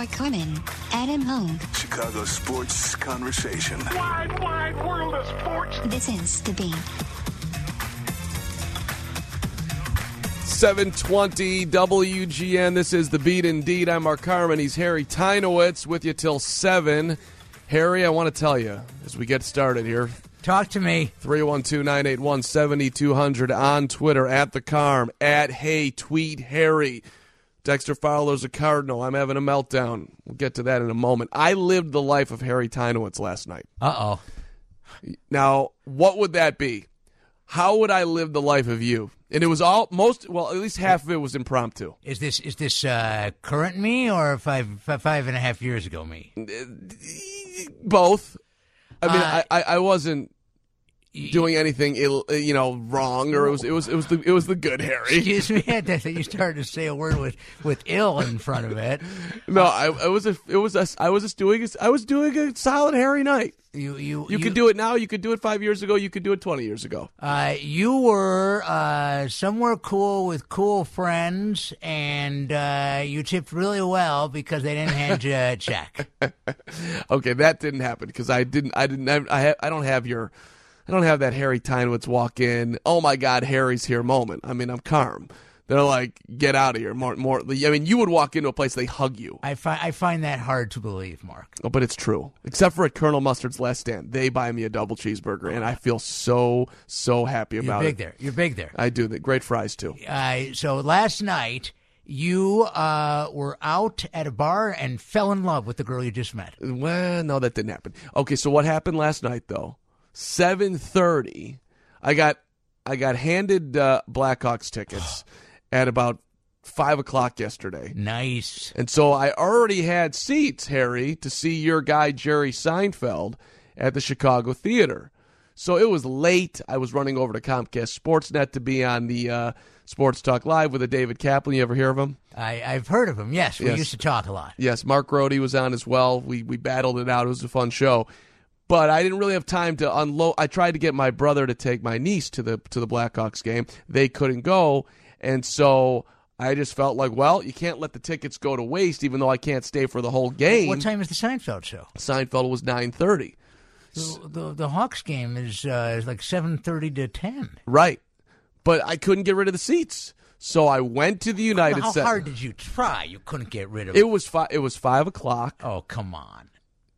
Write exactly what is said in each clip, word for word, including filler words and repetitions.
Mark Carman, Adam Hogue. Chicago Sports Conversation. Wide, wide world of sports. This is The Beat. seven twenty W G N. This is The Beat Indeed. I'm Mark Carman. He's Harry Teinowitz with you till seven. Harry, I want to tell you, as we get started here. Talk to me. three one two, nine eight one, seven two zero zero on Twitter, at the Carm, at Hey Tweet Harry. Dexter Fowler's a Cardinal. I'm having a meltdown. We'll get to that in a moment. I lived the life of Harry Teinowitz last night. Uh-oh. Now, what would that be? How would I live the life of you? And it was all, most, well, at least half of it was impromptu. Is this is this uh, current me or five, five five and a half years ago me? Both. I mean, Uh, I, I wasn't doing anything ill, you know, wrong, or it was it was it was the it was the good Harry. Excuse me, you started to say a word with, with ill in front of it. No, I, I was a it was a, I was just doing a, I was doing a solid Harry night. You you You, you could do it now. You could do it five years ago. You could do it twenty years ago. Uh, you were uh, somewhere cool with cool friends, and uh, you tipped really well because they didn't hand you a check. Okay, that didn't happen because I didn't. I didn't. I I, ha- I don't have your. I don't have that Harry Teinowitz walk in. Oh my God, Harry's here moment. I mean, I'm Carm. They're like, get out of here. More, more. I mean, you would walk into a place, they hug you. I find I find that hard to believe, Mark. Oh, but it's true. Except for at Colonel Mustard's Last Stand, they buy me a double cheeseburger, and I feel so so happy about You're big it. there. You're big there. I do. The great fries too. Uh, so last night you uh, were out at a bar and fell in love with the girl you just met. Well, no, that didn't happen. Okay, so what happened last night though? seven thirty, I got I got handed uh, Blackhawks tickets at about five o'clock yesterday. Nice. And so I already had seats, Harry, to see your guy Jerry Seinfeld at the Chicago Theater. So it was late. I was running over to Comcast Sportsnet to be on the uh, Sports Talk Live with a David Kaplan. You ever hear of him? I, I've heard of him, yes. We Yes. used to talk a lot. Yes, Mark Grody was on as well. We we battled it out. It was a fun show. But I didn't really have time to unload. I tried to get my brother to take my niece to the to the Blackhawks game. They couldn't go, and so I just felt like, well, you can't let the tickets go to waste, even though I can't stay for the whole game. What time is the Seinfeld show? Seinfeld was nine thirty. The, the, the Hawks game is, uh, is like seven thirty to ten. Right. But I couldn't get rid of the seats. So I went to the United How Center. hard did you try? You couldn't get rid of It was fi- It was five o'clock. Oh, come on.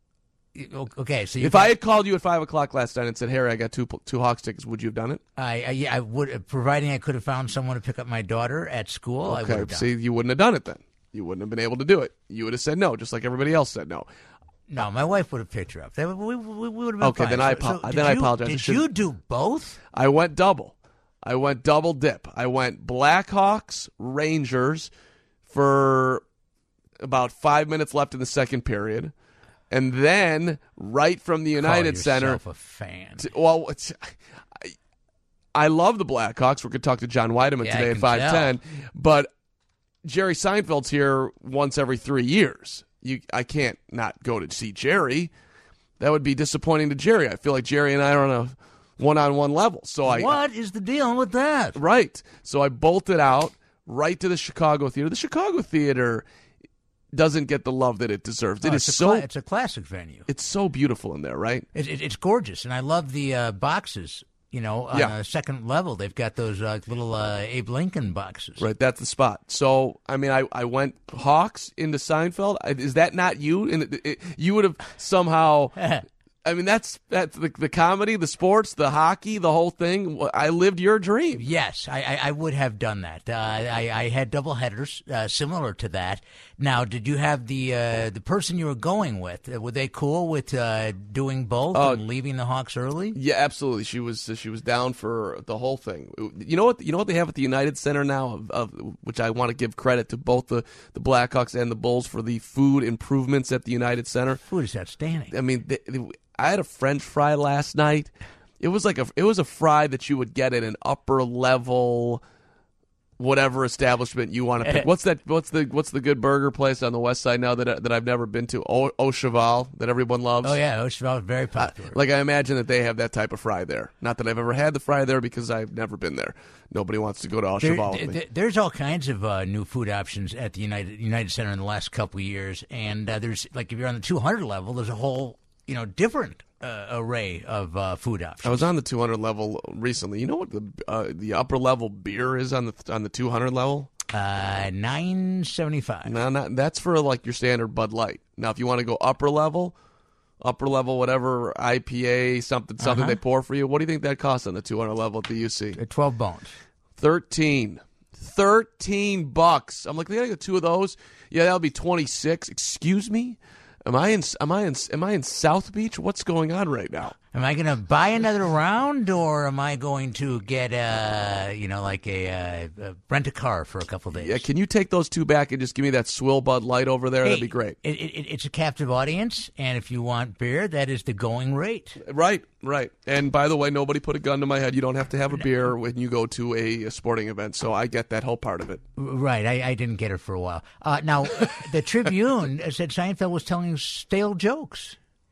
Okay, so you If I had called you at five o'clock last night and said, Harry, I got two two Hawks tickets, would you have done it? I, I yeah, I would, providing I could have found someone to pick up my daughter at school. I would Okay, have done. see, you wouldn't have done it then. You wouldn't have been able to do it. You would have said no, just like everybody else said no. No, my wife would have picked her up. They, we, we, we would have been Okay, fine. then I So- so apo- did then I you- apologize. I Did shouldn't- you do both? I went double. I went double dip. I went Blackhawks, Rangers for about five minutes left in the second period. And then, right from the United Call Center, yourself a fan. to- well, it's, I, I love the Blackhawks. We're going to talk to John Weideman Yeah, I today at can five ten. tell. But Jerry Seinfeld's here once every three years. You, I can't not go to see Jerry. That would be disappointing to Jerry. I feel like Jerry and I are on a one-on-one level. So I What is the deal with that? Right. So I bolted out right to the Chicago Theater. The Chicago Theater doesn't get the love that it deserves. Oh, it is it's a so cla- it's a classic venue. it's so beautiful in there, right? It, it, it's gorgeous, and I love the uh, boxes. You know, on Yeah. the second level, they've got those uh, little uh, Abe Lincoln boxes. Right, that's the spot. So, I mean, I, I went Hawks into Seinfeld. I- Is that not you? And it, it, you would have somehow. I mean, that's that's the, the comedy, the sports, the hockey, the whole thing. I lived your dream. Yes, I, I, I would have done that. Uh, I, I had double headers uh, similar to that. Now, did you have the uh, the person you were going with? Uh, were they cool with uh, doing both Oh. and leaving the Hawks early? Yeah, absolutely. She was she was down for the whole thing. You know what? You know what they have at the United Center now, of, of which I want to give credit to both the, the Blackhawks and the Bulls for the food improvements at the United Center. Food is outstanding. I mean, they, they, I had a French fry last night. It was like a it was a fry that you would get at an upper level whatever establishment you want to pick. What's that? What's the what's the good burger place on the west side now that that I've never been to? Au, Au Cheval that everyone loves. Oh yeah, Au Cheval is very popular. Uh, like I imagine that they have that type of fry there. Not that I've ever had the fry there because I've never been there. Nobody wants to go to Au There- Cheval with me. there- there's all kinds of uh, new food options at the United United Center in the last couple of years, and uh, there's like if you're on the two hundred level, there's a whole you know different uh, array of uh, food options. I was on the two hundred level recently. You know what the uh, the upper level beer is on the on the two hundred level? Uh, nine seventy five. No, not that's for like your standard Bud Light. Now, if you want to go upper level, upper level, whatever I P A something something Uh-huh. they pour for you, what do you think that costs on the two hundred level at the U C? Twelve bones. Thirteen. Thirteen bucks. I'm like, they gotta get two of those. Yeah, that'll be twenty six. Excuse me. Am I in? Am I in? Am I in South Beach? What's going on right now? Am I going to buy another round, or am I going to get uh you know like a, uh, uh rent a car for a couple days? Yeah, can you take those two back and just give me that swill Bud Light over there? Hey, That'd be great. It, it, it's a captive audience, and if you want beer, that is the going rate. Right, right. And by the way, nobody put a gun to my head. You don't have to have a beer when you go to a, a sporting event. So I get that whole part of it. Right, I, I didn't get it for a while. Uh, now, the Tribune said Seinfeld was telling stale jokes.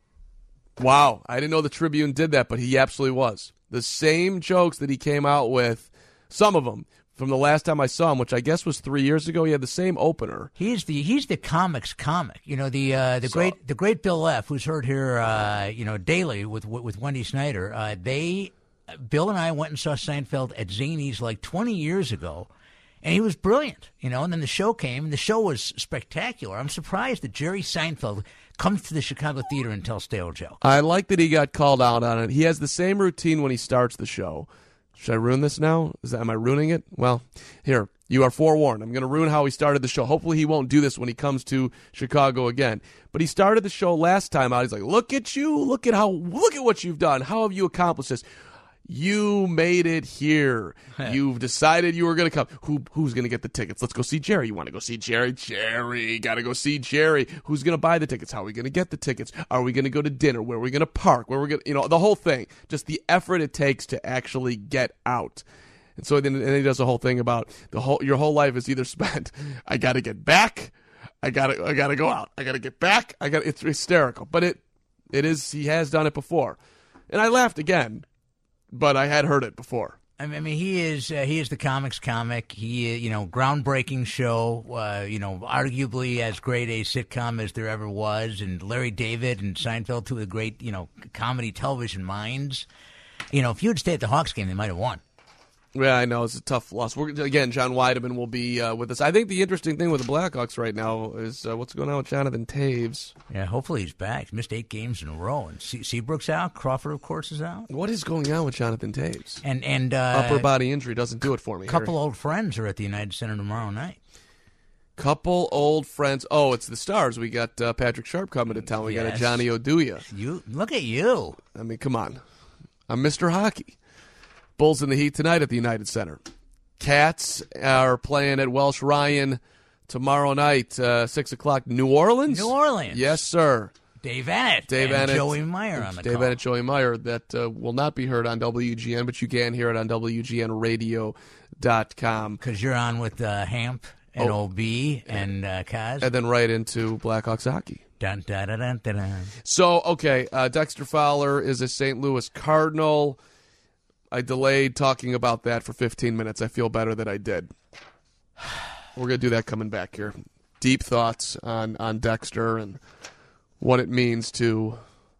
Wow, I didn't know the Tribune did that, but he absolutely was. The same jokes that he came out with, some of them, from the last time I saw him, which I guess was three years ago. He had the same opener. He's the he's the comics comic. You know the uh, the So- great the great Bill F, who's heard here uh, you know daily with with Wendy Snyder. Uh, they Bill and I went and saw Seinfeld at Zanies like twenty years ago. And he was brilliant, you know, and then the show came, and the show was spectacular. I'm surprised that Jerry Seinfeld comes to the Chicago Theater and tells stale jokes. I like that he got called out on it. He has the same routine when he starts the show. Should I ruin this now? Is that, am I ruining it? Well, here, you are forewarned. I'm going to ruin how he started the show. Hopefully he won't do this when he comes to Chicago again. But he started the show last time out. He's like, look at you. Look at how, look at what you've done. How have you accomplished this? You made it here. You've decided you were going to come. Who Who's going to get the tickets? Let's go see Jerry. You want to go see Jerry? Jerry. Got to go see Jerry. Who's going to buy the tickets? How are we going to get the tickets? Are we going to go to dinner? Where are we going to park? Where are we going to, you know, the whole thing. Just the effort it takes to actually get out. And so then, and then he does the whole thing about the whole, your whole life is either spent, I got to get back. I got to, I got to go out. I got to get back. I got, it's hysterical, but it, it is, he has done it before. And I laughed again. But I had heard it before. I mean, he is uh, he is the comics comic. He, uh, you know, groundbreaking show. Uh, you know, arguably as great a sitcom as there ever was. And Larry David and Seinfeld, two of the great, you know, comedy television minds. You know, if you had stayed at the Hawks game, they might have won. Yeah, I know. It's a tough loss. We're, again, John Weideman will be uh, with us. I think the interesting thing with the Blackhawks right now is uh, what's going on with Jonathan Taves. Yeah, hopefully he's back. He's missed eight games in a row. And Se- Seabrook's out. Crawford, of course, is out. What is going on with Jonathan Taves? And and uh, Upper body injury doesn't do it for me. a couple old friends are at the United Center tomorrow night. Couple old friends. Oh, it's the Stars. We got uh, Patrick Sharp coming to town. We got a Yes. Johnny Oduya. You look at you. I mean, come on. I'm Mister Hockey. Bulls in the Heat tonight at the United Center. Cats are playing at Welsh Ryan tomorrow night, uh, six o'clock. New Orleans? New Orleans. Yes, sir. Dave Annett. Dave and Annett. Joey Meyer on the Dave call. Annett, Joey Meyer. That uh, will not be heard on W G N, but you can hear it on W G N radio dot com. Because you're on with uh, Hamp and Oh. O B and uh, Kaz. And then right into Blackhawks hockey. Dun, dun, dun, dun, dun, dun. So, okay, uh, Dexter Fowler is a Saint Louis Cardinal. I delayed talking about that for fifteen minutes. I feel better that I did. We're going to do that coming back here. Deep thoughts on, on Dexter and what it means to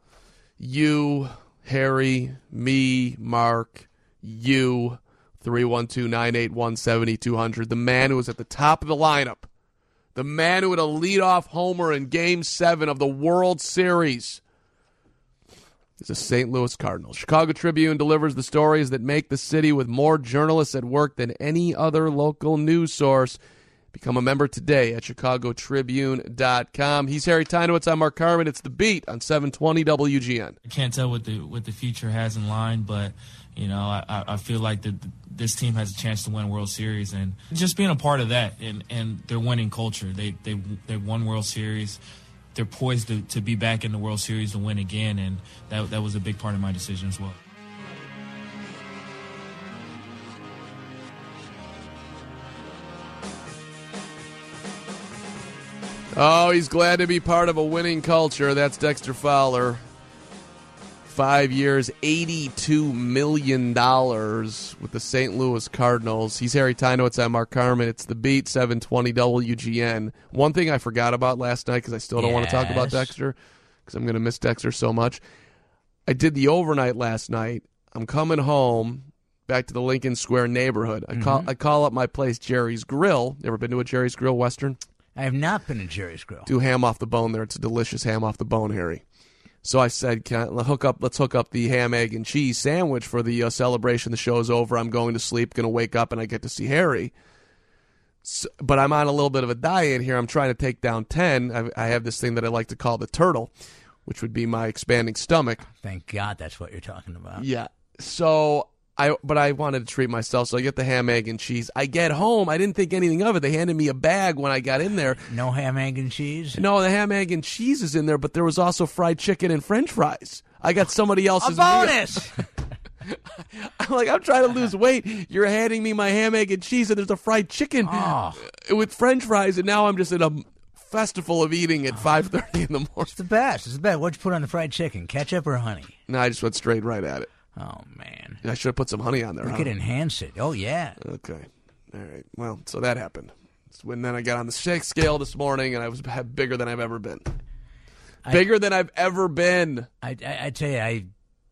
you, Harry, me, Mark, you, three one two, nine eight one, seven two zero zero, the man who was at the top of the lineup, the man who had a leadoff homer in Game seven of the World Series, is a Saint Louis Cardinal. Chicago Tribune delivers the stories that make the city with more journalists at work than any other local news source. Become a member today at chicago tribune dot com. He's Harry Teinowitz. I'm Mark Carman. It's The Beat on seven twenty W G N. I can't tell what the what the future has in line, but you know, I, I feel like the, this team has a chance to win a World Series, and just being a part of that and, and their winning culture. They they they won World Series. They're poised to, to be back in the World Series to win again, and that that was a big part of my decision as well. Oh, he's glad to be part of a winning culture. That's Dexter Fowler. Five years, eighty-two million dollars with the Saint Louis Cardinals. He's Harry Tynowitz. I'm Mark Carman. It's The Beat, seven twenty W G N. One thing I forgot about last night, because I still don't yes. want to talk about Dexter, because I'm going to miss Dexter so much. I did the overnight last night. I'm coming home back to the Lincoln Square neighborhood. I mm-hmm. call I call up my place, Jerry's Grill. You ever been to a Jerry's Grill Western? I have not been to Jerry's Grill. Do ham off the bone there. It's a delicious ham off the bone, Harry. So I said, Can I hook up, let's hook up the ham, egg, and cheese sandwich for the uh, celebration. The show's over. I'm going to sleep, going to wake up, and I get to see Harry. So, but I'm on a little bit of a diet here. I'm trying to take down ten. I, I have this thing that I like to call the turtle, which would be my expanding stomach. Thank God that's what you're talking about. Yeah. So I, but I wanted to treat myself, so I get the ham, egg, and cheese. I get home. I didn't think anything of it. They handed me a bag when I got in there. No ham, egg, and cheese? No, the ham, egg, and cheese is in there, but there was also fried chicken and French fries. I got somebody else's a bonus. I'm like, I'm trying to lose weight. You're handing me my ham, egg, and cheese, and there's a fried chicken oh. with French fries, and now I'm just in a festival of eating at five thirty in the morning. It's the best. It's the best. What'd you put on the fried chicken? Ketchup or honey? No, I just went straight right at it. Oh, man. I should have put some honey on there. We huh? could enhance it. Oh, yeah. Okay. All right. Well, so that happened. So when then I got on the shake scale this morning, and I was bigger than I've ever been. I, bigger than I've ever been. I, I, I tell you, I,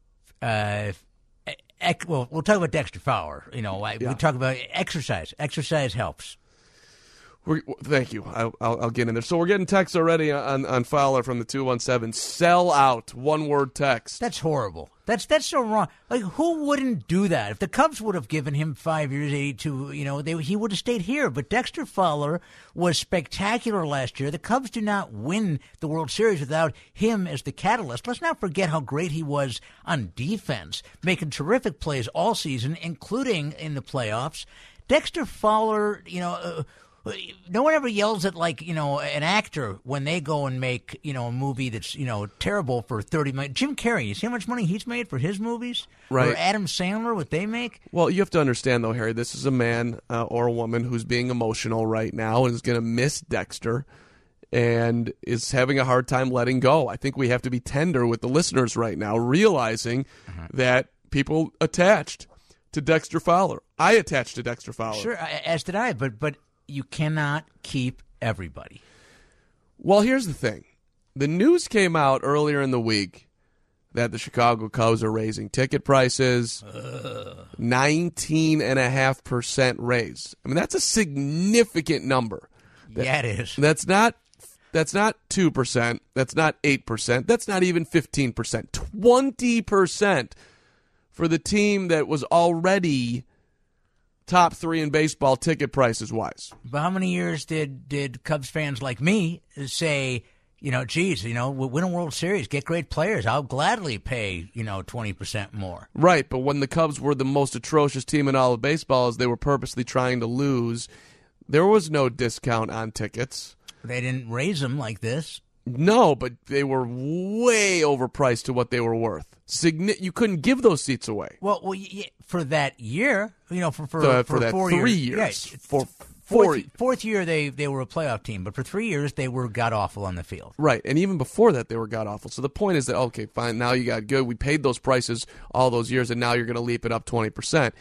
uh, ec- well, we'll talk about Dexter Fowler. You know, I, yeah. we talk about exercise. Exercise helps. We're, thank you. I'll, I'll, I'll get in there. So we're getting texts already on, on Fowler from the two one seven. Sell out. One word text. That's horrible. That's that's so wrong. Like, who wouldn't do that? If the Cubs would have given him five years, eighty-two, you know, they, he would have stayed here. But Dexter Fowler was spectacular last year. The Cubs do not win the World Series without him as the catalyst. Let's not forget how great he was on defense, making terrific plays all season, including in the playoffs. Dexter Fowler, you know. Uh, No one ever yells at, like, you know, an actor when they go and make, you know, a movie that's, you know, terrible for thirty million. Jim Carrey, you see how much money he's made for his movies? Right. Or Adam Sandler, what they make? Well, you have to understand, though, Harry, this is a man uh, or a woman who's being emotional right now and is going to miss Dexter and is having a hard time letting go. I think we have to be tender with the listeners right now, realizing uh-huh. that people attached to Dexter Fowler. I attached to Dexter Fowler. Sure, as did I, but but... you cannot keep everybody. Well, here's the thing. The news came out earlier in the week that the Chicago Cubs are raising ticket prices, Ugh. nineteen point five percent raise. I mean, that's a significant number. That, yeah, it is. That's not that's not two percent. That's not eight percent. That's not even fifteen percent. twenty percent for the team that was already top three in baseball ticket prices wise. But how many years did, did Cubs fans like me say, you know, geez, you know, we'll win a World Series, get great players, I'll gladly pay, you know, twenty percent more. Right, but when the Cubs were the most atrocious team in all of baseball, as they were purposely trying to lose, there was no discount on tickets. They didn't raise them like this. No, but they were way overpriced to what they were worth. Signi- you couldn't give those seats away. Well, well, yeah, for that year, you know, for for, the, for, for that four three years, years, yeah, for fourth, four fourth year they they were a playoff team, but for three years they were god awful on the field. Right, and even before that they were god awful. So the point is that okay, fine, now you got good. We paid those prices all those years, and now you're going to leap it up twenty percent.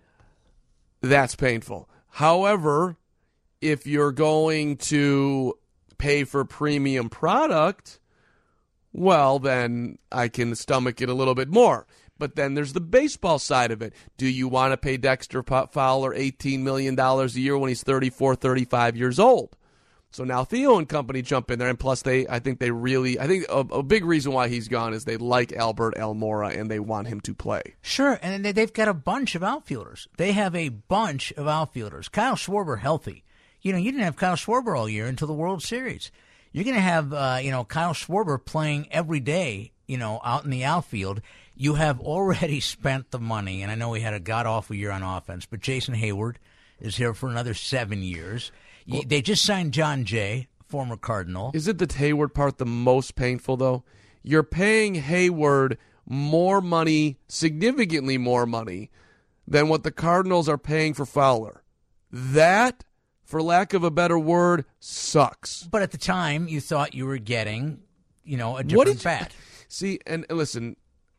That's painful. However, if you're going to pay for premium product, well, then I can stomach it a little bit more. But then there's the baseball side of it. Do you want to pay Dexter Fowler eighteen million dollars a year when he's thirty-four, thirty-five years old? So now Theo and company jump in there, and plus they, I think they really, I think a, a big reason why he's gone is they like Albert Almora and they want him to play. Sure, and they've got a bunch of outfielders. They have a bunch of outfielders. Kyle Schwarber healthy. You know, you didn't have Kyle Schwarber all year until the World Series. You're going to have, uh, you know, Kyle Schwarber playing every day, you know, out in the outfield. You have already spent the money, and I know he had a god-awful year on offense, but Jason Hayward is here for another seven years. Well, they just signed John Jay, former Cardinal. Isn't the Hayward part the most painful, though? You're paying Hayward more money, significantly more money, than what the Cardinals are paying for Fowler. That for lack of a better word, sucks. But at the time, you thought you were getting, you know, a What different did you- bat. See, and and listen,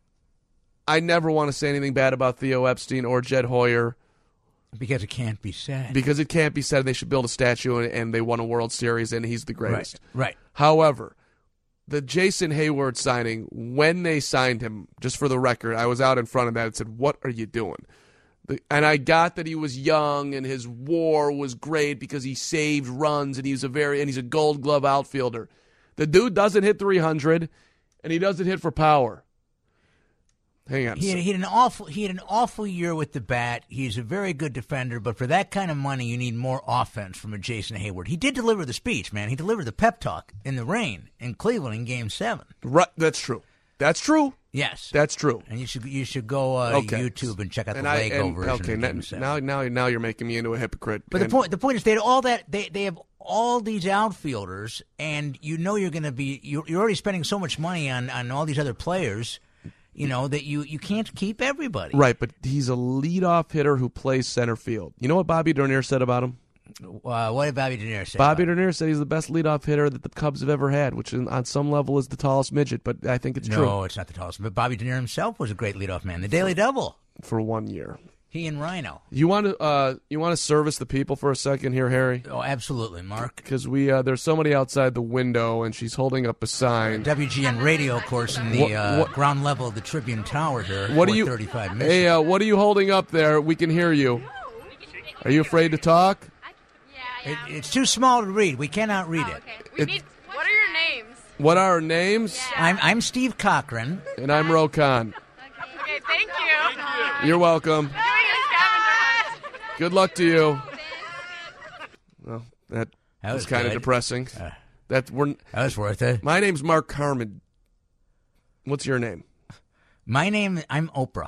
I never want to say anything bad about Theo Epstein or Jed Hoyer Because it can't be said. because it can't be said. They should build a statue, and, and they won a World Series, and he's the greatest. Right, right. However, the Jason Hayward signing, when they signed him, just for the record, I was out in front of that and said, what are you doing? The, and I got that he was young and his WAR was great because he saved runs and he's a very and he's a Gold Glove outfielder. The dude doesn't hit three hundred, and he doesn't hit for power. Hang on. a He had, sec. he had an awful he had an awful year with the bat. He's a very good defender, but for that kind of money, you need more offense from a Jason Hayward. He did deliver the speech, man. He delivered the pep talk in the rain in Cleveland in Game Seven. Right, that's true. That's true. Yes, That's true. and you should you should go uh, Okay. YouTube and check out And the I Lego and, version okay of now, Game Seven. now now now you're making me into a hypocrite. But the And- point the point is they had all that they they have all these outfielders, and you know you're going to be you're, you're already spending so much money on, on all these other players, you know that you, you can't keep everybody. Right, but he's a leadoff hitter who plays center field. You know what Bobby Dernier said about him? Uh, what did Bobby Dernier say? Bobby about it? Dernier said he's the best leadoff hitter that the Cubs have ever had, which in, on some level is the tallest midget, but I think it's No, true it's not the tallest. But Bobby Dernier himself was a great leadoff man. The Daily Double. for one year. He and Rhino. You want to uh, you want to service the people for a second here, Harry? Oh, absolutely, Mark. Because we uh, there's somebody outside the window and she's holding up a sign. W G N Radio, of course, in the What- uh, what- ground level of the Tribune Tower here. What are you? thirty-five Hey, uh, what are you holding up there? We can hear you. Are you afraid to talk? It, it's too small to read. We cannot read Oh, it. okay. We It- need. What are your names? What are our names? I'm I'm Steve Cochran. And I'm Rokan. Okay, thank you. You're welcome. Doing a scavenger hunt. Good luck to you. Well, that, That was was kind of good. depressing. Uh. that we're. That was worth it. My name's Mark Carmen. What's your name? My name, I'm Oprah.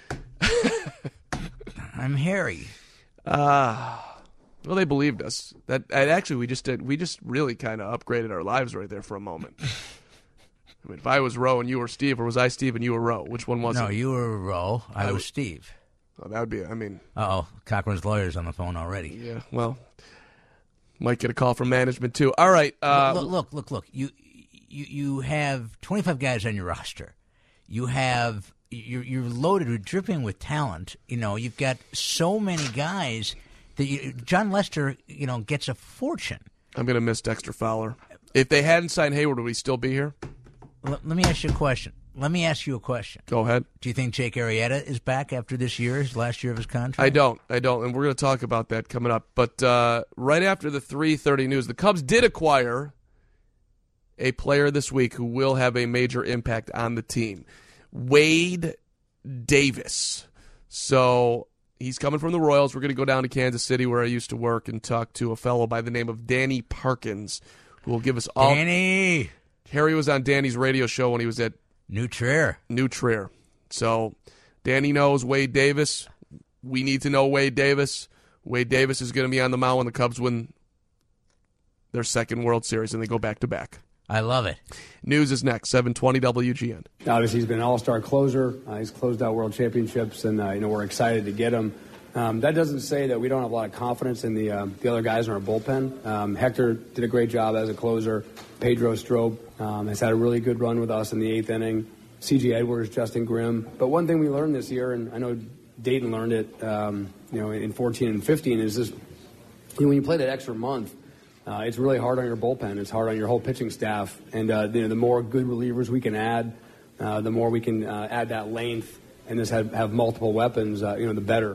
I'm Harry. Ah, well, they believed us. That and actually, we just did. We just really kind of upgraded our lives right there for a moment. I mean, if I was Ro and you were Steve, or was I Steve and you were Ro? Which one was No, it? you were Ro. I, I was was- Steve. Oh, that would be. I mean, Uh-oh. Cochran's lawyer's on the phone already. yeah. Well, might get a call from management too. All right. Uh, look, look, look, look. You, you, you have twenty-five guys on your roster. You have you're you're loaded, you're dripping with talent. You know, you've got so many guys that you, John Lester, you know, gets a fortune. I'm gonna miss Dexter Fowler. If they hadn't signed Hayward, would he still be here? L- let me ask you a question. Let me ask you a question. Go ahead. Do you think Jake Arrieta is back after this year, his last year of his contract? I don't. I don't. And we're going to talk about that coming up. But uh, right after the three thirty news, the Cubs did acquire a player this week who will have a major impact on the team, Wade Davis. So he's coming from the Royals. We're going to go down to Kansas City, where I used to work, and talk to a fellow by the name of Danny Parkins, who will give us all. Danny Harry was on Danny's radio show when he was at New Trier. New Trier. So Danny knows Wade Davis. We need to know Wade Davis. Wade Davis is going to be on the mound when the Cubs win their second World Series and they go back to back. I love it. News is next, seven twenty W G N. Obviously, he's been an all-star closer. Uh, he's closed out world championships, and uh, you know we're excited to get him. Um, that doesn't say that we don't have a lot of confidence in the uh, the other guys in our bullpen. Um, Hector did a great job as a closer. Pedro Strop um, has had a really good run with us in the eighth inning. C J Edwards, Justin Grimm. But one thing we learned this year, and I know Dayton learned it, um, you know, in fourteen and fifteen, is this: you know, when you play that extra month, uh, it's really hard on your bullpen. It's hard on your whole pitching staff. And uh, you know, the more good relievers we can add, uh, the more we can uh, add that length and just have, have multiple weapons. Uh, you know, the better.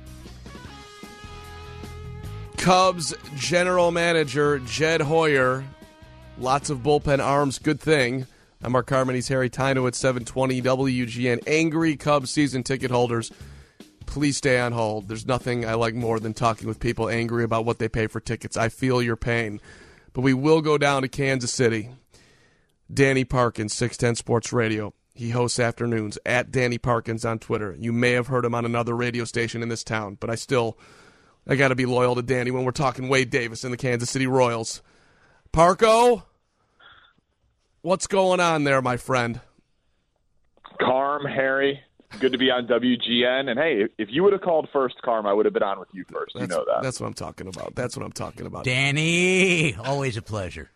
Cubs general manager Jed Hoyer. Lots of bullpen arms. Good thing. I'm Mark Carmen. He's Harry Tino at seven twenty W G N. Angry Cubs season ticket holders, please stay on hold. There's nothing I like more than talking with people angry about what they pay for tickets. I feel your pain. But we will go down to Kansas City. Danny Parkins, six ten Sports Radio. He hosts afternoons at Danny Parkins on Twitter. You may have heard him on another radio station in this town, but I still, I got to be loyal to Danny when we're talking Wade Davis and the Kansas City Royals. Parco, what's going on there, my friend? Carm, Harry. Good to be on W G N. And, hey, if you would have called first, Carm, I would have been on with you first. That's, you know that. That's what I'm talking about. That's what I'm talking about. Danny, always a pleasure.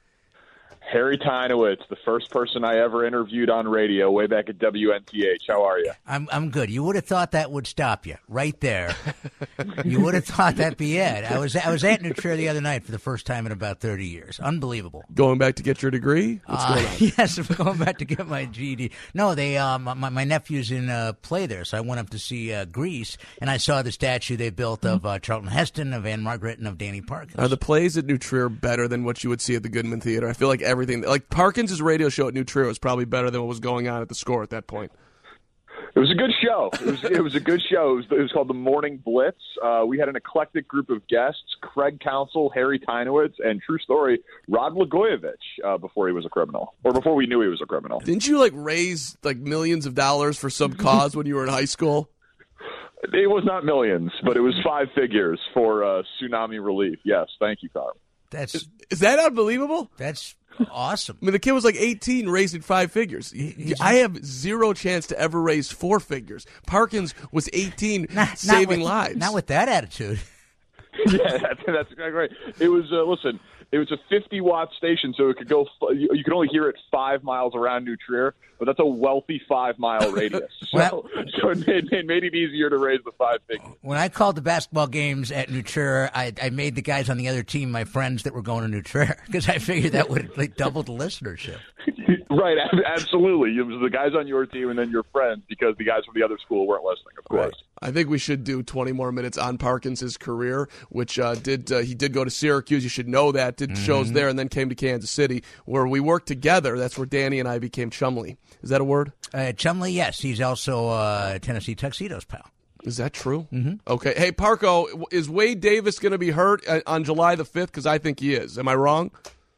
Harry Tynowitz, the first person I ever interviewed on radio way back at W N T H. How are you? I'm I'm good. You would have thought that would stop you right there. You would have thought that'd be it. I was I was at New Trier the other night for the first time in about thirty years. Unbelievable. Going back to get your degree? What's uh, going on? Yes, I'm going back to get my G E D. No, they um, my my nephew's in uh, play there, so I went up to see uh, Grease, and I saw the statue they built of uh, Charlton Heston, of Anne Margaret, and of Danny Parkins. Are the plays at New Trier better than what you would see at the Goodman Theater? I feel like everything, like Parkins' radio show at New Trier was probably better than what was going on at the Score at that point. It was a good show. It was, it was a good show. It was, it was called the Morning Blitz. Uh, we had an eclectic group of guests: Craig Counsell, Harry Tynowitz, and true story, Rod Blagojevich, uh, before he was a criminal, or before we knew he was a criminal. Didn't you like raise like millions of dollars for some cause when you were in high school? It was not millions, but it was five figures for uh, tsunami relief. Yes, thank you, Carl. That's is, is that unbelievable? That's awesome. I mean, the kid was like eighteen, raising five figures. He's, I have zero chance to ever raise four figures. Parkins was eighteen, not, saving not with, lives. Not with that attitude. Yeah, that's, that's great. It was, uh, listen, it was a fifty watt station, so it could go, you, you could only hear it five miles around New Trier, but that's a wealthy five mile radius. So, well, so it, made, it made it easier to raise the five figures. When I called the basketball games at New Trier, I, I made the guys on the other team my friends that were going to New Trier because I figured that would like double the listenership. Right, absolutely. It was the guys on your team and then your friends, because the guys from the other school weren't listening, of course. Right. I think we should do twenty more minutes on Parkins' career, which uh, did uh, he did go to Syracuse. You should know that. Did mm-hmm. shows there and then came to Kansas City, where we worked together. That's where Danny and I became chumly. Is that a word? Uh, chumly, yes. He's also uh, Tennessee Tuxedos pal. Is that true? Mm-hmm. Okay. Hey, Parco, is Wade Davis going to be hurt on July the fifth? Because I think he is. Am I wrong?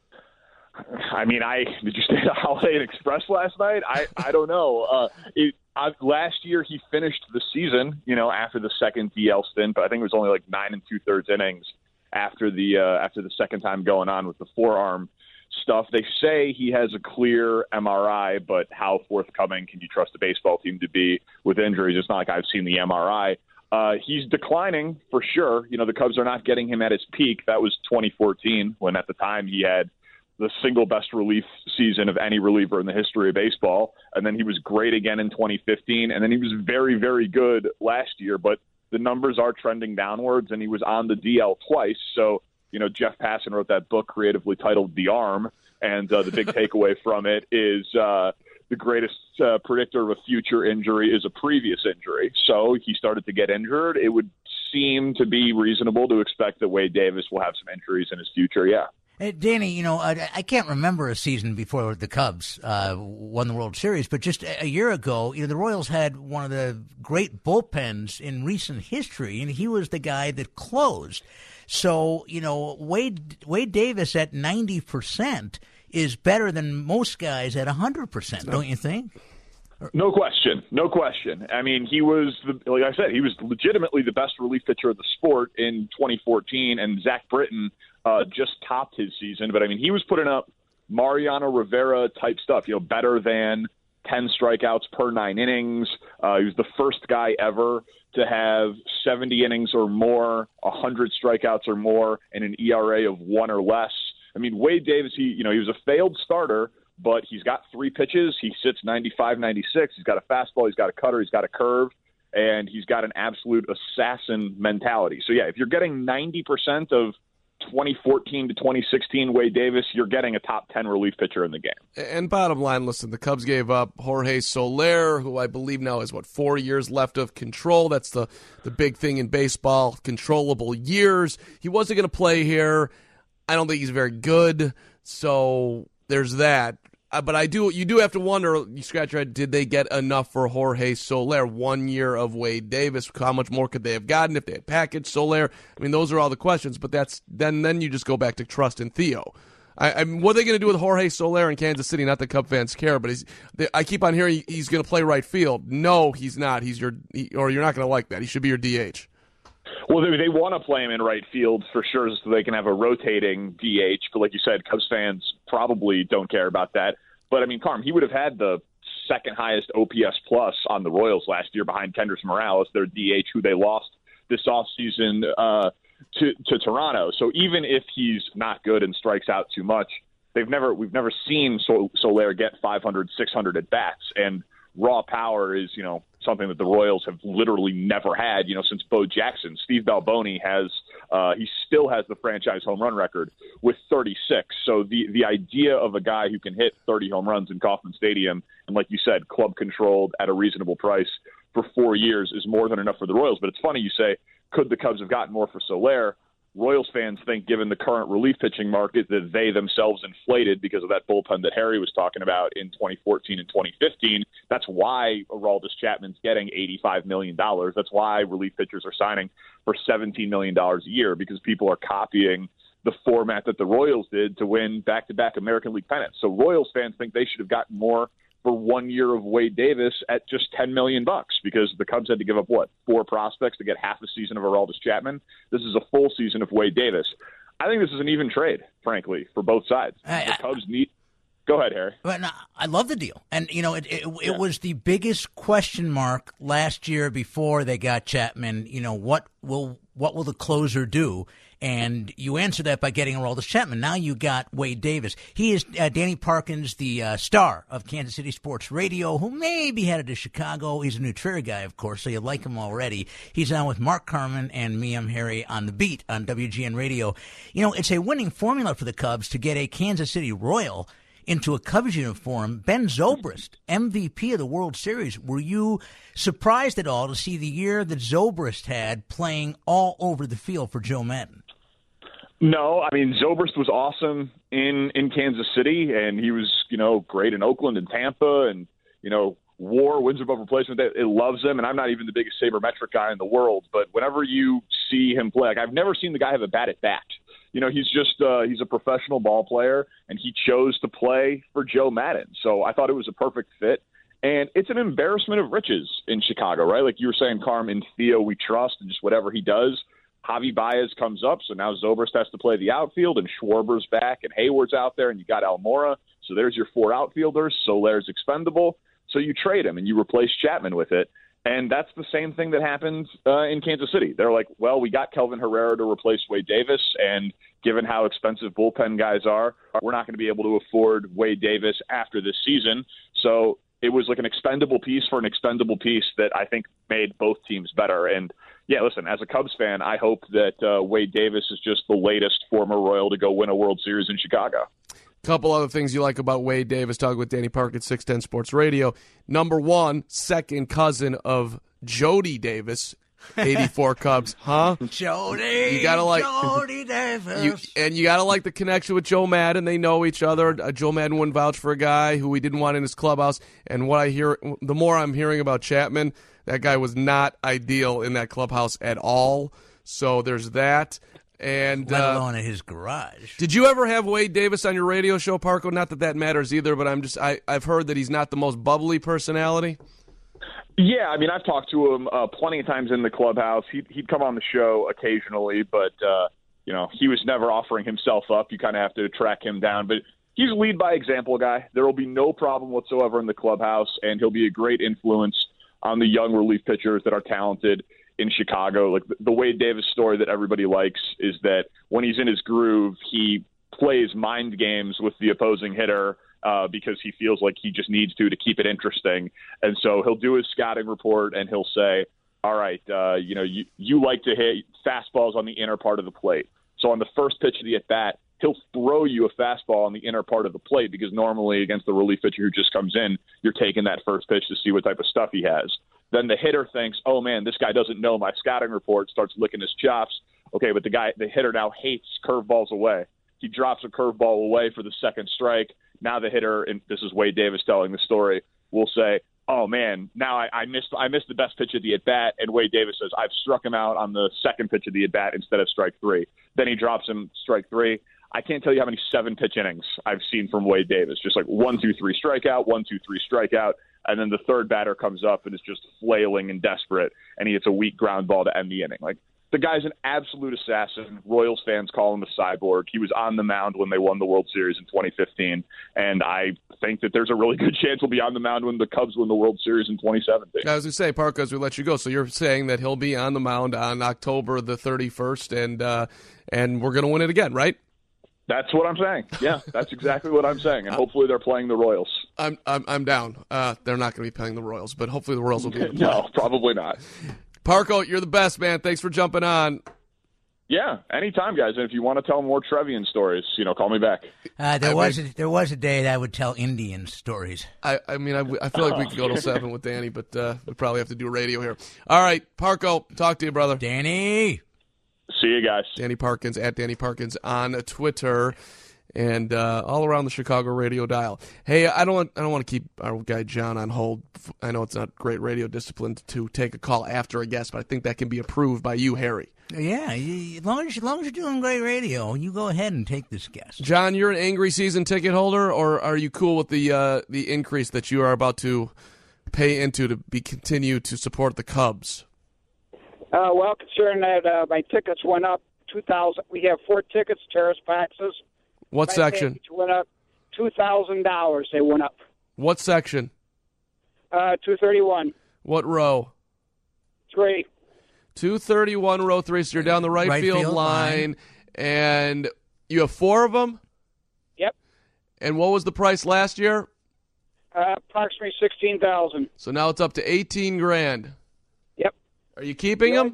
I mean, I did you stay at the Holiday Inn Express last night? I, I don't know. Uh, it, I, last year he finished the season, you know, after the second D L stint, but I think it was only like nine and two thirds innings after the uh, after the second time going on with the forearm stuff. They say he has a clear M R I, but how forthcoming can you trust a baseball team to be with injuries? It's not like I've seen the M R I. Uh, he's declining for sure. You know, the Cubs are not getting him at his peak. That was twenty fourteen, when at the time he had the single best relief season of any reliever in the history of baseball. And then he was great again in twenty fifteen. And then he was very, very good last year. But the numbers are trending downwards, and he was on the D L twice. So, you know, Jeff Passan wrote that book creatively titled The Arm. And uh, the big takeaway from it is uh, the greatest uh, predictor of a future injury is a previous injury. So he started to get injured. It would seem to be reasonable to expect that Wade Davis will have some injuries in his future. Yeah. Hey, Danny, you know, I, I can't remember a season before the Cubs uh, won the World Series, but just a, a year ago, you know, the Royals had one of the great bullpens in recent history, and he was the guy that closed. So, you know, Wade Wade Davis at ninety percent is better than most guys at one hundred percent, don't you think? No question. No question. I mean, he was, the, like I said, he was legitimately the best relief pitcher of the sport in twenty fourteen, and Zach Britton uh, just topped his season. But, I mean, he was putting up Mariano Rivera-type stuff, you know, better than ten strikeouts per nine innings. Uh, he was the first guy ever to have seventy innings or more, one hundred strikeouts or more, and an E R A of one or less. I mean, Wade Davis, he, you know, he was a failed starter, but he's got three pitches. He sits ninety-five, ninety-six. He's got a fastball. He's got a cutter. He's got a curve. And he's got an absolute assassin mentality. So, yeah, if you're getting ninety percent of twenty fourteen to twenty sixteen Wade Davis, you're getting a top ten relief pitcher in the game. And bottom line, listen, the Cubs gave up Jorge Soler, who I believe now has, what, four years left of control. That's the, the big thing in baseball, controllable years. He wasn't going to play here. I don't think he's very good. So there's that. Uh, but I do, you do have to wonder, you scratch your head, did they get enough for Jorge Soler? One year of Wade Davis, how much more could they have gotten if they had packaged Soler? I mean, those are all the questions, but that's then then you just go back to trust in Theo. I, I mean, what are they going to do with Jorge Soler in Kansas City? Not that Cub fans care, but he's, they, I keep on hearing he's going to play right field. No, he's not. He's your, he, or you're not going to like that. He should be your D H. Well, they, they want to play him in right field for sure so they can have a rotating D H. But like you said, Cubs fans probably don't care about that. But, I mean, Carm, he would have had the second highest O P S plus on the Royals last year behind Kendrys Morales, their D H, who they lost this offseason uh, to, to Toronto. So even if he's not good and strikes out too much, they've never we've never seen Sol- Soler get five hundred, six hundred at bats. And raw power is, you know, something that the Royals have literally never had, you know, since Bo Jackson. Steve Balboni has, uh, he still has the franchise home run record with thirty-six. So the, the idea of a guy who can hit thirty home runs in Kauffman Stadium, and like you said, club controlled at a reasonable price for four years is more than enough for the Royals. But it's funny you say, could the Cubs have gotten more for Soler? Royals fans think, given the current relief pitching market, that they themselves inflated because of that bullpen that Harry was talking about in twenty fourteen and twenty fifteen. That's why Aroldis Chapman's getting eighty-five million dollars. That's why relief pitchers are signing for seventeen million dollars a year, because people are copying the format that the Royals did to win back-to-back American League pennants. So Royals fans think they should have gotten more for one year of Wade Davis at just ten million bucks, because the Cubs had to give up, what, four prospects to get half a season of Aroldis Chapman. This is a full season of Wade Davis. I think this is an even trade, frankly, for both sides. I, the Cubs need. Go ahead, Harry. But no, I love the deal, and you know, it it, it yeah. was the biggest question mark last year before they got Chapman. You know, what will what will the closer do? And you answer that by getting Aroldis Chapman. Now you got Wade Davis. He is uh, Danny Parkins, the uh, star of Kansas City Sports Radio, who may be headed to Chicago. He's a New Trier guy, of course, so you like him already. He's on with Mark Carman and me, I'm Harry, on The Beat on W G N Radio. You know, it's a winning formula for the Cubs to get a Kansas City Royal into a Cubs uniform. Ben Zobrist, M V P of the World Series. Were you surprised at all to see the year that Zobrist had playing all over the field for Joe Maddon? No, I mean, Zobrist was awesome in, in Kansas City, and he was, you know, great in Oakland and Tampa, and, you know, WAR, wins above replacement, it loves him, and I'm not even the biggest sabermetric guy in the world, but whenever you see him play, like, I've never seen the guy have a bat at bat. You know, he's just uh, he's a professional ball player, and he chose to play for Joe Maddon. So I thought it was a perfect fit. And it's an embarrassment of riches in Chicago, right? Like you were saying, Carm, in Theo we trust, and just whatever he does. Javi Baez comes up, so now Zobrist has to play the outfield, and Schwarber's back, and Hayward's out there, and you got Almora. So there's your four outfielders. Soler's expendable. So you trade him, and you replace Chapman with it. And that's the same thing that happened uh, in Kansas City. They're like, well, we got Kelvin Herrera to replace Wade Davis, and given how expensive bullpen guys are, we're not going to be able to afford Wade Davis after this season. So it was like an expendable piece for an expendable piece that I think made both teams better. And, yeah, listen, as a Cubs fan, I hope that uh, Wade Davis is just the latest former Royal to go win a World Series in Chicago. Couple other things you like about Wade Davis, talking with Danny Parkins, six ten Sports Radio. Number one, second cousin of Jody Davis, eighty-four Cubs, huh? Jody, you gotta like Jody Davis. You, and you got to like the connection with Joe Maddon. They know each other. Uh, Joe Maddon wouldn't vouch for a guy who he didn't want in his clubhouse. And what I hear, the more I'm hearing about Chapman, that guy was not ideal in that clubhouse at all. So there's that. And let uh, alone in his garage. Did you ever have Wade Davis on your radio show, Parco? Not that that matters either, but I'm just I, I've heard that he's not the most bubbly personality. Yeah, I mean, I've talked to him uh, plenty of times in the clubhouse. He'd, he'd come on the show occasionally, but, uh, you know, he was never offering himself up. You kind of have to track him down. But he's a lead-by-example guy. There will be no problem whatsoever in the clubhouse, and he'll be a great influence on the young relief pitchers that are talented in Chicago. Like the Wade Davis story that everybody likes is that when he's in his groove, he plays mind games with the opposing hitter uh, because he feels like he just needs to to keep it interesting. And so he'll do his scouting report and he'll say, all right, uh, you know, you, you like to hit fastballs on the inner part of the plate. So on the first pitch of the at-bat, he'll throw you a fastball on the inner part of the plate because normally against the relief pitcher who just comes in, you're taking that first pitch to see what type of stuff he has. Then the hitter thinks, oh, man, this guy doesn't know my scouting report, starts licking his chops. Okay, but the guy, the hitter now hates curveballs away. He drops a curveball away for the second strike. Now the hitter, and this is Wade Davis telling the story, will say, oh, man, now I, I missed I missed the best pitch of the at-bat. And Wade Davis says, I've struck him out on the second pitch of the at-bat instead of strike three. Then he drops him strike three. I can't tell you how many seven-pitch innings I've seen from Wade Davis. Just like one, two, three strikeout, one, two, three strikeout. And then the third batter comes up and is just flailing and desperate, and he hits a weak ground ball to end the inning. Like, the guy's an absolute assassin. Royals fans call him a cyborg. He was on the mound when they won the World Series in twenty fifteen, and I think that there's a really good chance he'll be on the mound when the Cubs win the World Series in twenty seventeen. I was going to say, Park, as we let you go, so you're saying that he'll be on the mound on October the thirty-first, and uh, and we're going to win it again, right? That's what I'm saying. Yeah, that's exactly what I'm saying, and hopefully they're playing the Royals. I'm I'm, I'm down. Uh, they're not going to be playing the Royals, but hopefully the Royals will be. No, probably not. Parko, you're the best, man. Thanks for jumping on. Yeah, anytime, guys. And if you want to tell more Trevian stories, you know, call me back. Uh, there I was mean, a, there was a day that I would tell Indian stories. I, I mean, I, I feel like we could go till seven with Danny, but uh, we probably have to do radio here. All right, Parko, talk to you, brother. Danny. See you guys. Danny Parkins, at Danny Parkins on Twitter. And uh, all around the Chicago radio dial. Hey, I don't want I don't want to keep our guy John on hold. I know it's not great radio discipline to take a call after a guest, but I think that can be approved by you, Harry. Yeah, you, as long as as long as you're doing great radio, you go ahead and take this guest. John, you're an angry season ticket holder, or are you cool with the uh, the increase that you are about to pay into to be continue to support the Cubs? Uh, well, considering that uh, my tickets went up two thousand, we have four tickets, terrace boxes. What My section? package went up two thousand dollars. They went up. What section? Uh, two thirty-one. What row? Three. two thirty-one, row three. So you're down the right, Right field, field line, line. and you have four of them? Yep. And what was the price last year? Uh, approximately sixteen thousand. So now it's up to eighteen grand. Yep. Are you keeping them?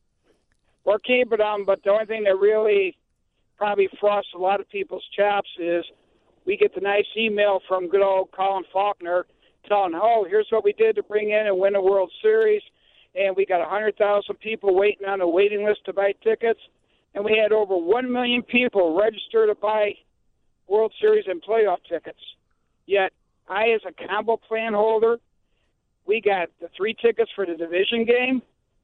We're keeping them, but the only thing that really probably frosts a lot of people's chops is we get the nice email from good old Colin Faulkner telling, oh, here's what we did to bring in and win a World Series, and we got one hundred thousand people waiting on a waiting list to buy tickets, and we had over one million people register to buy World Series and playoff tickets. Yet I, as a combo plan holder, we got the three tickets for the division game,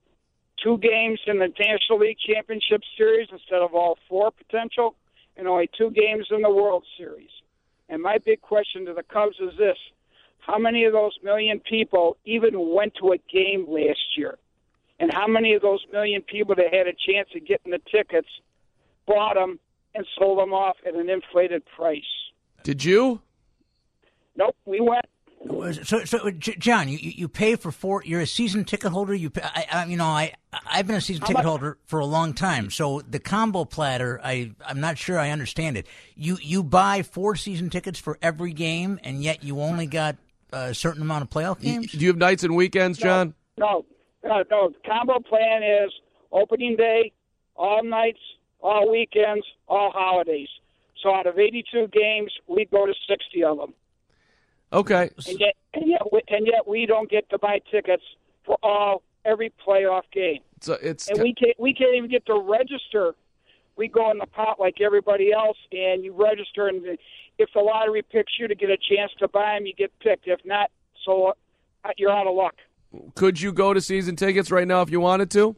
two games in the National League Championship Series instead of all four potential, and only two games in the World Series. And my big question to the Cubs is this. How many of those million people even went to a game last year? And how many of those million people that had a chance of getting the tickets bought them and sold them off at an inflated price? Did you? Nope, we went. So, so J- John, you, you pay for four. You're a season ticket holder. You, pay, I, I, you know, I, I've been a season How ticket much? holder for a long time. So the combo platter, I, I'm not sure I understand it. You, you buy four season tickets for every game, and yet you only got a certain amount of playoff games. Do you have nights and weekends, John? No, no, no. The combo plan is opening day, all nights, all weekends, all holidays. So out of eighty-two games, we go to sixty of them. Okay. And yet, and yet, we, and yet we don't get to buy tickets for all every playoff game. So it's and we can't we can't even get to register. We go in the pot like everybody else, and you register. And if the lottery picks you to get a chance to buy them, you get picked. If not, so uh, you're out of luck. Could you go to season tickets right now if you wanted to?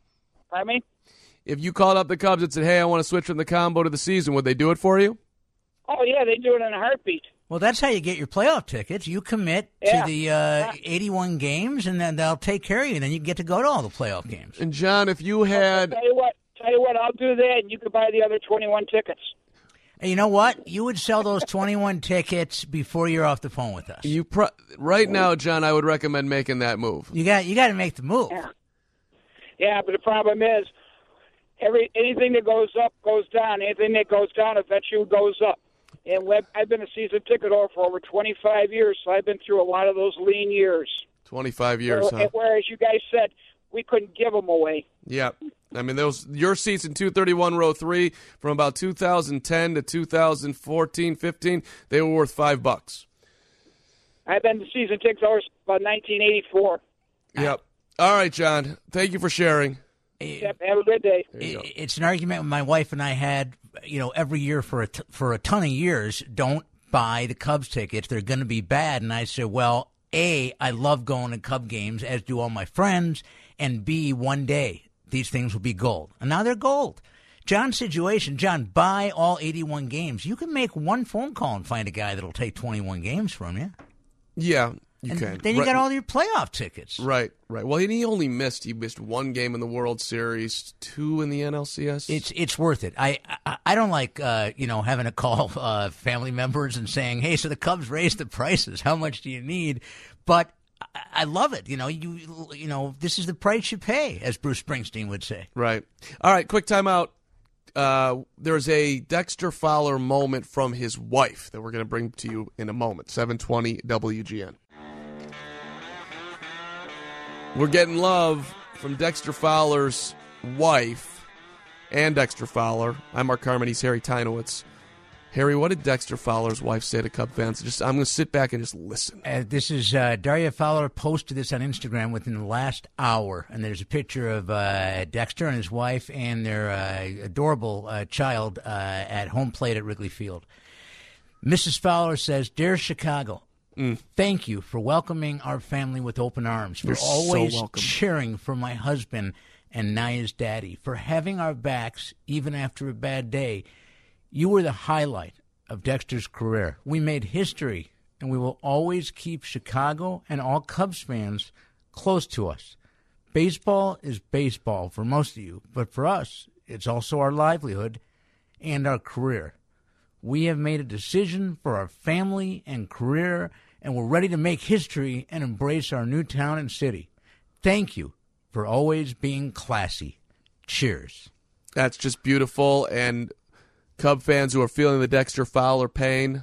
I mean, if you called up the Cubs and said, "Hey, I want to switch from the combo to the season," would they do it for you? oh yeah, they do it in a heartbeat. Well, that's how you get your playoff tickets. You commit Yeah. to the uh, eighty-one games, and then they'll take care of you. Then you get to go to all the playoff games. And John, if you had, Tell you what, tell you what, I'll do that, and you can buy the other twenty-one tickets. And you know what? You would sell those twenty-one tickets before you're off the phone with us. you pro- right now, John, I would recommend making that move. You got you got to make the move. Yeah. Yeah, but the problem is, every anything that goes up goes down. Anything that goes down eventually goes up. And we've, I've been a season ticket holder for over twenty-five years, so I've been through a lot of those lean years. Twenty-five years, huh? Whereas you guys said we couldn't give them away. Yeah. I mean, those your seats in two thirty-one, row three, from about two thousand ten to two thousand fourteen, fifteen, they were worth five bucks. I've been the season ticket holder about nineteen eighty-four. Yep. All right, John. Thank you for sharing. Yep, have a good day. It, it's an argument my wife and I had, you know, every year for a t- for a ton of years. Don't buy the Cubs tickets; they're going to be bad. And I said, well, A, I love going to Cub games, as do all my friends, and B, one day these things will be gold. And now they're gold. John's situation, John, buy all eighty-one games. You can make one phone call and find a guy that'll take twenty-one games from you. Yeah. You and can. then you Right. got all your playoff tickets. Right, right. Well, and he only missed. He missed one game in the World Series, two in the N L C S. It's it's worth it. I I, I don't like uh, you know having to call uh, family members and saying, hey, so the Cubs raised the prices. How much do you need? But I, I love it. You know, you you know this is the price you pay, as Bruce Springsteen would say. Right. All right. Quick timeout. Uh, there's a Dexter Fowler moment from his wife that we're going to bring to you in a moment. seven twenty W G N. We're getting love from Dexter Fowler's wife and Dexter Fowler. I'm Mark Carmen. He's Harry Tynowitz. Harry, what did Dexter Fowler's wife say to Cub fans? Just, I'm going to sit back and just listen. Uh, this is uh, Daria Fowler posted this on Instagram within the last hour, and there's a picture of uh, Dexter and his wife and their uh, adorable uh, child uh, at home plate at Wrigley Field. Missus Fowler says, "Dear Chicago, mm. thank you for welcoming our family with open arms, for You're always so welcome. cheering for my husband and Naya's daddy, for having our backs even after a bad day. You were the highlight of Dexter's career. We made history, and we will always keep Chicago and all Cubs fans close to us. Baseball is baseball for most of you, but for us, it's also our livelihood and our career. We have made a decision for our family and career, and we're ready to make history and embrace our new town and city. Thank you for always being classy. Cheers." That's just beautiful, and Cub fans who are feeling the Dexter Fowler pain,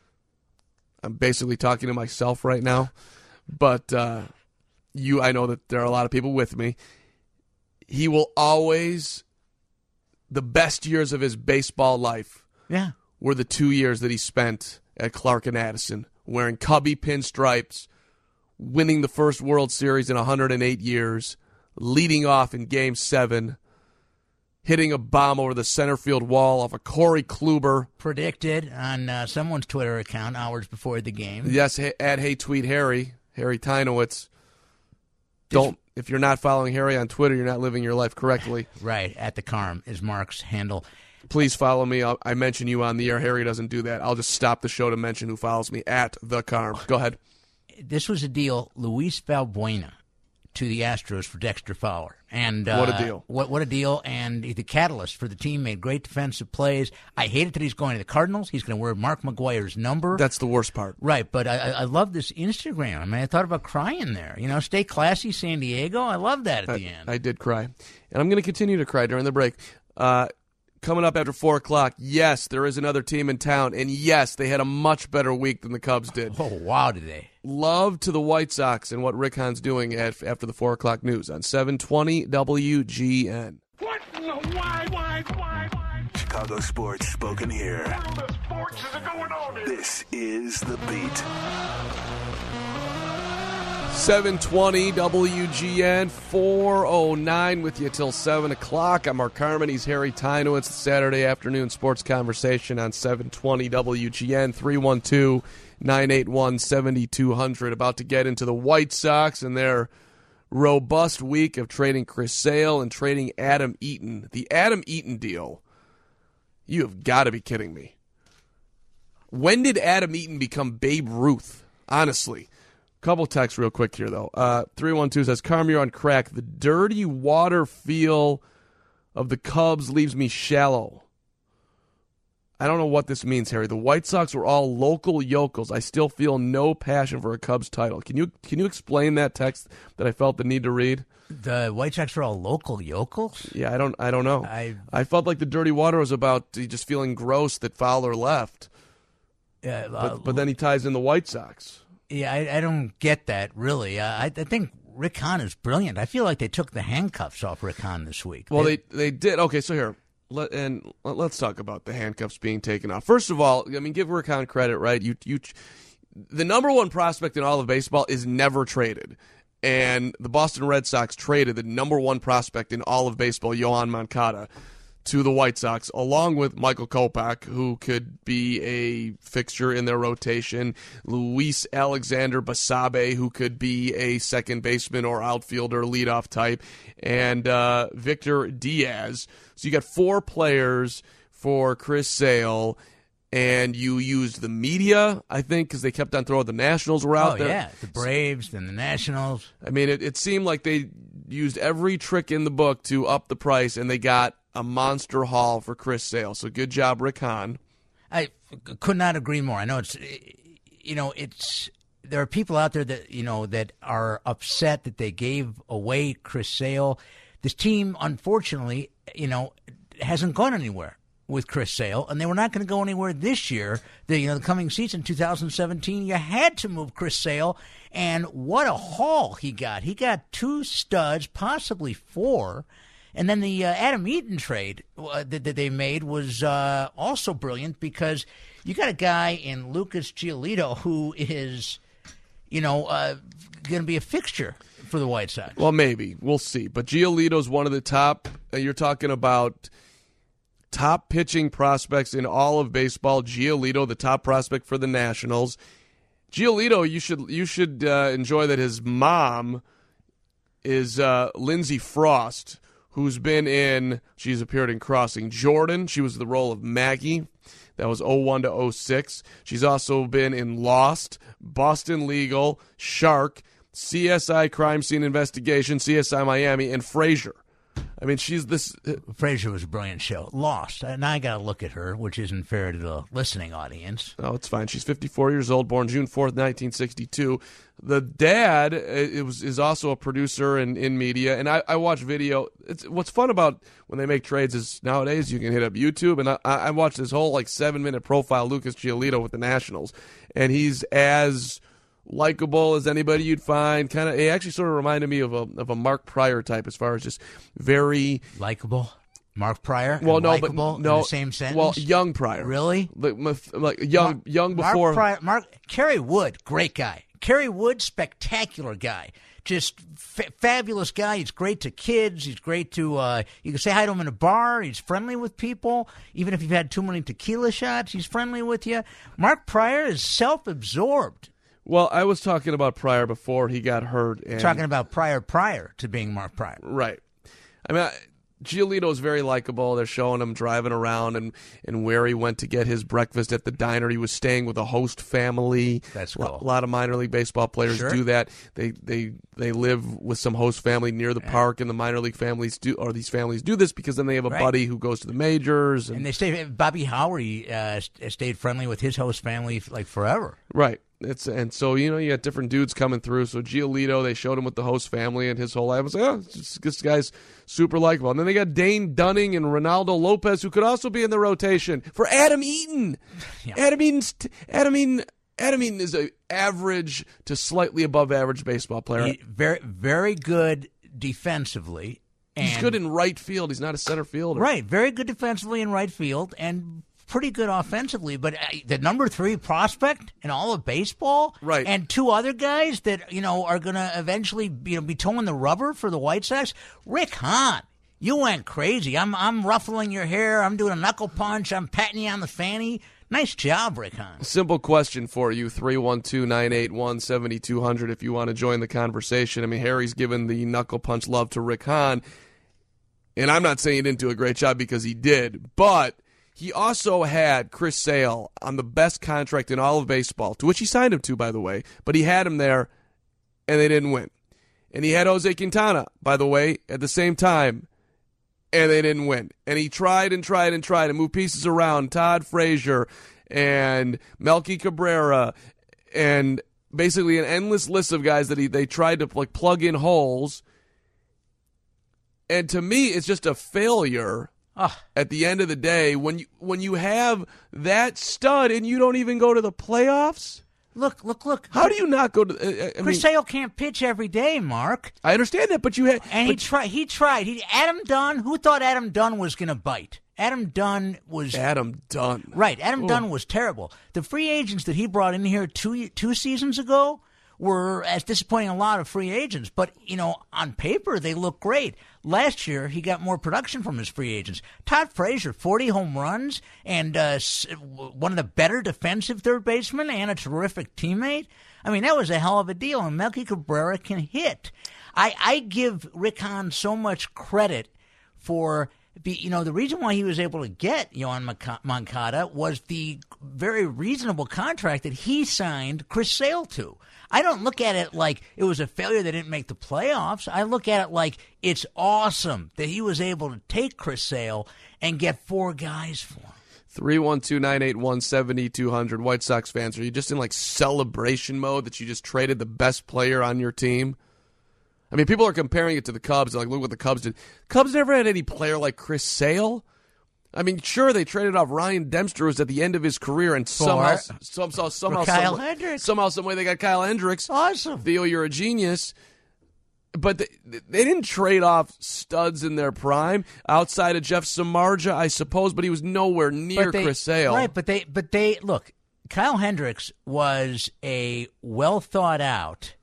I'm basically talking to myself right now, but uh, you, I know that there are a lot of people with me. He will always, the best years of his baseball life Yeah. were the two years that he spent at Clark and Addison, wearing Cubby pinstripes, winning the first World Series in one hundred eight years, leading off in Game seven, hitting a bomb over the center field wall off of Corey Kluber. Predicted on uh, someone's Twitter account hours before the game. Yes, at Hey Tweet Harry, Harry Tynowitz. Don't, if you're not following Harry on Twitter, you're not living your life correctly. Right, at the Carm is Mark's handle. Please follow me. I'll, I mention you on the air. Harry doesn't do that. I'll just stop the show to mention who follows me at the Carm. Go ahead. This was a deal, Luis Valbuena to the Astros for Dexter Fowler. And uh, What a deal. What, what a deal. And the catalyst for the team, made great defensive plays. I hate it that he's going to the Cardinals. He's going to wear Mark McGwire's number. That's the worst part. Right, but I, I love this Instagram. I mean, I thought about crying there. You know, stay classy, San Diego. I love that at I, the end. I did cry. And I'm going to continue to cry during the break. Uh, coming up after four o'clock, yes, there is another team in town. And yes, they had a much better week than the Cubs did. Oh, wow, did they? Love to the White Sox and what Rick Hahn's doing at, after the four o'clock news on seven twenty W G N. What in the why, why, why, why? Chicago sports spoken here. World of sports is going on here. This is The Beat. seven twenty W G N, four oh nine with you till seven o'clock. I'm Mark Carmen. He's Harry Tynowitz. The Saturday afternoon sports conversation on seven twenty W G N, three one two, nine eight one, seven two zero zero. About to get into the White Sox and their robust week of trading Chris Sale and trading Adam Eaton. The Adam Eaton deal, you have got to be kidding me. When did Adam Eaton become Babe Ruth? Honestly. Couple texts real quick here, though. Uh, three one two says, Carm, you're on crack. The dirty water feel of the Cubs leaves me shallow. I don't know what this means, Harry. The White Sox were all local yokels. I still feel no passion for a Cubs title. Can you can you explain that text that I felt the need to read? The White Sox were all local yokels? Yeah, I don't I don't know. I I felt like the dirty water was about just feeling gross that Fowler left. Yeah, uh, but, but then he ties in the White Sox. Yeah, I, I don't get that, really. Uh, I, I think Rick Hahn is brilliant. I feel like they took the handcuffs off Rick Hahn this week. Well, they they did. Okay, so here, let, and let's talk about the handcuffs being taken off. First of all, I mean, give Rick Hahn credit, right? You you, the number one prospect in all of baseball is never traded, and the Boston Red Sox traded the number one prospect in all of baseball, Yohan Moncada, to the White Sox, along with Michael Kopech, who could be a fixture in their rotation, Luis Alexander Basabe, who could be a second baseman or outfielder, leadoff type, and uh, Victor Diaz. So you got four players for Chris Sale, and you used the media, I think, because they kept on throwing the Nationals were out oh, there. yeah, the Braves, then the Nationals. I mean, it, it seemed like they used every trick in the book to up the price, and they got a monster haul for Chris Sale. So good job, Rick Hahn. I could not agree more. I know it's, you know, it's there are people out there that you know that are upset that they gave away Chris Sale. This team, unfortunately, you know, hasn't gone anywhere with Chris Sale, and they were not going to go anywhere this year. The you know the coming season, two thousand seventeen, you had to move Chris Sale, and what a haul he got! He got two studs, possibly four. And then the uh, Adam Eaton trade uh, that, that they made was uh, also brilliant because you got a guy in Lucas Giolito who is, you know, uh, going to be a fixture for the White Sox. Well, maybe. We'll see. But Giolito's one of the top, uh, you're talking about top pitching prospects in all of baseball. Giolito, the top prospect for the Nationals. Giolito, you should, you should uh, enjoy that his mom is uh, Lindsey Frost, who's been in, she's appeared in Crossing Jordan. She was the role of Maggie. That was oh one to oh six. She's also been in Lost, Boston Legal, Shark, C S I Crime Scene Investigation, C S I Miami, and Frasier. I mean, she's this. Uh, Frasier was a brilliant show. Lost. And I got to look at her, which isn't fair to the listening audience. Oh, it's fine. She's fifty-four years old, born June fourth, nineteen sixty-two. The dad it was is also a producer in, in media, and I, I watch video. It's what's fun about when they make trades is nowadays you can hit up YouTube, and I, I watched this whole like seven minute profile Lucas Giolito with the Nationals, and he's as likable as anybody you'd find. Kind of, he actually sort of reminded me of a of a Mark Pryor type as far as just very likable. Mark Pryor. Well, no, likable but no, in the same sentence. Well, young Pryor, really, like, like young, Mark, young before. Mark Pryor, Mark Kerry Wood, great guy. Kerry Wood, spectacular guy. Just fa- fabulous guy. He's great to kids. He's great to, uh, you can say hi to him in a bar. He's friendly with people. Even if you've had too many tequila shots, he's friendly with you. Mark Pryor is self-absorbed. Well, I was talking about Pryor before he got hurt. And talking about Pryor prior to being Mark Pryor. Right. I mean, I, Giolito is very likable. They're showing him driving around and, and where he went to get his breakfast at the diner. He was staying with a host family. That's cool. A lot of minor league baseball players sure. do that. They they they live with some host family near the yeah. park, and the minor league families do, or these families do this because then they have a right. buddy who goes to the majors. And, and they stay. Bobby Howry uh, stayed friendly with his host family like forever. Right. It's and so you know you got different dudes coming through. So Giolito, they showed him with the host family and his whole life. I was like, oh, this guy's super likable. And then they got Dane Dunning and Ronaldo Lopez, who could also be in the rotation for Adam Eaton. Yeah. Adam Eaton's Adam Eaton. Adam Eaton is a average to slightly above average baseball player. He, very very good defensively. And he's good in right field. He's not a center fielder. Right, very good defensively in right field and pretty good offensively, but the number three prospect in all of baseball, right? And two other guys that you know are going to eventually you know, be towing the rubber for the White Sox. Rick Hahn, you went crazy. I'm I'm ruffling your hair. I'm doing a knuckle punch. I'm patting you on the fanny. Nice job, Rick Hahn. Simple question for you: three one two nine eight one seventy two hundred. If you want to join the conversation, I mean Harry's given the knuckle punch love to Rick Hahn, and I'm not saying he didn't do a great job because he did, but he also had Chris Sale on the best contract in all of baseball, to which he signed him to, by the way. But he had him there, and they didn't win. And he had Jose Quintana, by the way, at the same time, and they didn't win. And he tried and tried and tried to move pieces around. Todd Frazier and Melky Cabrera and basically an endless list of guys that he they tried to like plug in holes. And to me, it's just a failure. Oh. At the end of the day, when you when you have that stud and you don't even go to the playoffs, look, look, look. How do you not go to? Uh, I Chris mean, Sale can't pitch every day, Mark. I understand that, but you had and he tried. He tried. He Adam Dunn. Who thought Adam Dunn was going to bite? Adam Dunn was Adam Dunn. Right. Adam Ooh. Dunn was terrible. The free agents that he brought in here two two seasons ago were as disappointing a lot of free agents, but you know, on paper they look great. Last year he got more production from his free agents. Todd Frazier, forty home runs, and uh, one of the better defensive third basemen, and a terrific teammate. I mean, that was a hell of a deal. And Melky Cabrera can hit. I, I give Rick Hahn so much credit for. The, you know, the reason why he was able to get Yohan Moncada was the very reasonable contract that he signed Chris Sale to. I don't look at it like it was a failure they didn't make the playoffs. I look at it like it's awesome that he was able to take Chris Sale and get four guys for him. three one two, nine eight one, seven two zero zero. White Sox fans, are you just in like celebration mode that you just traded the best player on your team? I mean, people are comparing it to the Cubs. Like, look what the Cubs did. Cubs never had any player like Chris Sale. I mean, sure, they traded off Ryan Dempster, who's at the end of his career, and somehow, somehow, somehow, Kyle some, Hendricks. somehow, some way they got Kyle Hendricks. Awesome. Theo, you're a genius. But they, they didn't trade off studs in their prime outside of Jeff Samardzija, I suppose, but he was nowhere near they, Chris Sale. Right, but they, but they look. Kyle Hendricks was a well thought out,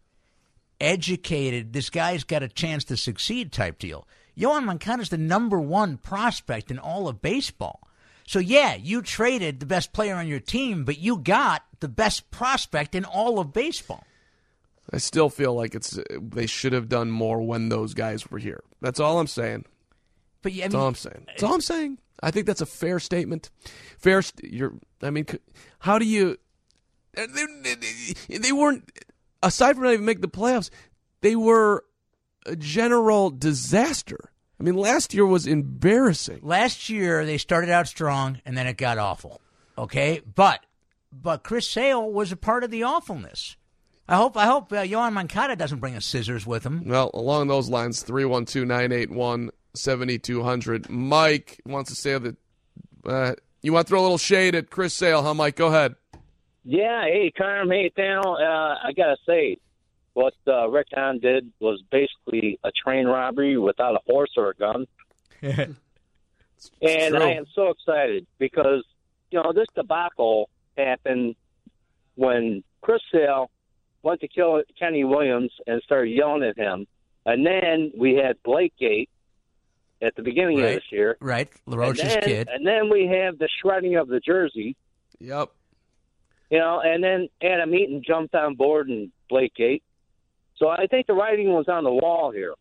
educated. This guy's got a chance to succeed type deal. Yohan Moncada's the number one prospect in all of baseball. So, yeah, you traded the best player on your team, but you got the best prospect in all of baseball. I still feel like it's they should have done more when those guys were here. That's all I'm saying. But yeah, I mean, that's all I'm saying. That's all I'm saying. I think that's a fair statement. Fair. St- you're. I mean, how do you? They, they, they weren't. Aside from not even making the playoffs, they were a general disaster. I mean, last year was embarrassing. Last year they started out strong and then it got awful. Okay, but but Chris Sale was a part of the awfulness. I hope I hope uh, Yohan Moncada doesn't bring a scissors with him. Well, along those lines, three one two, nine eight one, seven two zero zero. Mike wants to say that uh, you want to throw a little shade at Chris Sale, huh, Mike? Go ahead. Yeah, hey, Carm, hey, Daniel, uh, I got to say, what uh, Rick Hahn did was basically a train robbery without a horse or a gun. And true. I am so excited because, you know, this debacle happened when Chris Sale went to kill Kenny Williams and started yelling at him. And then we had Blakegate at the beginning right. of this year. Right, LaRoche's and then, kid. And then we have the shredding of the jersey. Yep. You know, and then Adam Eaton jumped on board in Blakegate. So I think the writing was on the wall here.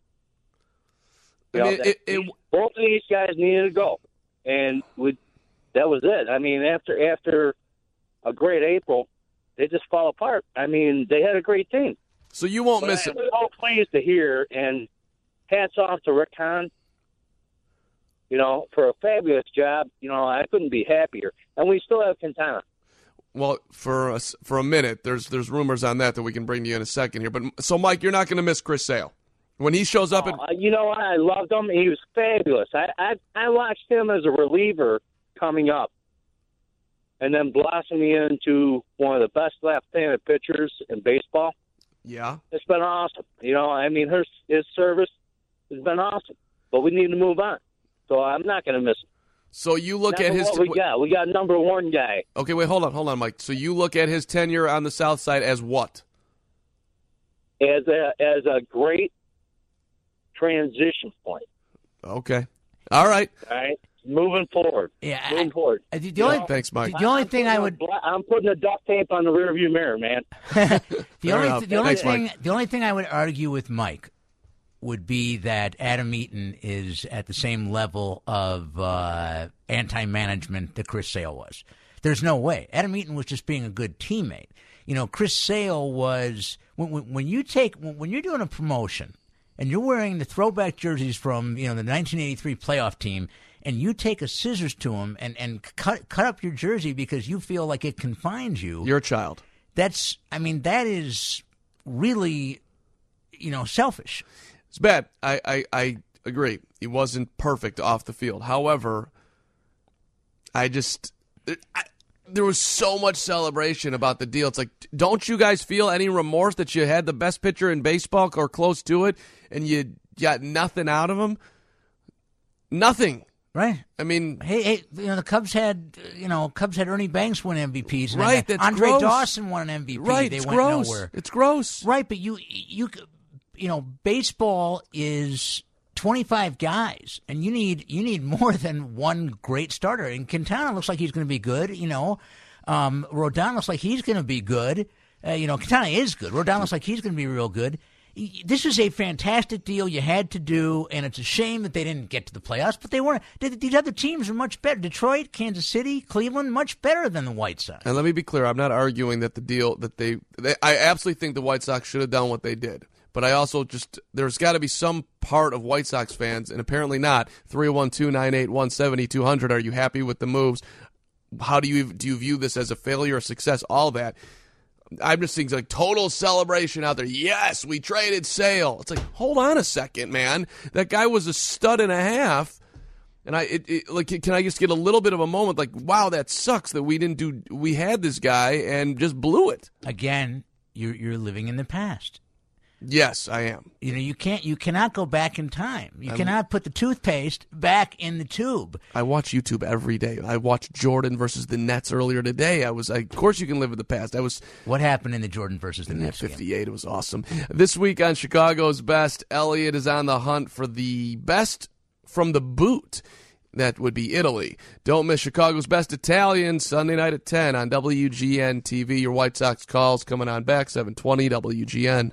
You I know, mean, that it, it, these, both of these guys needed to go. And we, that was it. I mean, after after a great April, they just fall apart. I mean, they had a great team. So you won't but miss I it. was so pleased to hear, and hats off to Rick Hahn, you know, for a fabulous job. You know, I couldn't be happier. And we still have Quintana. Well, for a, for a minute, there's there's rumors on that that we can bring to you in a second here. But so, Mike, you're not going to miss Chris Sale when he shows up. Oh, at, you know what? I loved him. He was fabulous. I, I I watched him as a reliever coming up, and then blossoming into one of the best left-handed pitchers in baseball. Yeah, it's been awesome. You know, I mean, his his service has been awesome. But we need to move on, so I'm not going to miss him. So you look Number at his. What we got? We got number one guy. Okay, wait, hold on, hold on, Mike. So you look at his tenure on the South Side as what? As a as a great transition point. Okay, all right, all right. Moving forward. Yeah, moving forward. The, the only, know, thanks, Mike. The only thing I would. I'm putting a duct tape on the rearview mirror, man. the only enough. the only Thanks, thing Mike. the only thing I would argue with Mike would be that Adam Eaton is at the same level of uh, anti-management that Chris Sale was. There's no way. Adam Eaton was just being a good teammate. You know, Chris Sale was when, when, when you take when you're doing a promotion and you're wearing the throwback jerseys from you know the nineteen eighty-three playoff team, and you take a scissors to him and, and cut cut up your jersey because you feel like it confines you. You're a child. That's I mean that is really you know selfish. It's bad. I, I, I agree. He wasn't perfect off the field. However, I just I, there was so much celebration about the deal. It's like, don't you guys feel any remorse that you had the best pitcher in baseball or close to it, and you got nothing out of him? Nothing. Right. I mean, hey, hey, you know the Cubs had, you know, Cubs had Ernie Banks win M V Ps. And right. Then That's Andre gross. Dawson won an M V P. Right. They it's went gross. nowhere. It's gross. Right, but you, you, you know, baseball is twenty-five guys, and you need you need more than one great starter. And Quintana looks like he's going to be good. You know, um, Rodon looks like he's going to be good. Uh, you know, Quintana is good. Rodon looks like he's going to be real good. this is a fantastic deal you had to do, and it's a shame that they didn't get to the playoffs, but they weren't. These other teams are much better. Detroit, Kansas City, Cleveland, much better than the White Sox. And let me be clear, I'm not arguing that the deal that they, they I absolutely think the White Sox should have done what they did. But I also just, there's got to be some part of White Sox fans, and apparently not. three one two, nine eight one, seven two zero zero. Are you happy with the moves? How do you do you view this as a failure or success? All that. I'm just thinking like total celebration out there. Yes, we traded Sale. It's like, hold on a second, man. That guy was a stud and a half. And I it, it, like, can I just get a little bit of a moment like, wow, that sucks that we didn't do. We had this guy and just blew it. Again, you're you're living in the past. Yes, I am. You know, you can't, you cannot go back in time. You I'm, cannot put the toothpaste back in the tube. I watch YouTube every day. I watched Jordan versus the Nets earlier today. I was, I, of course, you can live in the past. I was. What happened in the Jordan versus the Nets game? fifty-eight. It was awesome. This week on Chicago's Best, Elliot is on the hunt for the best from the boot. That would be Italy. Don't miss Chicago's Best Italian Sunday night at ten on W G N T V. Your White Sox calls coming on back seven twenty W G N.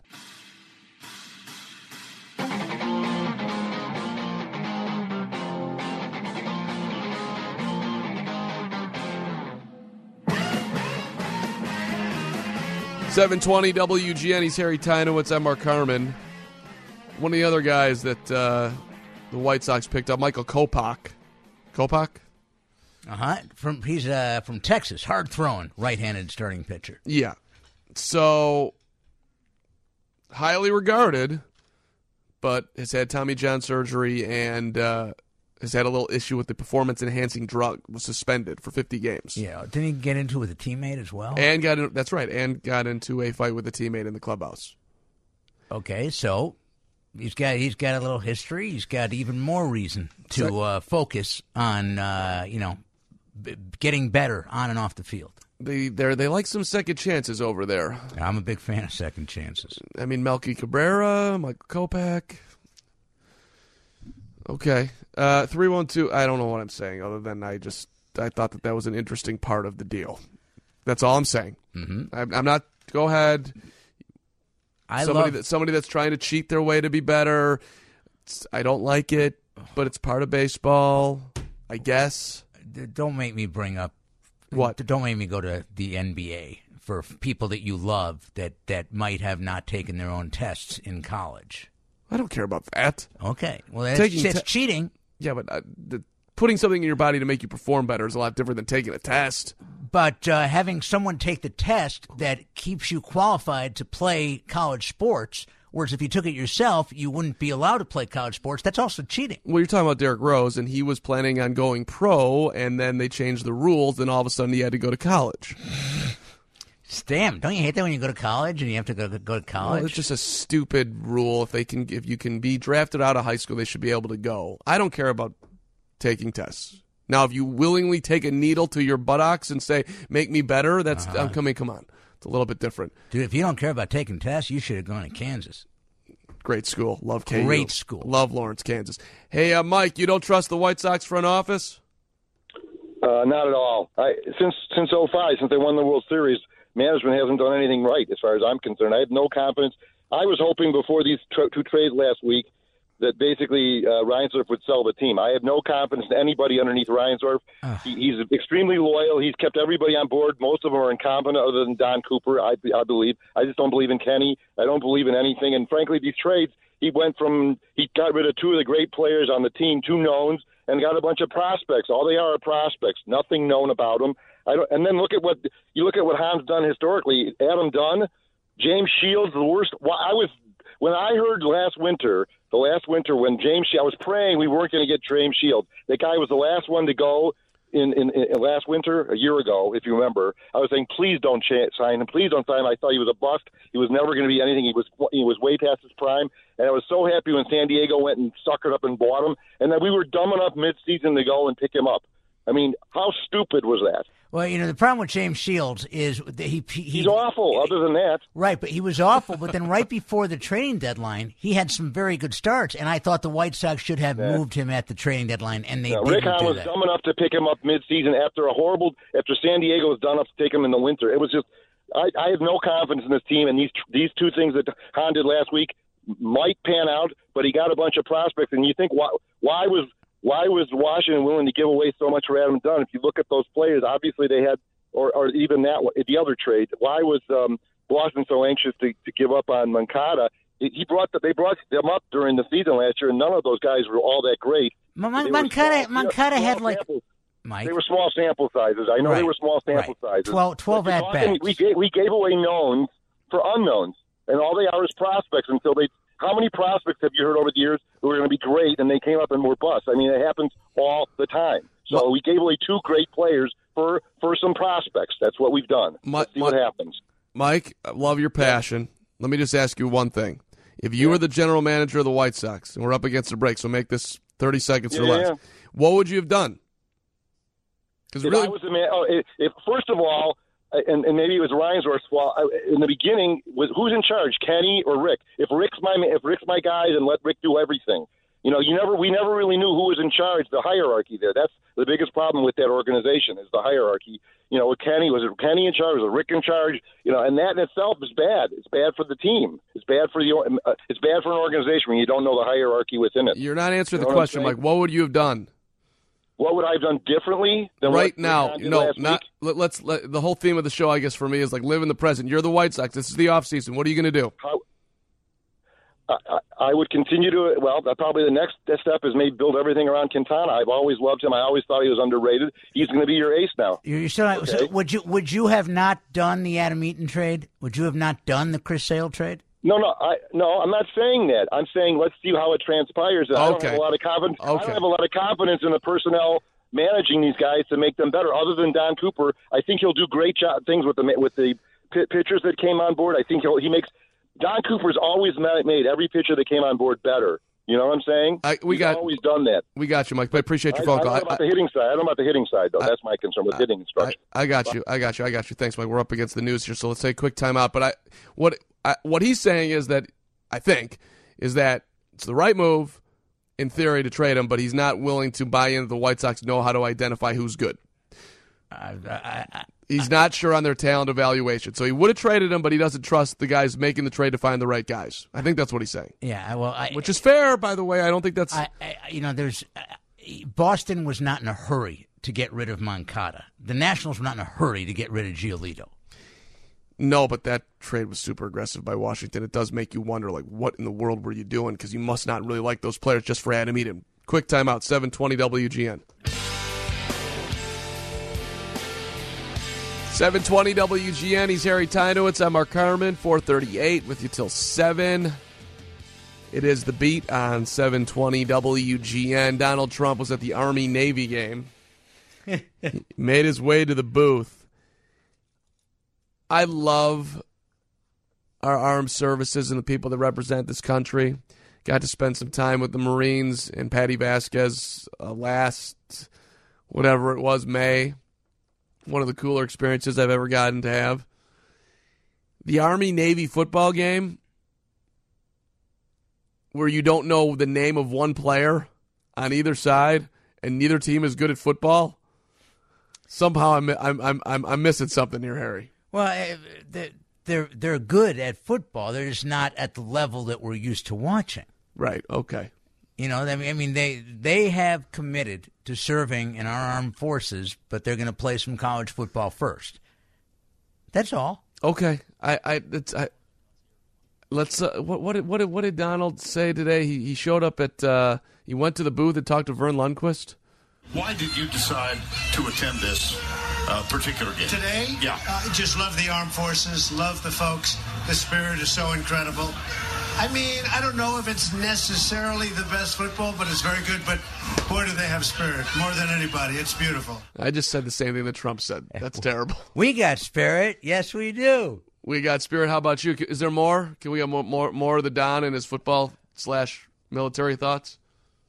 seven twenty W G N. He's Harry Tynowitz. I'm Mark Harmon. One of the other guys that uh, the White Sox picked up, Michael Kopech. Kopech? Uh-huh. From, he's uh, from Texas. Hard-throwing, right-handed starting pitcher. Yeah. So, highly regarded, but has had Tommy John surgery and uh, has had a little issue with the performance-enhancing drug. Was suspended for fifty games. Yeah, didn't he get into it with a teammate as well? And got in, that's right, and got into a fight with a teammate in the clubhouse. Okay, so he's got he's got a little history. He's got even more reason to uh, focus on uh, you know b- getting better on and off the field. They they they like some second chances over there. I'm a big fan of second chances. I mean, Melky Cabrera, Michael Kopech. Okay. Uh, three one two, I don't know what I'm saying other than I just I thought that that was an interesting part of the deal. That's all I'm saying. Mm-hmm. I'm, I'm not, go ahead. I somebody, love, that, somebody that's trying to cheat their way to be better. It's, I don't like it, but it's part of baseball, I guess. Don't make me bring up. What? Don't make me go to the N B A for people that you love that, that might have not taken their own tests in college. I don't care about that. Okay. Well, that's, Taking that's te- cheating. Yeah, but uh, the, putting something in your body to make you perform better is a lot different than taking a test. But uh, having someone take the test that keeps you qualified to play college sports, whereas if you took it yourself, you wouldn't be allowed to play college sports, that's also cheating. Well, you're talking about Derrick Rose, and he was planning on going pro, and then they changed the rules, and all of a sudden he had to go to college. Damn, don't you hate that when you go to college and you have to go, go to college? Well, it's just a stupid rule. If they can, if you can be drafted out of high school, they should be able to go. I don't care about taking tests. Now, if you willingly take a needle to your buttocks and say, make me better, that's, uh-huh. I'm coming, come on. It's a little bit different. Dude, if you don't care about taking tests, you should have gone to Kansas. Great school. Love K U. Great school. Love Lawrence, Kansas. Hey, uh, Mike, you don't trust the White Sox front office? Uh, not at all. I, since since oh five, since they won the World Series, management hasn't done anything right as far as I'm concerned. I have no confidence. I was hoping before these tr- two trades last week that basically uh, Reinsdorf would sell the team. I have no confidence in anybody underneath Reinsdorf. He, he's extremely loyal. He's kept everybody on board. Most of them are incompetent other than Don Cooper, I, I believe. I just don't believe in Kenny. I don't believe in anything. And frankly, these trades, he went from – he got rid of two of the great players on the team, two knowns, and got a bunch of prospects. All they are are prospects. Nothing known about them. I don't, and then look at what you look at what Hahn's done historically. Adam Dunn, James Shields, the worst. I was when I heard last winter, the last winter when James, I was praying we weren't going to get James Shields. That guy was the last one to go in, in, in last winter, a year ago, if you remember. I was saying, please don't ch- sign him. Please don't sign him. I thought he was a bust. He was never going to be anything. He was he was way past his prime. And I was so happy when San Diego went and suckered up and bought him. And then we were dumb enough mid-season to go and pick him up. I mean, how stupid was that? Well, you know, the problem with James Shields is that he, he he's awful. Other than that, right? But he was awful. But then, right before the trading deadline, he had some very good starts, and I thought the White Sox should have yeah. moved him at the trading deadline, and they yeah, didn't Rick Hahn do was that. dumb enough to pick him up mid-season after a horrible after San Diego was dumb enough to take him in the winter. It was just I, I have no confidence in this team, and these these two things that Hahn did last week might pan out, but he got a bunch of prospects. And you think, why, why was why was Washington willing to give away so much for Adam Dunn? If you look at those players, obviously they had, or, or even that the other trade. Why was um, Boston so anxious to, to give up on Moncada? He brought the, they brought them up during the season last year, and none of those guys were all that great. Mon- Moncada, Moncada had like Mike. They were small sample sizes. I know right. they were small sample right. sizes. twelve, twelve at bats. We gave, we gave away knowns for unknowns, and all they are is prospects until they. How many prospects have you heard over the years who were going to be great and they came up and were busts? I mean, it happens all the time. So well, we gave away two great players for, for some prospects. That's what we've done. My, Let's see my, what happens. Mike, I love your passion. Let me just ask you one thing. If you yeah. were the general manager of the White Sox, and we're up against the break, so make this thirty seconds yeah, or less, yeah. what would you have done? Because really, I was the man, oh, if, if first of all, and, and maybe it was Reinsworth's fault in the beginning, was who's in charge, Kenny or Rick? If Rick's my if Rick's my guy, then let Rick do everything. You know, you never we never really knew who was in charge. The hierarchy there. That's the biggest problem with that organization is the hierarchy. You know, with Kenny, was it Kenny in charge? Was it Rick in charge? You know, and that in itself is bad. It's bad for the team. It's bad for the. Uh, it's bad for an organization when you don't know the hierarchy within it. You're not answering you know the question, Mike. What would you have done? What would I have done differently than right what now? No, not. Week? Let, let's. Let, the whole theme of the show, I guess, for me is like live in the present. You're the White Sox. This is the off season. What are you going to do? How, I, I would continue to, well, probably the next step is maybe build everything around Quintana. I've always loved him. I always thought he was underrated. He's going to be your ace now. You're still, okay. so would you would you have not done the Adam Eaton trade? Would you have not done the Chris Sale trade? No, no, I no, I'm not saying that. I'm saying let's see how it transpires. I don't okay. have a lot of confidence. Okay. I don't have a lot of confidence in the personnel managing these guys to make them better. Other than Don Cooper, I think he'll do great job things with the with the pitchers that came on board. I think he'll, he makes. Don Cooper's always made every pitcher that came on board better. You know what I'm saying? I, we He's got, always done that. We got you, Mike. But I appreciate your I, phone I call. don't know about I, the hitting side. I don't know about the hitting side, though. I, That's my concern with I, hitting instruction. I, I got you. I got you. I got you. Thanks, Mike. We're up against the news here, so let's take a quick timeout. But I, what I, what he's saying is that I think is that it's the right move in theory to trade him, but he's not willing to buy into the White Sox know how to identify who's good. I, I, I, He's not sure on their talent evaluation. So he would have traded him, but he doesn't trust the guys making the trade to find the right guys. I think that's what he's saying. Yeah, well, I, which is fair, by the way. I don't think that's. I, I, you know, there's uh, Boston was not in a hurry to get rid of Moncada. The Nationals were not in a hurry to get rid of Giolito. No, but that trade was super aggressive by Washington. It does make you wonder, like, what in the world were you doing? Because you must not really like those players just for Adam Eaton. Quick timeout, seven twenty W G N. seven twenty W G N, he's Harry Tynowitz. I'm Mark Carman, four thirty-eight with you till seven. It is The Beat on seven twenty W G N. Donald Trump was at the Army-Navy game. He made his way to the booth. I love our armed services and the people that represent this country. Got to spend some time with the Marines and Patty Vasquez uh, last, whatever it was, May. One of the cooler experiences I've ever gotten to have. The Army-Navy football game, where you don't know the name of one player on either side, and neither team is good at football. Somehow I'm I'm I'm I'm, I'm missing something here, Harry. Well, they're, they're they're good at football. They're just not at the level that we're used to watching. Right. Okay. You know, I mean, I mean, they they have committed to serving in our armed forces, but they're going to play some college football first. That's all. Okay. I I, it's, I let's. Uh, what what did, what did what did Donald say today? He he showed up at. Uh, he went to the booth and talked to Vern Lundquist. Why did you decide to attend this uh, particular game? Today? Yeah. I uh, just love the armed forces, love the folks. The spirit is so incredible. I mean, I don't know if it's necessarily the best football, but it's very good. But boy, do they have spirit, more than anybody. It's beautiful. I just said the same thing that Trump said. That's terrible. We got spirit. Yes, we do. We got spirit. How about you? Is there more? Can we have more more, more of the Don and his football slash military thoughts?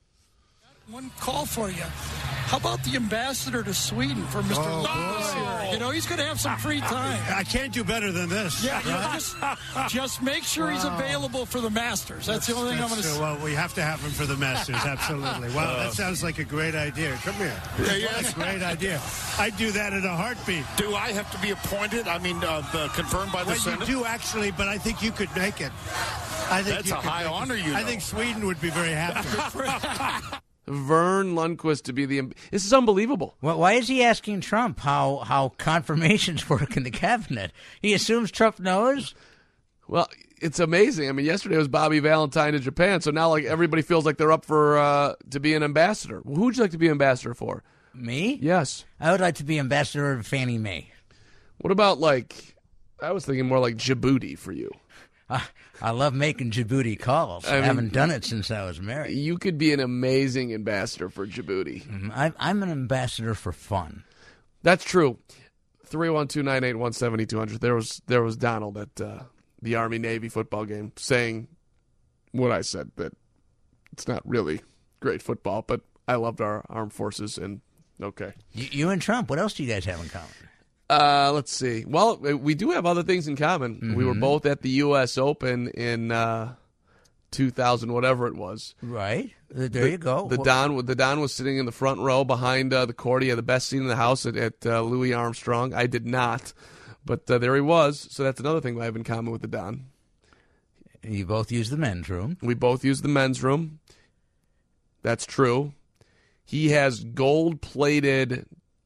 One call for you. How about the ambassador to Sweden for Mister Oh, Lundqvist here? You know, he's going to have some free time. I can't do better than this. Yeah, you know, right? just, just make sure he's available for the Masters. That's, that's the only thing I'm going to say. Well, we have to have him for the Masters, absolutely. Wow, Uh, that sounds like a great idea. Come here. Yeah, yeah. That's a great idea. I'd do that in a heartbeat. Do I have to be appointed? I mean, uh, uh, confirmed by the Well, Senate? you do, actually, but I think you could make it. I think That's you a could high make honor, it. you I know. think Sweden would be very happy. Vern Lundquist to be the. This is unbelievable. Well, why is he asking Trump how, how confirmations work in the cabinet? He assumes Trump knows? Well, it's amazing. I mean, yesterday was Bobby Valentine in Japan, so now like everybody feels like they're up for uh, to be an ambassador. Who would you like to be ambassador for? Me? Yes. I would like to be ambassador of Fannie Mae. What about like? I was thinking more like Djibouti for you. Uh, I love making Djibouti calls. I, I mean, haven't done it since I was married. You could be an amazing ambassador for Djibouti. Mm-hmm. I'm, I'm an ambassador for fun. That's true. three one two, nine eight one, seven two zero zero. There was there was Donald at uh, the Army-Navy football game saying what I said, that it's not really great football, but I loved our armed forces, and okay. You, you and Trump, what else do you guys have in common? Uh, let's see. Well, we do have other things in common. Mm-hmm. We were both at the U S Open in uh, two thousand, whatever it was. Right. There the, you go. The Don, the Don was sitting in the front row behind uh, the court. He had the best seat in the house at, at uh, Louis Armstrong. I did not, but uh, there he was. So that's another thing I have in common with the Don. You both use the men's room. We both use the men's room. That's true. He has gold-plated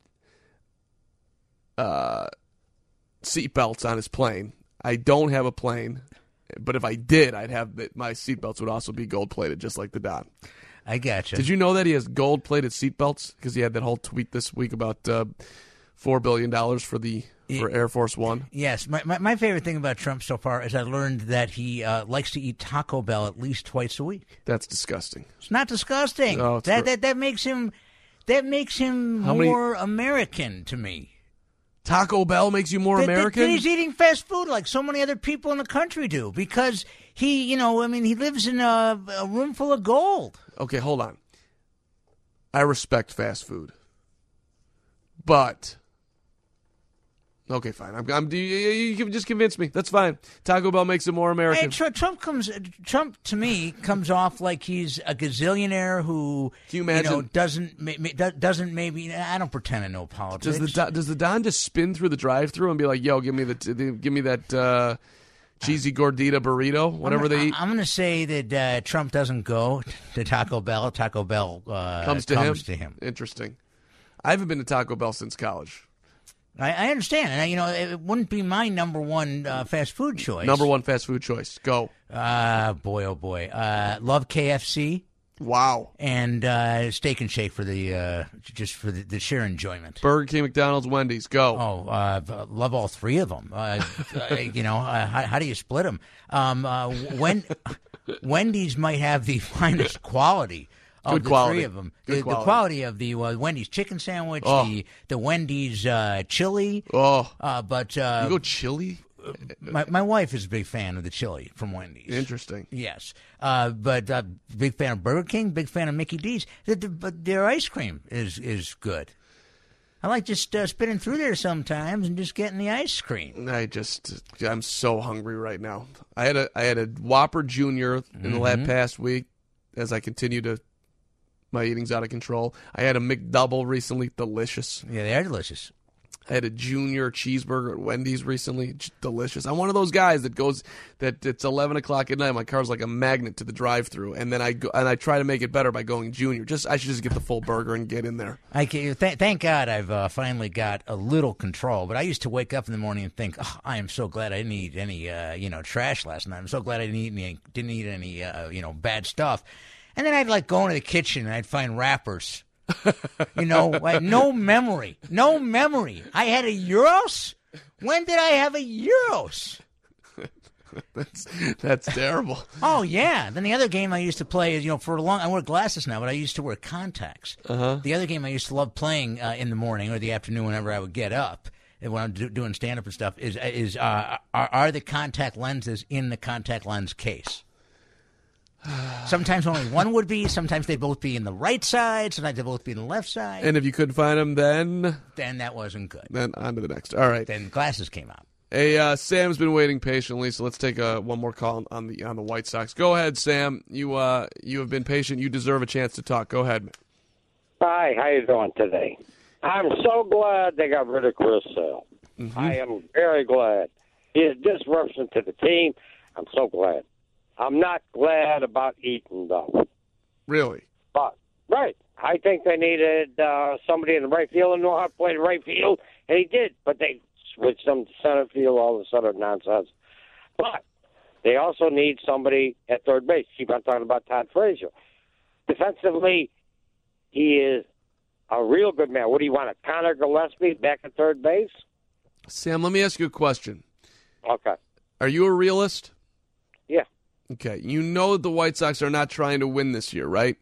uh, seatbelts on his plane. I don't have a plane, but if I did, I'd have the, my seatbelts would also be gold-plated, just like the Don. I gotcha. Did you know that he has gold-plated seatbelts? Because he had that whole tweet this week about uh, four billion dollars for the for Air Force One. Yes. My, my, my favorite thing about Trump so far is I learned that he uh, likes to eat Taco Bell at least twice a week. That's disgusting. It's not disgusting. Oh, it's that, gr- that that makes him that makes him How many- more American to me. Taco Bell makes you more That- that- American? that he's eating fast food like so many other people in the country do because he, you know, I mean, he lives in a, a room full of gold. Okay, hold on. I respect fast food, but okay, fine. I'm, I'm you, you can just convince me. That's fine. Taco Bell makes it more American. Hey, Tr- Trump comes. Trump to me comes off like he's a gazillionaire who Can you imagine- know, doesn't ma- ma- doesn't maybe. I don't pretend to know politics. Does the Don- does the Don just spin through the drive-through and be like, "Yo, give me the t- the- give me that uh, cheesy gordita burrito, whatever I'm, they eat." I'm going to say that uh, Trump doesn't go to Taco Bell. Taco Bell uh, comes to comes him. to him. Interesting. I haven't been to Taco Bell since college. I, I understand. And, you know, it wouldn't be my number one uh, fast food choice. Number one fast food choice. Go. Uh, boy, oh boy. Uh, love K F C. Wow. And uh, Steak and Shake for the uh, just for the, the sheer enjoyment. Burger King, McDonald's, Wendy's. Go. Oh, uh, love all three of them. Uh, uh, you know, uh, how, how do you split them? Um, uh, when Wendy's might have the finest quality of Good the quality. three of them. Good the, quality. the quality of the uh, Wendy's chicken sandwich, Oh. the the Wendy's uh, chili. Oh, uh, but uh, you go chili. My my wife is a big fan of the chili from Wendy's. Interesting. Yes, uh, but uh, big fan of Burger King, big fan of Mickey D's. The, the, but their ice cream is is good. I like just uh, spinning through there sometimes and just getting the ice cream. I just, I'm so hungry right now. I had a, I had a Whopper Junior in the last Mhm. past week. As I continue to, my eating's out of control. I had a McDouble recently, delicious. Yeah, they are delicious. I had a Junior cheeseburger at Wendy's recently, just delicious. I'm one of those guys that goes that it's eleven o'clock at night. My car's like a magnet to the drive-through, and then I go and I try to make it better by going Junior. Just I should just get the full burger and get in there. I can, th- thank God I've uh, finally got a little control. But I used to wake up in the morning and think, oh, I am so glad I didn't eat any, uh, you know, trash last night. I'm so glad I didn't eat any, didn't eat any, uh, you know, bad stuff. And then I'd like go into the kitchen and I'd find wrappers. You know, I had no memory, no memory. I had a Euros. When did I have a Euros? that's that's terrible. Oh yeah. Then the other game I used to play is, you know, for a long. I wear glasses now, but I used to wear contacts. Uh-huh. The other game I used to love playing uh, in the morning or the afternoon whenever I would get up and when I'm do, doing stand up and stuff is is uh, are, are the contact lenses in the contact lens case? Sometimes only one would be. Sometimes they'd both be in the right side. Sometimes they'd both be in the left side. And if you couldn't find them, then then that wasn't good. Then on to the next. All right. Then glasses came out. Hey, uh, Sam's been waiting patiently, so let's take uh, one more call on the on the White Sox. Go ahead, Sam. You uh, you have been patient. You deserve a chance to talk. Go ahead. Hi, how you doing today? I'm so glad they got rid of Chris Sale. Mm-hmm. I am very glad. He is disruption to the team. I'm so glad. I'm not glad about Eaton, though. Really? But, right. I think they needed uh, somebody in the right field and know how to play the right field, and he did. But they switched him to center field, all this other nonsense. But they also need somebody at third base. Keep on talking about Todd Frazier. Defensively, he is a real good man. What do you want, a Connor Gillespie back at third base? Sam, let me ask you a question. Okay. Are you a realist? Yeah. Okay. You know that the White Sox are not trying to win this year, right?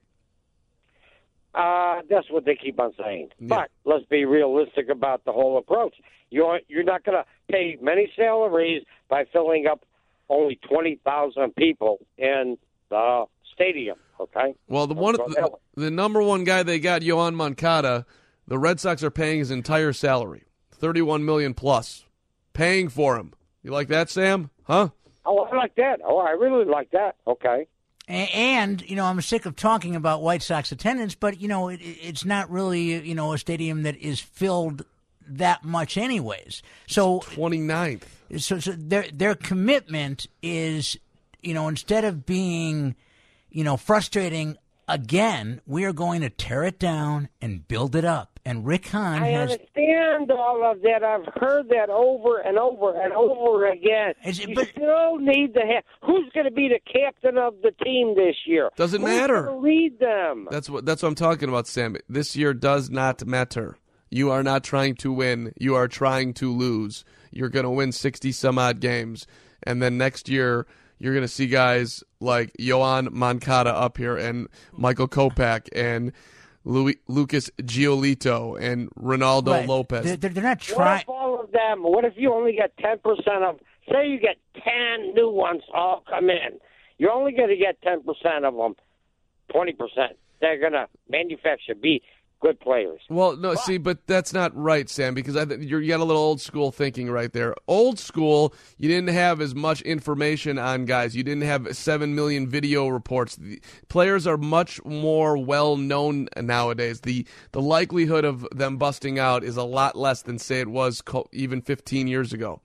Uh, that's what they keep on saying. Yeah. But let's be realistic about the whole approach. You're, you're not going to pay many salaries by filling up only twenty thousand people in the stadium, okay? Well, the one, the, the number one guy they got, Yohan Moncada, the Red Sox are paying his entire salary, thirty-one million dollars plus, paying for him. You like that, Sam? Huh? Oh, I like that. Oh, I really like that. Okay. And, you know, I'm sick of talking about White Sox attendance, but, you know, it, it's not really, you know, a stadium that is filled that much anyways. So twenty-ninth. So, so their their commitment is, you know, instead of being, you know, frustrating again, we are going to tear it down and build it up. And Rick Hahn I has... understand all of that. I've heard that over and over and over again. It, you but, still need to have... Who's going to be the captain of the team this year? Doesn't Who's matter. going to lead them? That's what that's what I'm talking about, Sam. This year does not matter. You are not trying to win. You are trying to lose. You're going to win sixty some odd games, and then next year you're going to see guys like Yohan Moncada up here and Michael Kopech and Louis, Lucas Giolito and Ronaldo Right. Lopez. They're, they're not What trying... if all of them... What if you only get ten percent of... Say you get ten new ones all come in. You're only going to get ten percent of them, twenty percent. They're going to manufacture, be good players. Well, no, see, but that's not right, Sam, because I th- you're, you got a little old school thinking right there. Old school, you didn't have as much information on guys. You didn't have seven million video reports. The players are much more well-known nowadays. The the likelihood of them busting out is a lot less than, say, it was co- even fifteen years ago.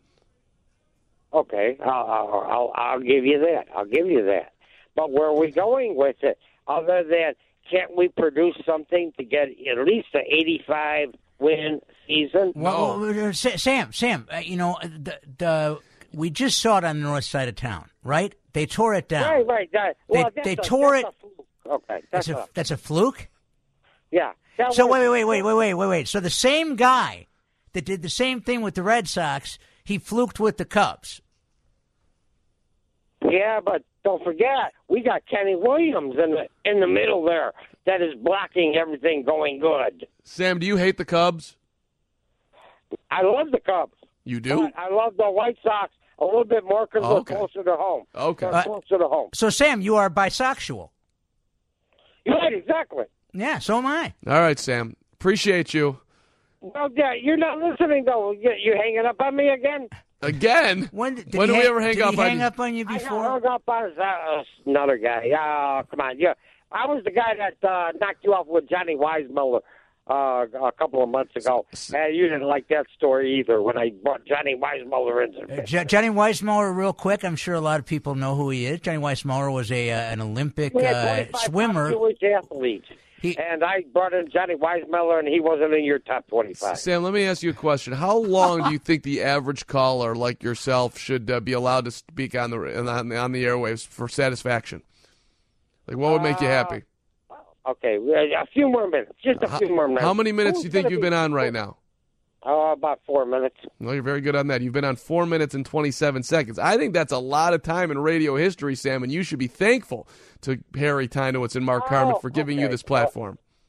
Okay, I'll, I'll, I'll, I'll give you that. I'll give you that. But where are we going with it? Other than, can't we produce something to get at least an eighty-five win season? Well, well, Sam, Sam, uh, you know, the, the we just saw it on the north side of town, right? They tore it down. Right, right. That, well, they that's they a, tore that's it. A fluke. Okay, that's, That's a a, that's a fluke. yeah. That So was- wait, wait, wait, wait, wait, wait, wait. So the same guy that did the same thing with the Red Sox, he fluked with the Cubs. Yeah, but don't forget, we got Kenny Williams in the in the middle there that is blocking everything going good. Sam, do you hate the Cubs? I love the Cubs. You do? But I love the White Sox a little bit more because Okay. we're closer to home. Okay. We're Uh, closer to home. So Sam, you are bisexual. Right, exactly. Yeah, so am I. All right, Sam. Appreciate you. Well, yeah, you're not listening, though. You, you hanging up on me again? Again? When did, When he do we hang- ever hang did up he on hang you? up on you I got before? hung up on uh, another guy. Oh, come on. Yeah, I was the guy that uh, knocked you off with Johnny Weissmuller uh, a couple of months ago. And you didn't like that story either when I brought Johnny Weissmuller into it. Jo- Johnny Weissmuller, real quick. I'm sure a lot of people know who he is. Johnny Weissmuller was a uh, an Olympic We had uh, twenty-five swimmer. top Jewish athletes. He- and I brought in Johnny Weissmuller, and he wasn't in your top twenty-five. Sam, let me ask you a question. How long do you think the average caller like yourself should uh, be allowed to speak on the on the, on the airwaves for satisfaction? Like, what would make you happy? Okay, a few more minutes. Just a How, few more minutes. how many minutes Who's do you think gonna you've be- been on right now? Oh, about four minutes. Well, you're very good on that. You've been on four minutes and twenty-seven seconds. I think that's a lot of time in radio history, Sam, and you should be thankful to Harry Tynowitz and Mark Oh, Carmen for giving you okay. this platform.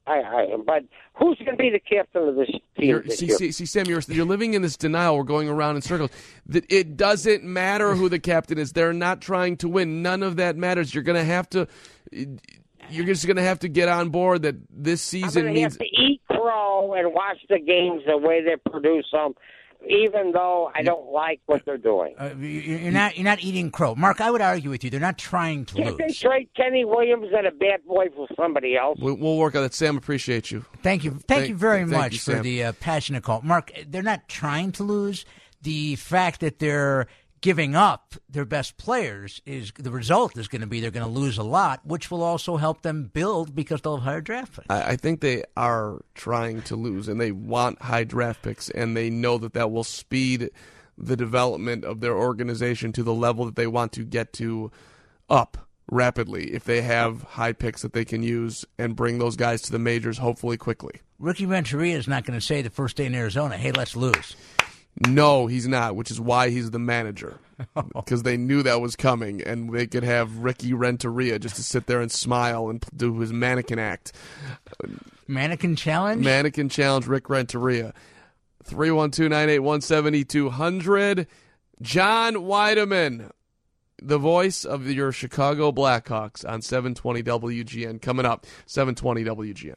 I, I, but who's going to be the captain of this team? You're, this see, year? see, see, Sam, you're, you're living in this denial. We're going around in circles. That it doesn't matter who the captain is. They're not trying to win. None of that matters. You're going to have to. You're just going to have to get on board that this season I'm means. have to eat crow and watch the games the way they produce them, even though I don't like what they're doing. Uh, you're not you're not eating crow, Mark. I would argue with you. They're not trying to Can't lose. they trade Kenny Williams and a bad boy for somebody else? We- We'll work on that. Sam, appreciate you. Thank you, thank, Thank- you very thank much you, for Sam. the uh, passionate call, Mark. They're not trying to lose. The fact that they're giving up their best players is the result is going to be they're going to lose a lot, which will also help them build because they'll have higher draft picks. I, I think they are trying to lose, and they want high draft picks, and they know that that will speed the development of their organization to the level that they want to get to up rapidly if they have high picks that they can use and bring those guys to the majors hopefully quickly. Ricky Renteria is not going to say the first day in Arizona, hey, let's lose. No, he's not, which is why he's the manager, because they knew that was coming, and they could have Ricky Renteria just to sit there and smile and do his mannequin act. Mannequin challenge? Mannequin challenge, Rick Renteria. three one two, nine eight one, seven two zero zero. John Weideman, the voice of your Chicago Blackhawks on seven twenty W G N. Coming up, seven twenty W G N.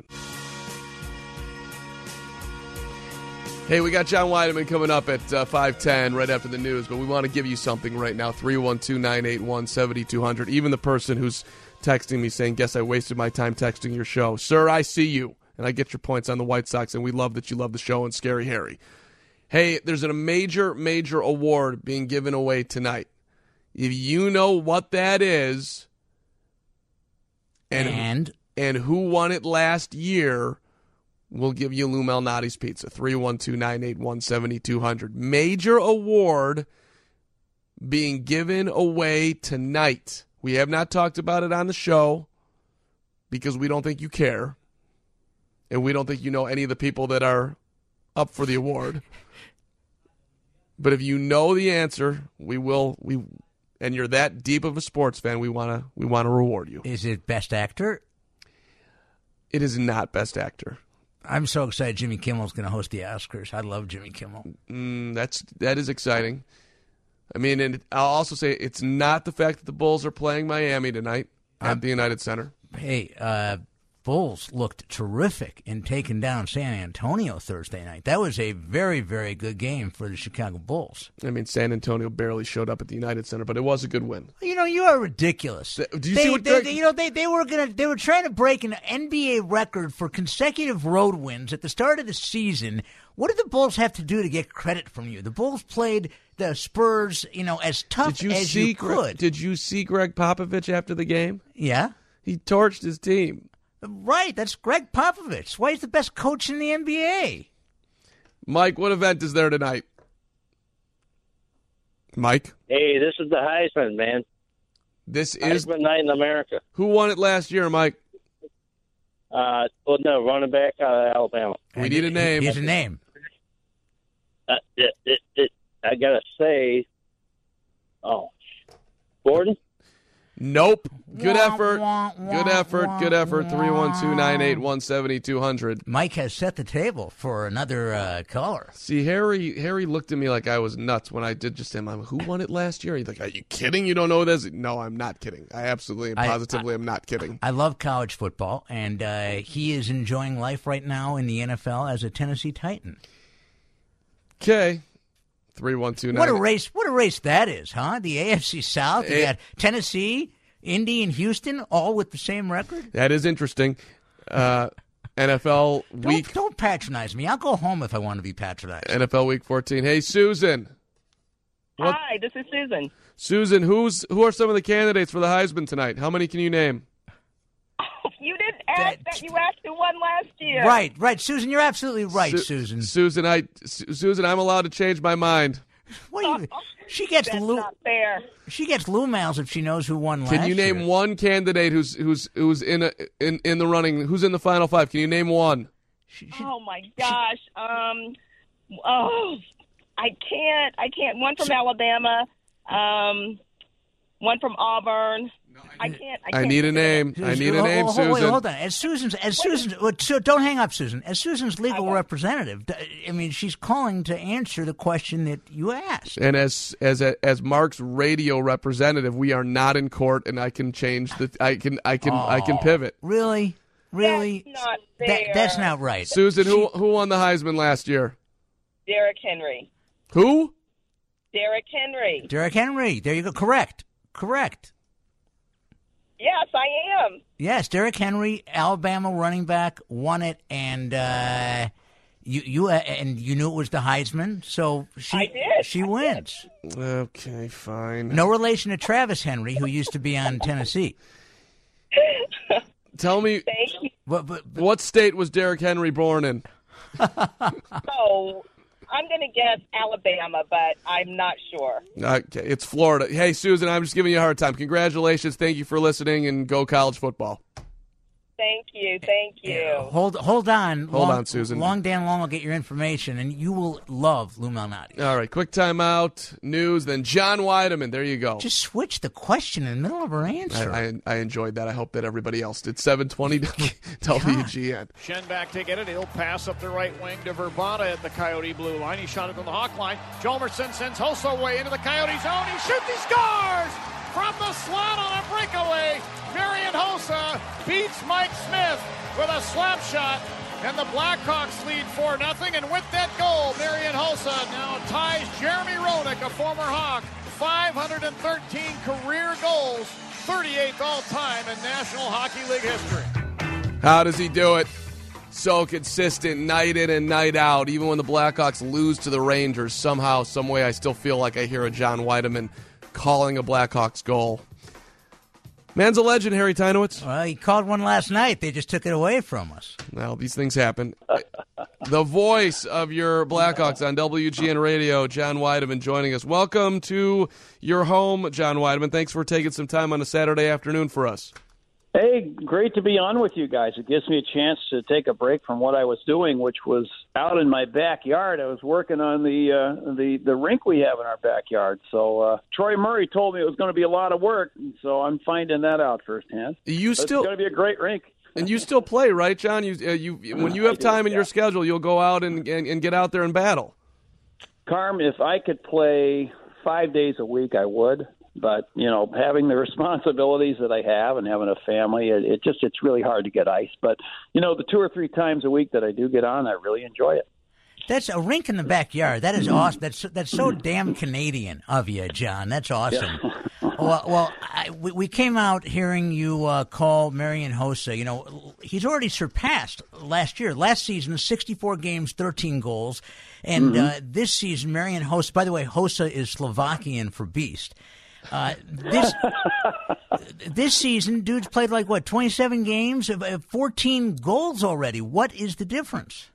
Hey, we got John Weideman coming up at uh, five ten right after the news, but we want to give you something right now, three one two, nine eight one, seven two zero zero. Even the person who's texting me saying, guess I wasted my time texting your show. Sir, I see you, and I get your points on the White Sox, and we love that you love the show and Scary Harry. Hey, there's a major, major award being given away tonight. If you know what that is and, and? and who won it last year, we'll give you Lou Malnati's Pizza, three one two, nine eight one, seven two zero zero. Major award being given away tonight. We have not talked about it on the show because we don't think you care, and we don't think you know any of the people that are up for the award. But if you know the answer, we will we and you're that deep of a sports fan, we want to we want to reward you. Is it Best Actor? It is not Best Actor. I'm so excited Jimmy Kimmel's going to host the Oscars. I love Jimmy Kimmel. Mm, that's that is exciting. I mean, and I'll also say it's not the fact that the Bulls are playing Miami tonight at Um, the United Center. Hey, uh, Bulls looked terrific in taking down San Antonio Thursday night. That was a very, very good game for the Chicago Bulls. I mean, San Antonio barely showed up at the United Center, but it was a good win. You know, you are ridiculous. Do you they, see what they, Greg- they- you know they they were gonna they were trying to break an N B A record for consecutive road wins at the start of the season. What did the Bulls have to do to get credit from you? The Bulls played the Spurs, you know, as tough Did you as see you Gre- could. Did you see Greg Popovich after the game? Yeah, he torched his team. Right, that's Greg Popovich. Why he's the best coach in the N B A. Mike, what event is there tonight? Mike? Hey, this is the Heisman, man. This is Heisman night in America. Who won it last year, Mike? Uh, well, no, running back out of Alabama. We need a name. Here's a name. Uh, it, it, it, I gotta say, oh, Gordon. Nope. Good Wah, effort. wah, Good wah, effort. wah, Good effort. three one two, nine eight one, seven two zero zero. Mike has set the table for another uh, caller. See, Harry Harry looked at me like I was nuts when I did just him. I'm, who won it last year? He's like, are you kidding? You don't know this? No, I'm not kidding. I absolutely and I- positively am not kidding. I love college football, and uh, he is enjoying life right now in the N F L as a Tennessee Titan. Okay. three one two nine. What a race! What a race that is, huh? The A F C South. You Eh. got Tennessee, Indy, and Houston, all with the same record. That is interesting. Uh, N F L week. Don't, don't patronize me. I'll go home if I want to be patronized. N F L week fourteen. Hey, Susan. What- Hi, this is Susan. Susan, who's who are some of the candidates for the Heisman tonight? How many can you name? You didn't ask that. You asked who won last year. Right, right, Susan. You're absolutely right, Su- Susan. Susan, I Su- Susan, I'm allowed to change my mind. What do you? She gets That's Lou. not fair. She gets Lou Miles if she knows who won last Can you name year. one candidate who's who's who's in a, in in the running? Who's in the final five? Can you name one? Oh my gosh. Um. Oh, I can't. I can't. One from Alabama. Um. One from Auburn. I can't. I, I can't need a name. I need a name, hold, Susan. Wait, hold on. As Susan's, as Susan's, so don't hang up, Susan. As Susan's legal representative, I mean, she's calling to answer the question that you asked. And as as as Mark's radio representative, we are not in court, and I can change the. I can I can Oh, I can pivot. Really, really, That's not That- fair. that's not right. Susan, who who won the Heisman last year? Derrick Henry. Who? Derrick Henry. Derrick Henry. There you go. Correct. Correct. Yes, I am. Yes, Derrick Henry, Alabama running back, won it, and uh, you you uh, and you knew it was the Heisman, so she I did. she wins. Okay, fine. No relation to Travis Henry, who used to be on Tennessee. Tell me, Thank you. But, but, what state was Derrick Henry born in? So I'm going to guess Alabama, but I'm not sure. Okay, it's Florida. Hey, Susan, I'm just giving you a hard time. Congratulations. Thank you for listening, and go college football. Thank you. Thank you. Hold hold on. Hold Long, on, Susan. Long Dan Long will get your information, and you will love Lou Malnati. All right, quick timeout, news, then John Weideman. There you go. Just switch the question in the middle of her answer. I, I, I enjoyed that. I hope that everybody else did. seven twenty W G N. Shen back to get it. He'll pass up the right wing to Verbata at the Coyote blue line. He shot it from the Hawk line. Jomerson sends Hossa away into the Coyote zone. He shoots, he scores! From the slot on a breakaway, Marian Hossa beats Mike Smith with a slap shot, and the Blackhawks lead four nothing. And with that goal, Marian Hossa now ties Jeremy Roenick, a former Hawk, five hundred thirteen career goals, thirty-eighth all-time in National Hockey League history. How does he do it? So consistent, night in and night out. Even when the Blackhawks lose to the Rangers, somehow, some way, I still feel like I hear a John Weideman calling a Blackhawks goal. Man's a legend, Harry Tynowitz. Well, he called one last night. They just took it away from us. Well, these things happen. The voice of your Blackhawks on W G N Radio, John Weideman, joining us. Welcome to your home, John Weideman. Thanks for taking some time on a Saturday afternoon for us. Hey, great to be on with you guys. It gives me a chance to take a break from what I was doing, which was out in my backyard. I was working on the uh, the the rink we have in our backyard. So uh, Troy Murray told me it was going to be a lot of work, so I'm finding that out firsthand. You But still it's going to be a great rink. And you still play, right, John? You uh, you when you have time in your schedule, you'll go out and, and and get out there and battle. Carm, if I could play five days a week, I would. But, you know, having the responsibilities that I have and having a family, it, it just it's really hard to get ice. But, you know, the two or three times a week that I do get on, I really enjoy it. That's a rink in the backyard. That is awesome. That's that's so damn Canadian of you, John. That's awesome. well, well I, we, we came out hearing you uh, call Marian Hossa. You know, he's already surpassed last year. Last season, sixty-four games, thirteen goals. And Mm-hmm. uh, this season, Marian Hossa, by the way, Hossa is Slovakian for beast. Uh, this this season, dude's played like, what, twenty-seven games, fourteen goals already. What is the difference?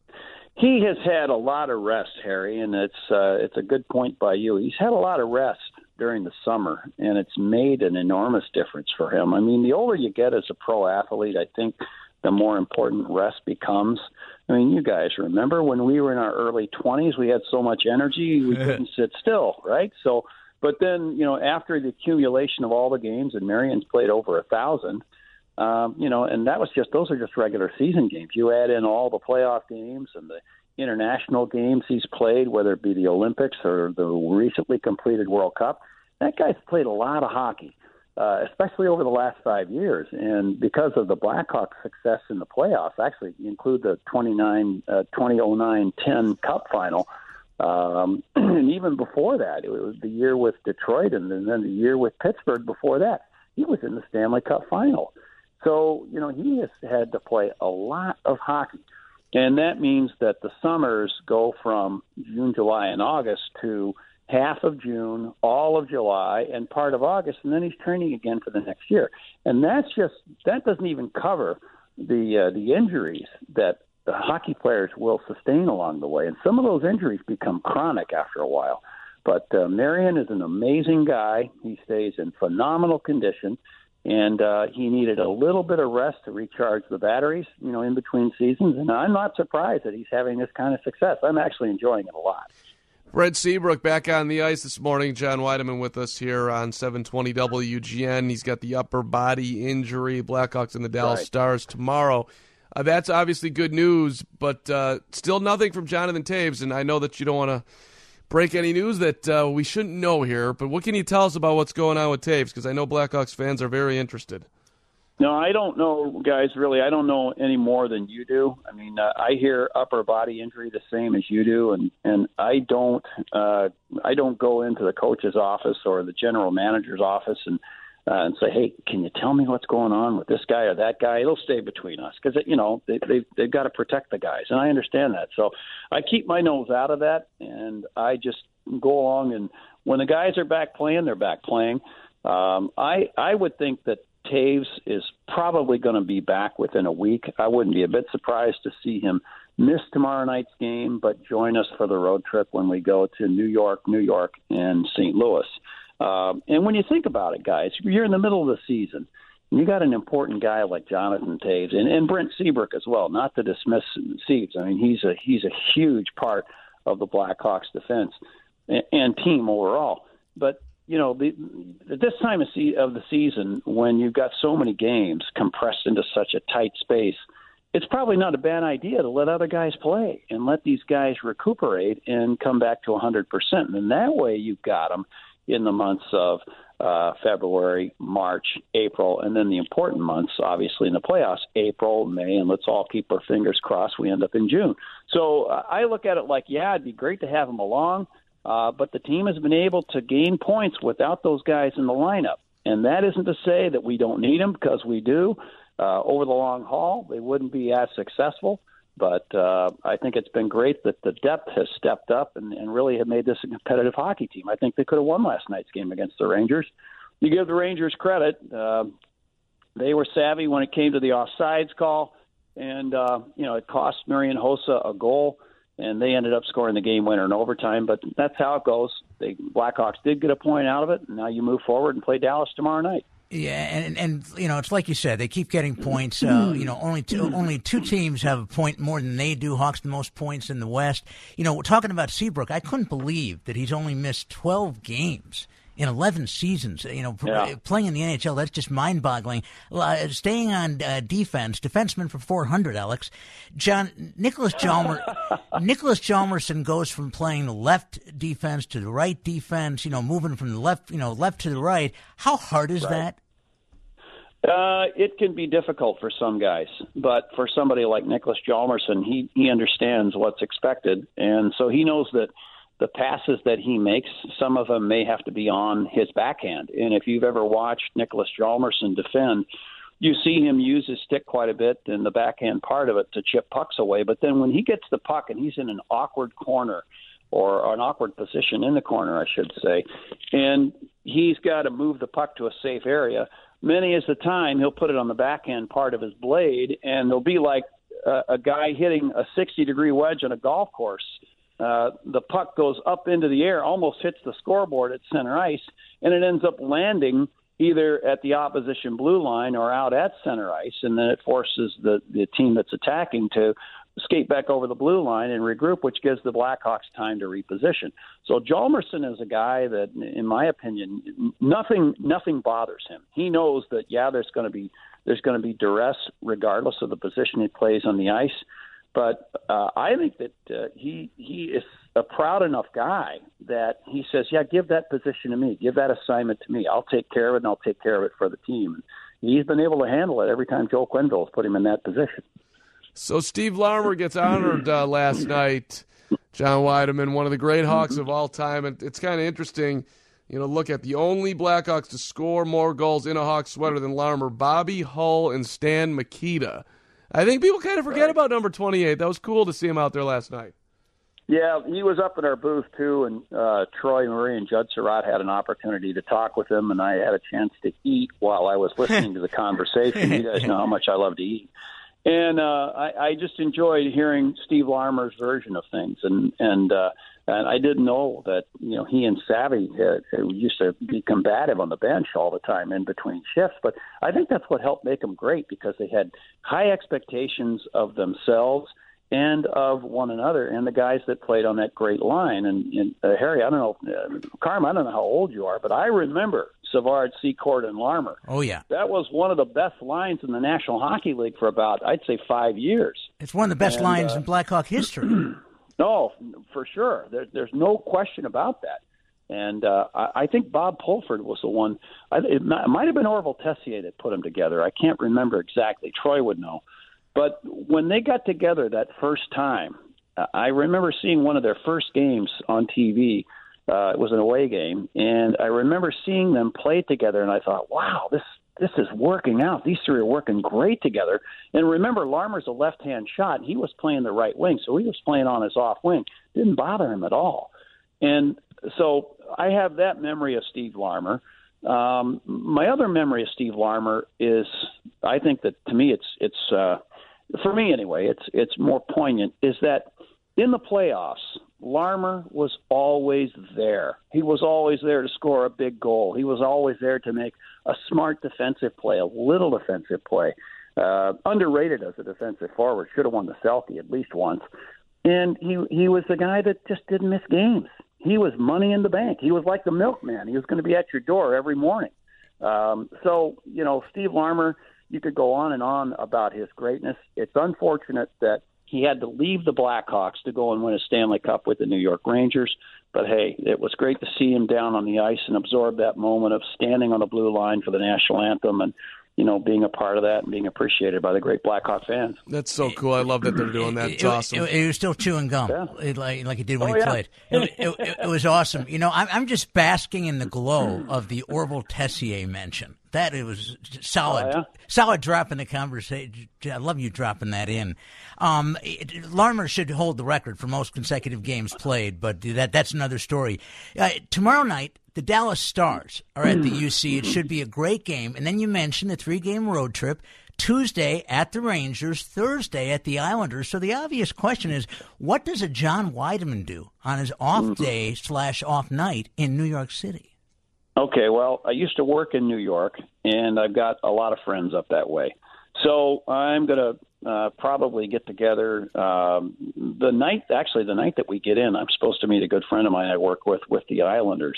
He has had a lot of rest, Harry, and it's uh, it's a good point by you. He's had a lot of rest during the summer, and it's made an enormous difference for him. I mean, the older you get as a pro athlete, I think the more important rest becomes. I mean, you guys remember when we were in our early twenties, we had so much energy, we couldn't sit still, right? So, but then, you know, after the accumulation of all the games, and Marian's played over a thousand, Um, you know, and that was just, those are just regular season games. You add in all the playoff games and the international games he's played, whether it be the Olympics or the recently completed World Cup. That guy's played a lot of hockey, uh, especially over the last five years. And because of the Blackhawks' success in the playoffs, actually include the twenty-nine, uh, twenty oh nine ten Cup final, um, and even before that, it was the year with Detroit and then the year with Pittsburgh before that, he was in the Stanley Cup final. So, you know, he has had to play a lot of hockey. And that means that the summers go from June, July, and August to half of June, all of July, and part of August, and then he's training again for the next year. And that's just, that doesn't even cover the uh, the injuries that the hockey players will sustain along the way. And some of those injuries become chronic after a while. But uh, Marian is an amazing guy. He stays in phenomenal condition. And uh, he needed a little bit of rest to recharge the batteries, you know, in between seasons. And I'm not surprised that he's having this kind of success. I'm actually enjoying it a lot. Brent Seabrook back on the ice this morning. John Weideman with us here on seven twenty W G N. He's got the upper body injury. Blackhawks and the Dallas Right. Stars tomorrow. Uh, that's obviously good news, but uh, still nothing from Jonathan Toews, and I know that you don't want to break any news that uh, we shouldn't know here, but what can you tell us about what's going on with Toews? Because I know Blackhawks fans are very interested. No, I don't know, guys, really. I don't know any more than you do. I mean, uh, I hear upper body injury the same as you do, and, and I don't uh, I don't go into the coach's office or the general manager's office and uh, and say, hey, can you tell me what's going on with this guy or that guy? It'll stay between us because, you know, they, they, they've got to protect the guys, and I understand that. So I keep my nose out of that, and I just go along, and when the guys are back playing, they're back playing. Um, I I would think that Toews is probably going to be back within a week. I wouldn't be a bit surprised to see him miss tomorrow night's game, but join us for the road trip when we go to New York, New York, and Saint Louis. Um, and when you think about it, guys, you're in the middle of the season. And you got an important guy like Jonathan Toews and, and Brent Seabrook as well, not to dismiss Seabs. I mean, he's a he's a huge part of the Blackhawks defense and, and team overall. But you know, the, at this time of, se- of the season, when you've got so many games compressed into such a tight space, it's probably not a bad idea to let other guys play and let these guys recuperate and come back to one hundred percent. And that way you've got them in the months of uh, February, March, April, and then the important months, obviously, in the playoffs, April, May, and let's all keep our fingers crossed we end up in June. So uh, I look at it like, yeah, it'd be great to have them along. Uh, but the team has been able to gain points without those guys in the lineup. And that isn't to say that we don't need them, because we do. Uh, over the long haul, they wouldn't be as successful. But uh, I think it's been great that the depth has stepped up and, and really have made this a competitive hockey team. I think they could have won last night's game against the Rangers. You give the Rangers credit. Uh, they were savvy when it came to the offsides call. And, uh, you know, it cost Marian Hossa a goal. And they ended up scoring the game winner in overtime. But that's how it goes. The Blackhawks did get a point out of it. And now you move forward and play Dallas tomorrow night. Yeah, and, and you know, it's like you said, they keep getting points. Uh, you know, only two, only two teams have a point more than they do. Hawks the most points in the West. You know, talking about Seabrook, I couldn't believe that he's only missed twelve games in eleven seasons. You know, yeah. Playing in the N H L, that's just mind-boggling. Uh, staying on uh, defense, defenseman for four hundred, Alex. John, Nicholas Hjalmar, Nicholas Hjalmarsson goes from playing the left defense to the right defense, you know, moving from the left, you know, left to the right. How hard is right. that? Uh, it can be difficult for some guys, but for somebody like Nicholas Hjalmarsson, he, he understands what's expected, and so he knows that the passes that he makes, some of them may have to be on his backhand. And if you've ever watched Nicholas Hjalmarsson defend, you see him use his stick quite a bit in the backhand part of it to chip pucks away. But then when he gets the puck and he's in an awkward corner or an awkward position in the corner, I should say, and he's got to move the puck to a safe area, many is the time he'll put it on the backhand part of his blade, and it'll be like a, a guy hitting a sixty-degree wedge on a golf course. Uh, the puck goes up into the air, almost hits the scoreboard at center ice, and it ends up landing either at the opposition blue line or out at center ice, and then it forces the, the team that's attacking to skate back over the blue line and regroup, which gives the Blackhawks time to reposition. So Hjalmarsson is a guy that, in my opinion, nothing nothing bothers him. He knows that, yeah, there's going to be there's going to be duress regardless of the position he plays on the ice. But uh, I think that uh, he he is a proud enough guy that he says, yeah, give that position to me. Give that assignment to me. I'll take care of it, and I'll take care of it for the team. And he's been able to handle it every time Joe Quenneville has put him in that position. So Steve Larmer gets honored uh, last night. John Weideman, one of the great Hawks of all time. And it's kind of interesting, you know, look at the only Blackhawks to score more goals in a Hawks sweater than Larmer, Bobby Hull and Stan Mikita. I think people kind of forget right. about number twenty-eight. That was cool to see him out there last night. Yeah, he was up in our booth, too, and uh, Troy Murray and Judd Surratt had an opportunity to talk with him, and I had a chance to eat while I was listening to the conversation. You guys know how much I love to eat. And uh, I, I just enjoyed hearing Steve Larmer's version of things, and and uh, and I didn't know that you know he and Savvy uh, used to be combative on the bench all the time in between shifts. But I think that's what helped make them great, because they had high expectations of themselves, and of one another and the guys that played on that great line. And, and uh, Harry, I don't know, uh, Carm, I don't know how old you are, but I remember Savard, Secord, and Larmer. Oh, yeah. That was one of the best lines in the National Hockey League for about, I'd say, five years. It's one of the best and, lines uh, in Blackhawk history. No, for sure. There, there's no question about that. And uh, I, I think Bob Pulford was the one. I, it, might, it might have been Orville Tessier that put them together. I can't remember exactly. Troy would know. But when they got together that first time, uh, I remember seeing one of their first games on T V. Uh, it was an away game, and I remember seeing them play together, and I thought, wow, this this is working out. These three are working great together. And remember, Larmer's a left-hand shot. He was playing the right wing, so he was playing on his off wing. Didn't bother him at all. And so I have that memory of Steve Larmer. Um, my other memory of Steve Larmer is, I think that to me, it's it's uh, for me anyway, it's it's more poignant. Is that in the playoffs, Larmer was always there. He was always there to score a big goal. He was always there to make a smart defensive play, a little defensive play. Uh, underrated as a defensive forward, should have won the Selke at least once. And he he was the guy that just didn't miss games. He was money in the bank. He was like the milkman. He was going to be at your door every morning. Um, so, you know, Steve Larmer, you could go on and on about his greatness. It's unfortunate that he had to leave the Blackhawks to go and win a Stanley Cup with the New York Rangers. But, hey, it was great to see him down on the ice and absorb that moment of standing on the blue line for the national anthem and, you know, being a part of that and being appreciated by the great Blackhawk fans. That's so cool. I love that they're doing that. It's it, awesome. It, it was still chewing gum, yeah. it, like, like he did when oh, he yeah. played. It, it, it, it was awesome. You know, I'm, I'm just basking in the glow of the Orville Tessier mention. That it was solid, oh, yeah? solid drop in the conversation. I love you dropping that in. Um, it, Larmer should hold the record for most consecutive games played, but that that's another story. Uh, tomorrow night, the Dallas Stars are at the U C. It should be a great game. And then you mentioned the three-game road trip. Tuesday at the Rangers, Thursday at the Islanders. So the obvious question is, what does a John Weideman do on his off day slash off night in New York City? Okay, well, I used to work in New York, and I've got a lot of friends up that way. So I'm going to uh, probably get together um, the night, actually the night that we get in, I'm supposed to meet a good friend of mine I work with with the Islanders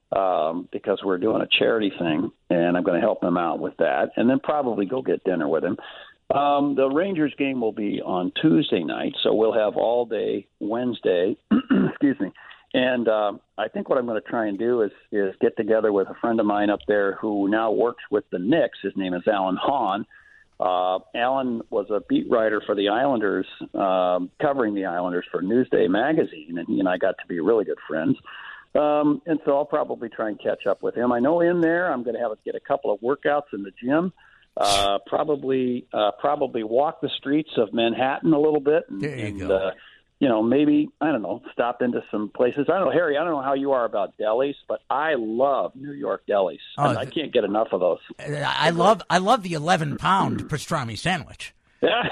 um, because we're doing a charity thing, and I'm going to help them out with that, and then probably go get dinner with him. Um, the Rangers game will be on Tuesday night, so we'll have all day Wednesday, excuse me, and uh, I think what I'm going to try and do is is get together with a friend of mine up there who now works with the Knicks. His name is Alan Hahn. Uh, Alan was a beat writer for the Islanders, um, covering the Islanders for Newsday magazine, and he and I got to be really good friends. Um, and so I'll probably try and catch up with him. I know in there I'm going to have to get a couple of workouts in the gym. Uh, probably uh, probably walk the streets of Manhattan a little bit. And, there you and, go. Uh, you know, maybe, I don't know, stop into some places. I don't know, Harry, I don't know how you are about delis, but I love New York delis. Oh, and I can't get enough of those. I love I love the eleven pound pastrami sandwich. Yeah,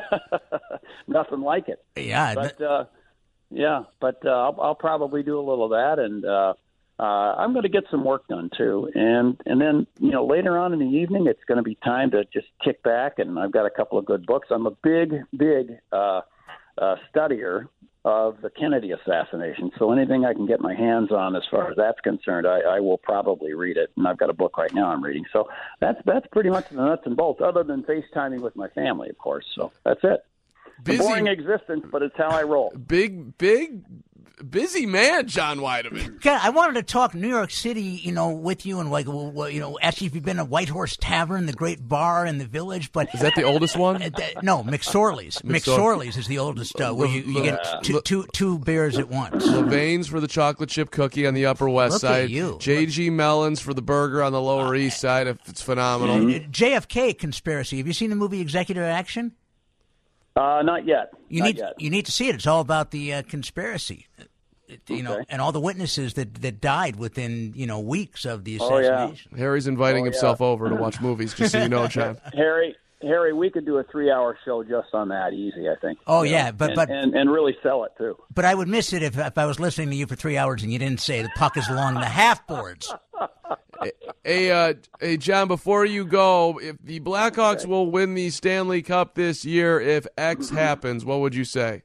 nothing like it. Yeah. But, uh, yeah, but uh, I'll, I'll probably do a little of that, and uh, uh, I'm going to get some work done, too. And, and then, you know, later on in the evening, it's going to be time to just kick back, and I've got a couple of good books. I'm a big, big uh Uh, studier of the Kennedy assassination. So anything I can get my hands on as far as that's concerned, I, I will probably read it. And I've got a book right now I'm reading. So that's that's pretty much the nuts and bolts, other than FaceTiming with my family, of course. So that's it. It's a boring existence, but it's how I roll. Big, big, busy man, John Weideman. God, I wanted to talk New York City, you know, with you and like, well, you know, ask you if you've been to White Horse Tavern, the great bar in the Village. But is that the oldest one? Uh, no, McSorley's. McSorley's is the oldest, uh, where you, you get two, two, two beers at once. Levain's for the chocolate chip cookie on the Upper West Look Side. at you. J G Mellon's for the burger on the Lower East Side. It's phenomenal. Uh, J F K Conspiracy. Have you seen the movie Executive Action? Uh, not yet. You not need yet. you need to see it. It's all about the uh, conspiracy. It, you okay. know, and all the witnesses that, that died within, you know, weeks of the assassination. Oh, yeah. Harry's inviting oh, himself yeah. over to watch movies, just so you know, John. Harry, Harry, we could do a three-hour show just on that, easy, I think. Oh, you yeah, know? but, and, but and, and really sell it, too. But I would miss it if, if I was listening to you for three hours and you didn't say the puck is along the half boards. Hey, uh, hey, John, before you go, if the Blackhawks will win the Stanley Cup this year, if X happens, what would you say?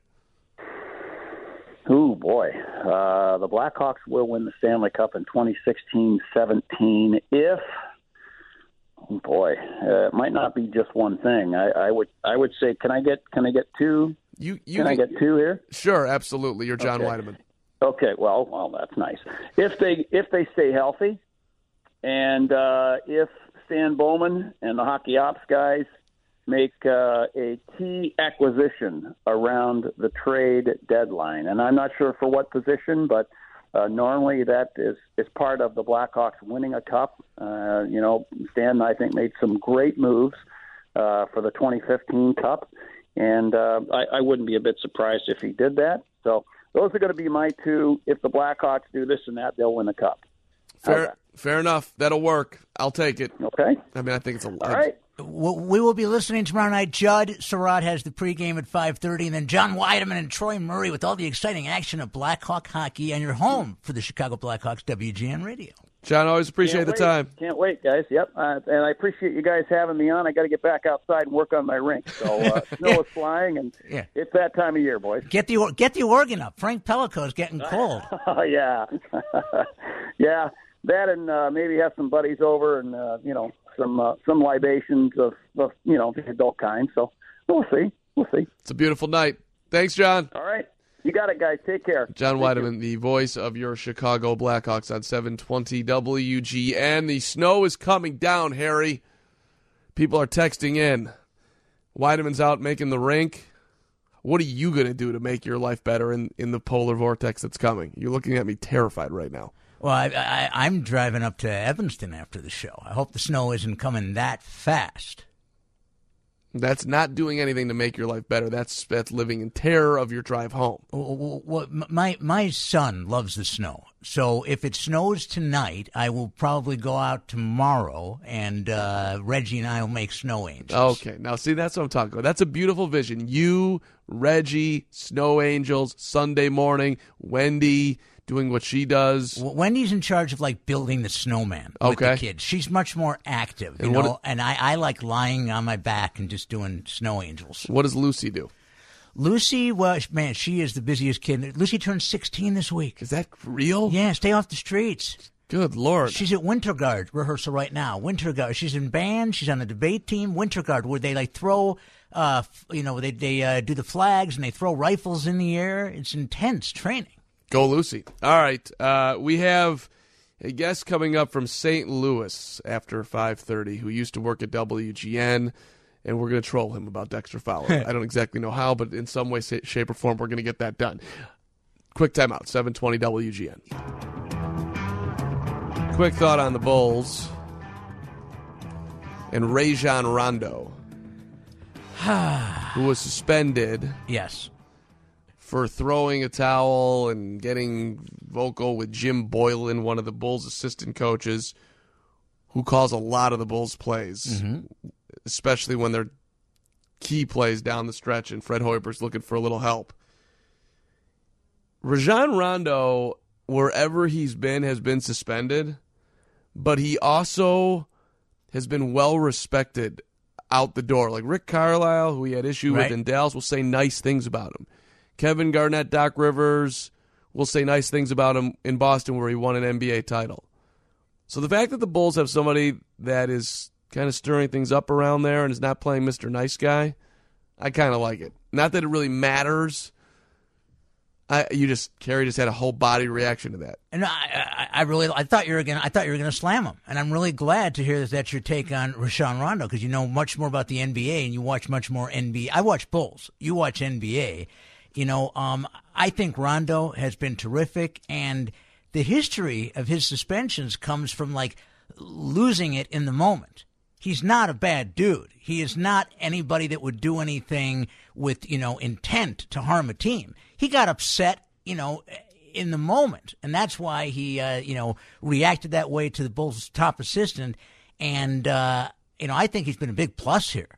Oh, boy. Uh, the Blackhawks will win the Stanley Cup in twenty sixteen seventeen if, oh boy, uh, it might not be just one thing. I, I would I would say, can I get can I get two? You, you can, can I get two here? Sure, absolutely. You're John okay. Weideman. Okay, well, well, that's nice. If they if they stay healthy, and uh, if Stan Bowman and the hockey ops guys make uh, a key acquisition around the trade deadline. And I'm not sure for what position, but uh, normally that is, is part of the Blackhawks winning a cup. Uh, you know, Stan, I think, made some great moves uh, for the twenty fifteen Cup, and uh, I, I wouldn't be a bit surprised if he did that. So those are going to be my two. If the Blackhawks do this and that, they'll win the cup. Fair, fair enough. That'll work. I'll take it. Okay. I mean, I think it's a All right. We will be listening tomorrow night. Judd Surratt has the pregame at five thirty, and then John Weideman and Troy Murray with all the exciting action of Blackhawk hockey, and you're home for the Chicago Blackhawks W G N Radio. John, always appreciate Can't the wait. time. Can't wait, guys. Yep, uh, and I appreciate you guys having me on. I got to get back outside and work on my rink. So uh, snow yeah. is flying, and yeah. it's that time of year, boys. Get the get the organ up. Frank Pellico's getting cold. Oh yeah, yeah. That and uh, maybe have some buddies over, and uh, you know. Some uh, some libations of, of you know the adult kind. So we'll see, we'll see. It's a beautiful night. Thanks, John. All right, you got it, guys. Take care. John Thank Weideman, you. the voice of your Chicago Blackhawks on seven twenty W G N. The snow is coming down, Harry. People are texting in. Weideman's out making the rink. What are you going to do to make your life better in, in the polar vortex that's coming? You're looking at me terrified right now. Well, I, I, I'm driving up to Evanston after the show. I hope the snow isn't coming that fast. That's not doing anything to make your life better. That's that's living in terror of your drive home. Well, well, my my son loves the snow. So if it snows tonight, I will probably go out tomorrow, and uh, Reggie and I will make snow angels. Okay, now see, that's what I'm talking about. That's a beautiful vision. You, Reggie, snow angels, Sunday morning, Wendy doing what she does. Well, Wendy's in charge of like building the snowman with okay. the kids. She's much more active, you and know. What, and I, I like lying on my back and just doing snow angels. What does Lucy do? Lucy, well, man, she is the busiest kid. Lucy turned sixteen this week. Is that real? Yeah, stay off the streets. Good Lord. She's at Winter Guard rehearsal right now. Winter Guard. She's in band. She's on the debate team. Winter Guard, where they like throw, uh, you know, they they uh, do the flags and they throw rifles in the air. It's intense training. Go Lucy. All right. Uh, we have a guest coming up from Saint Louis after five thirty who used to work at W G N, and we're going to troll him about Dexter Fowler. I don't exactly know how, but in some way, shape, or form, we're going to get that done. Quick timeout, seven twenty W G N. Quick thought on the Bulls and Rajon Rondo, who was suspended. Yes. For throwing a towel and getting vocal with Jim Boylan, one of the Bulls' assistant coaches, who calls a lot of the Bulls' plays, mm-hmm. especially when they're key plays down the stretch and Fred Hoiberg's looking for a little help. Rajon Rondo, wherever he's been, has been suspended, but he also has been well respected out the door. Like Rick Carlisle, who he had issue right. with in Dallas, will say nice things about him. Kevin Garnett, Doc Rivers will say nice things about him in Boston where he won an N B A title. So the fact that the Bulls have somebody that is kind of stirring things up around there and is not playing Mister Nice Guy, I kind of like it. Not that it really matters. I you just Carrie just had a whole body reaction to that. And I, I, I really, I thought you were gonna, I thought you were gonna slam him. And I'm really glad to hear that that's your take on Rajon Rondo because you know much more about the N B A and you watch much more N B A. I watch Bulls. You watch N B A. You know, um, I think Rondo has been terrific, and the history of his suspensions comes from, like, losing it in the moment. He's not a bad dude. He is not anybody that would do anything with, you know, intent to harm a team. He got upset, you know, in the moment, and that's why he, uh, you know, reacted that way to the Bulls' top assistant, and, uh, you know, I think he's been a big plus here.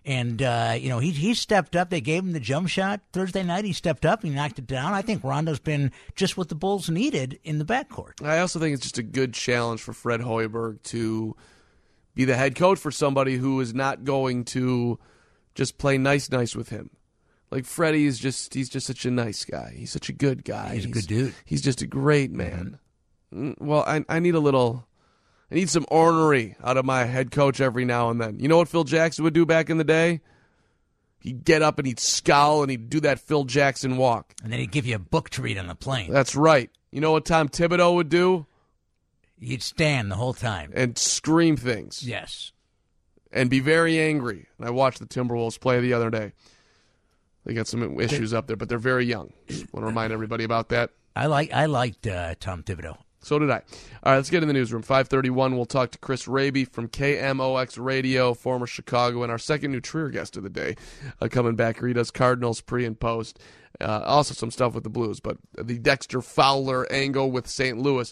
And, uh, you know, he he stepped up. They gave him the jump shot Thursday night. He stepped up. He knocked it down. I think Rondo's been just what the Bulls needed in the backcourt. I also think it's just a good challenge for Fred Hoiberg to be the head coach for somebody who is not going to just play nice-nice with him. Like, Freddie is just, he's just such a nice guy. He's such a good guy. He's a good dude. He's just a great man. Mm-hmm. Well, I I need a little... I need some ornery out of my head coach every now and then. You know what Phil Jackson would do back in the day? He'd get up and he'd scowl and he'd do that Phil Jackson walk. And then he'd give you a book to read on the plane. That's right. You know what Tom Thibodeau would do? He'd stand the whole time. And scream things. Yes. And be very angry. And I watched the Timberwolves play the other day. They got some issues up there, but they're very young. Just want to remind everybody about that. I like I liked uh, Tom Thibodeau. So did I. All right, let's get in the newsroom. five thirty-one, we'll talk to Chris Raby from K M O X Radio, former Chicago, and our second New Trier guest of the day uh, coming back here. He does Cardinals pre and post. Uh, also some stuff with the Blues, but the Dexter Fowler angle with Saint Louis.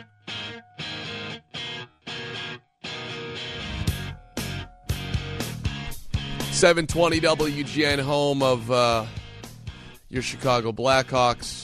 seven twenty W G N, home of uh, your Chicago Blackhawks,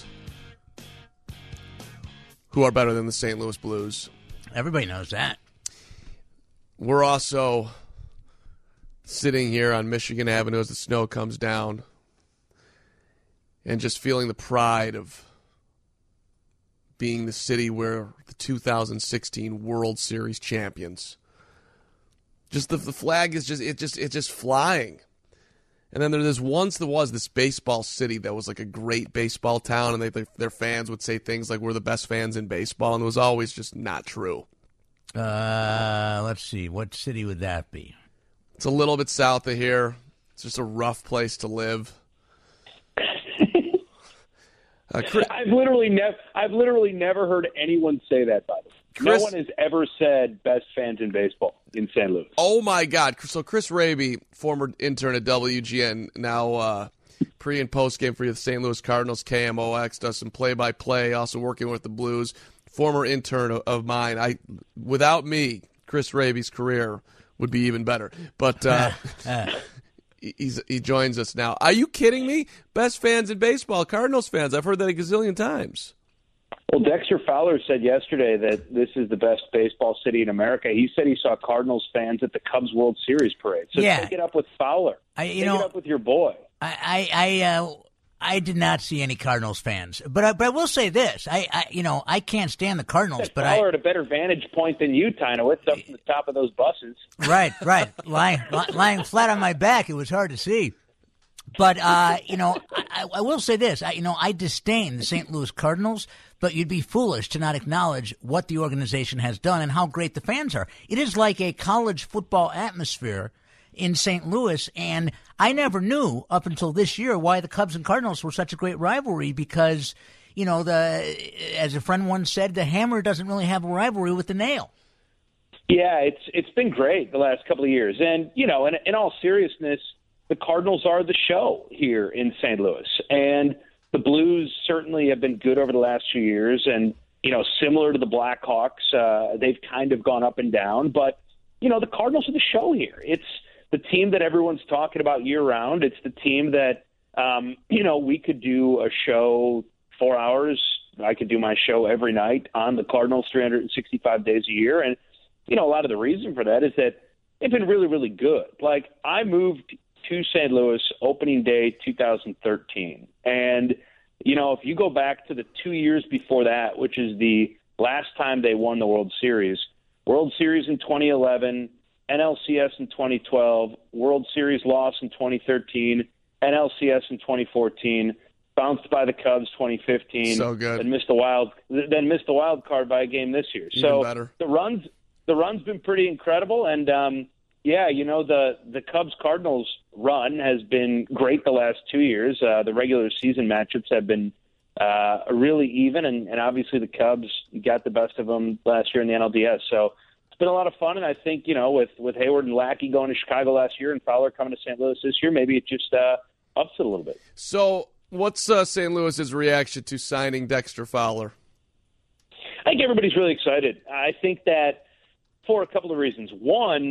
who are better than the Saint Louis Blues. Everybody knows that. We're also sitting here on Michigan Avenue as the snow comes down and just feeling the pride of being the city where the two thousand sixteen World Series champions. Just the, the flag is just it just it's just flying. And then there this once there was this baseball city that was like a great baseball town, and they, they, their fans would say things like, we're the best fans in baseball, and it was always just not true. Uh, let's see. What city would that be? It's a little bit south of here. It's just a rough place to live. uh, Chris, I've literally never I've literally never heard anyone say that, by the way. Chris, no one has ever said best fans in baseball in Saint Louis. Oh, my God. So Chris Raby, former intern at W G N, now uh, pre- and post-game for the Saint Louis Cardinals, K M O X, does some play-by-play, also working with the Blues. Former intern of, of mine. I, without me, Chris Raby's career would be even better. But uh, he's, he joins us now. Are you kidding me? Best fans in baseball, Cardinals fans. I've heard that a gazillion times. Well, Dexter Fowler said yesterday that this is the best baseball city in America. He said he saw Cardinals fans at the Cubs World Series parade. So yeah. take it up with Fowler. I, you take know, it up with your boy. I, I, I, uh, I did not see any Cardinals fans, but I, but I will say this: I, I, you know, I can't stand the Cardinals, but Fowler I at a better vantage point than you, Tynowitz, up from the top of those buses. Right, right, lying, lying flat on my back, it was hard to see. But, uh, you know, I, I will say this. I, you know, I disdain the Saint Louis Cardinals, but you'd be foolish to not acknowledge what the organization has done and how great the fans are. It is like a college football atmosphere in Saint Louis, and I never knew up until this year why the Cubs and Cardinals were such a great rivalry because, you know, the as a friend once said, the hammer doesn't really have a rivalry with the nail. Yeah, it's it's been great the last couple of years. And, you know, in, in all seriousness, the Cardinals are the show here in Saint Louis. And the Blues certainly have been good over the last few years. And, you know, similar to the Blackhawks, uh, they've kind of gone up and down. But, you know, the Cardinals are the show here. It's the team that everyone's talking about year-round. It's the team that, um, you know, we could do a show four hours. I could do my show every night on the Cardinals three hundred sixty-five days a year. And, you know, a lot of the reason for that is that they've been really, really good. Like, I moved to Saint Louis opening day two thousand thirteen. And, you know, if you go back to the two years before that, which is the last time they won the World Series, World Series in twenty eleven, N L C S in twenty twelve, World Series loss in twenty thirteen, N L C S in twenty fourteen, bounced by the Cubs twenty fifteen, so good. and missed the wild then missed the wild card by a game this year. Even so better. the runs the run's been pretty incredible, and um yeah, you know, the, the Cubs-Cardinals run has been great the last two years. Uh, the regular season matchups have been uh, really even, and, and obviously the Cubs got the best of them last year in the N L D S. So it's been a lot of fun, and I think, you know, with, with Hayward and Lackey going to Chicago last year and Fowler coming to Saint Louis this year, maybe it just uh, ups it a little bit. So what's uh, Saint Louis's reaction to signing Dexter Fowler? I think everybody's really excited. I think that for a couple of reasons. One,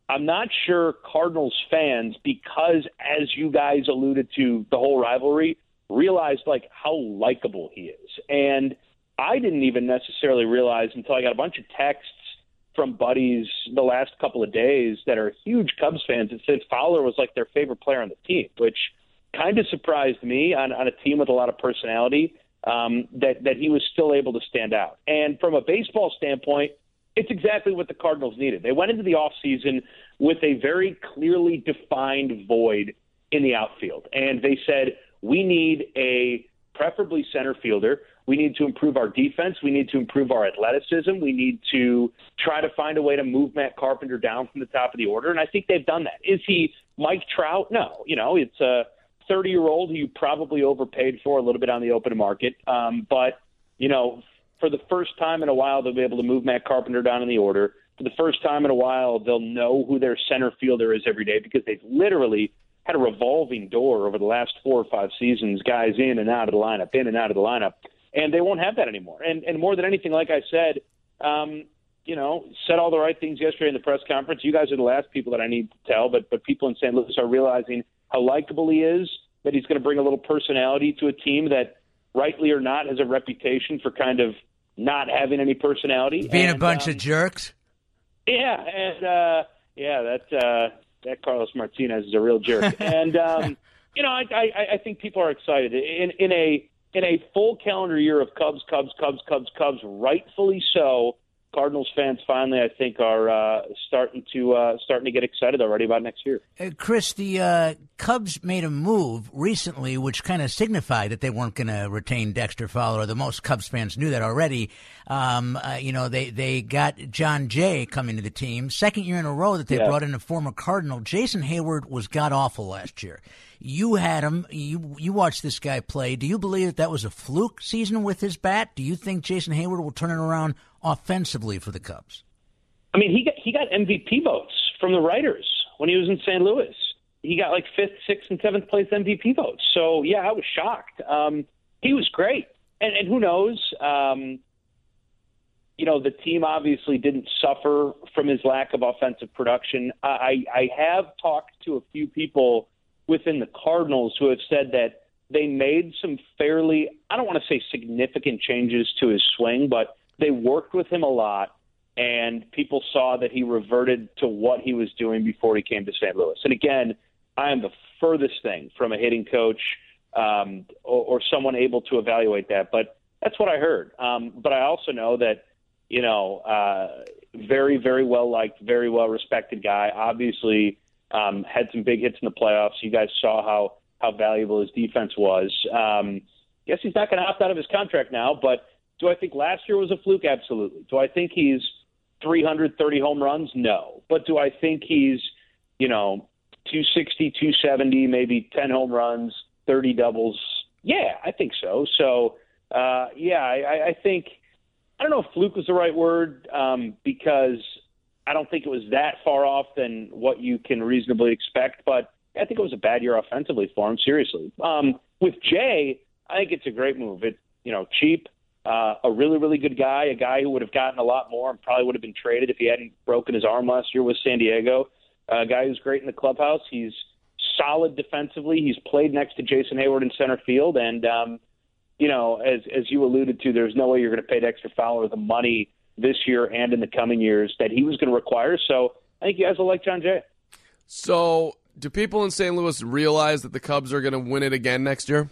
I'm not sure Cardinals fans, because as you guys alluded to, the whole rivalry, realized like how likable he is. And I didn't even necessarily realize until I got a bunch of texts from buddies the last couple of days that are huge Cubs fans that said Fowler was like their favorite player on the team, which kind of surprised me on, on a team with a lot of personality, um, that, that he was still able to stand out. And from a baseball standpoint, it's exactly what the Cardinals needed. They went into the offseason with a very clearly defined void in the outfield. And they said, we need a preferably center fielder. We need to improve our defense. We need to improve our athleticism. We need to try to find a way to move Matt Carpenter down from the top of the order. And I think they've done that. Is he Mike Trout? No. You know, it's a thirty-year-old who you probably overpaid for a little bit on the open market. Um, but, you know, for the first time in a while, they'll be able to move Matt Carpenter down in the order. For the first time in a while, they'll know who their center fielder is every day, because they've literally had a revolving door over the last four or five seasons, guys in and out of the lineup, in and out of the lineup, and they won't have that anymore. And and more than anything, like I said, um, you know, said all the right things yesterday in the press conference. You guys are the last people that I need to tell, but but people in Saint Louis are realizing how likable he is, that he's going to bring a little personality to a team that, rightly or not, has a reputation for kind of not having any personality. Being and, a bunch um, of jerks? Yeah, and uh, yeah, that uh, that Carlos Martinez is a real jerk. and um, you know, I, I, I think people are excited in in a in a full calendar year of Cubs, Cubs, Cubs, Cubs, Cubs. Rightfully so. Cardinals fans finally, I think, are uh, starting to uh, starting to get excited already about next year. Uh, Chris, the uh, Cubs made a move recently which kind of signified that they weren't going to retain Dexter Fowler. The most Cubs fans knew that already. Um, uh, you know, they, they got John Jay coming to the team. Second year in a row that they Yeah. brought in a former Cardinal. Jason Hayward was god-awful last year. You had him. You you watched this guy play. Do you believe that that was a fluke season with his bat? Do you think Jason Hayward will turn it around offensively for the Cubs? I mean, he got he got M V P votes from the writers when he was in Saint Louis. He got like fifth, sixth, and seventh place M V P votes. So yeah, I was shocked. Um, he was great, and and who knows? Um, you know, the team obviously didn't suffer from his lack of offensive production. I I have talked to a few people within the Cardinals who have said that they made some fairly, I don't want to say significant changes to his swing, but they worked with him a lot, and people saw that he reverted to what he was doing before he came to Saint Louis. And again, I am the furthest thing from a hitting coach um, or, or someone able to evaluate that, but that's what I heard. Um, but I also know that, you know, uh, very, very well-liked, very well-respected guy, obviously um, had some big hits in the playoffs. You guys saw how, how valuable his defense was. Um, guess he's not going to opt out of his contract now, but do I think last year was a fluke? Absolutely. Do I think he's three hundred thirty home runs? No. But do I think he's, you know, two sixty, two seventy, maybe ten home runs, thirty doubles? Yeah, I think so. So, uh, yeah, I, I think, I don't know if fluke was the right word, um, because I don't think it was that far off than what you can reasonably expect, but I think it was a bad year offensively for him, seriously. Um, with Jay, I think it's a great move. It, you know, cheap. Uh, a really, really good guy, a guy who would have gotten a lot more and probably would have been traded if he hadn't broken his arm last year with San Diego. Uh, a guy who's great in the clubhouse. He's solid defensively. He's played next to Jason Hayward in center field. And, um, you know, as as you alluded to, there's no way you're going to pay Dexter Fowler the money this year and in the coming years that he was going to require. So I think you guys will like John Jay. So do people in Saint Louis realize that the Cubs are going to win it again next year?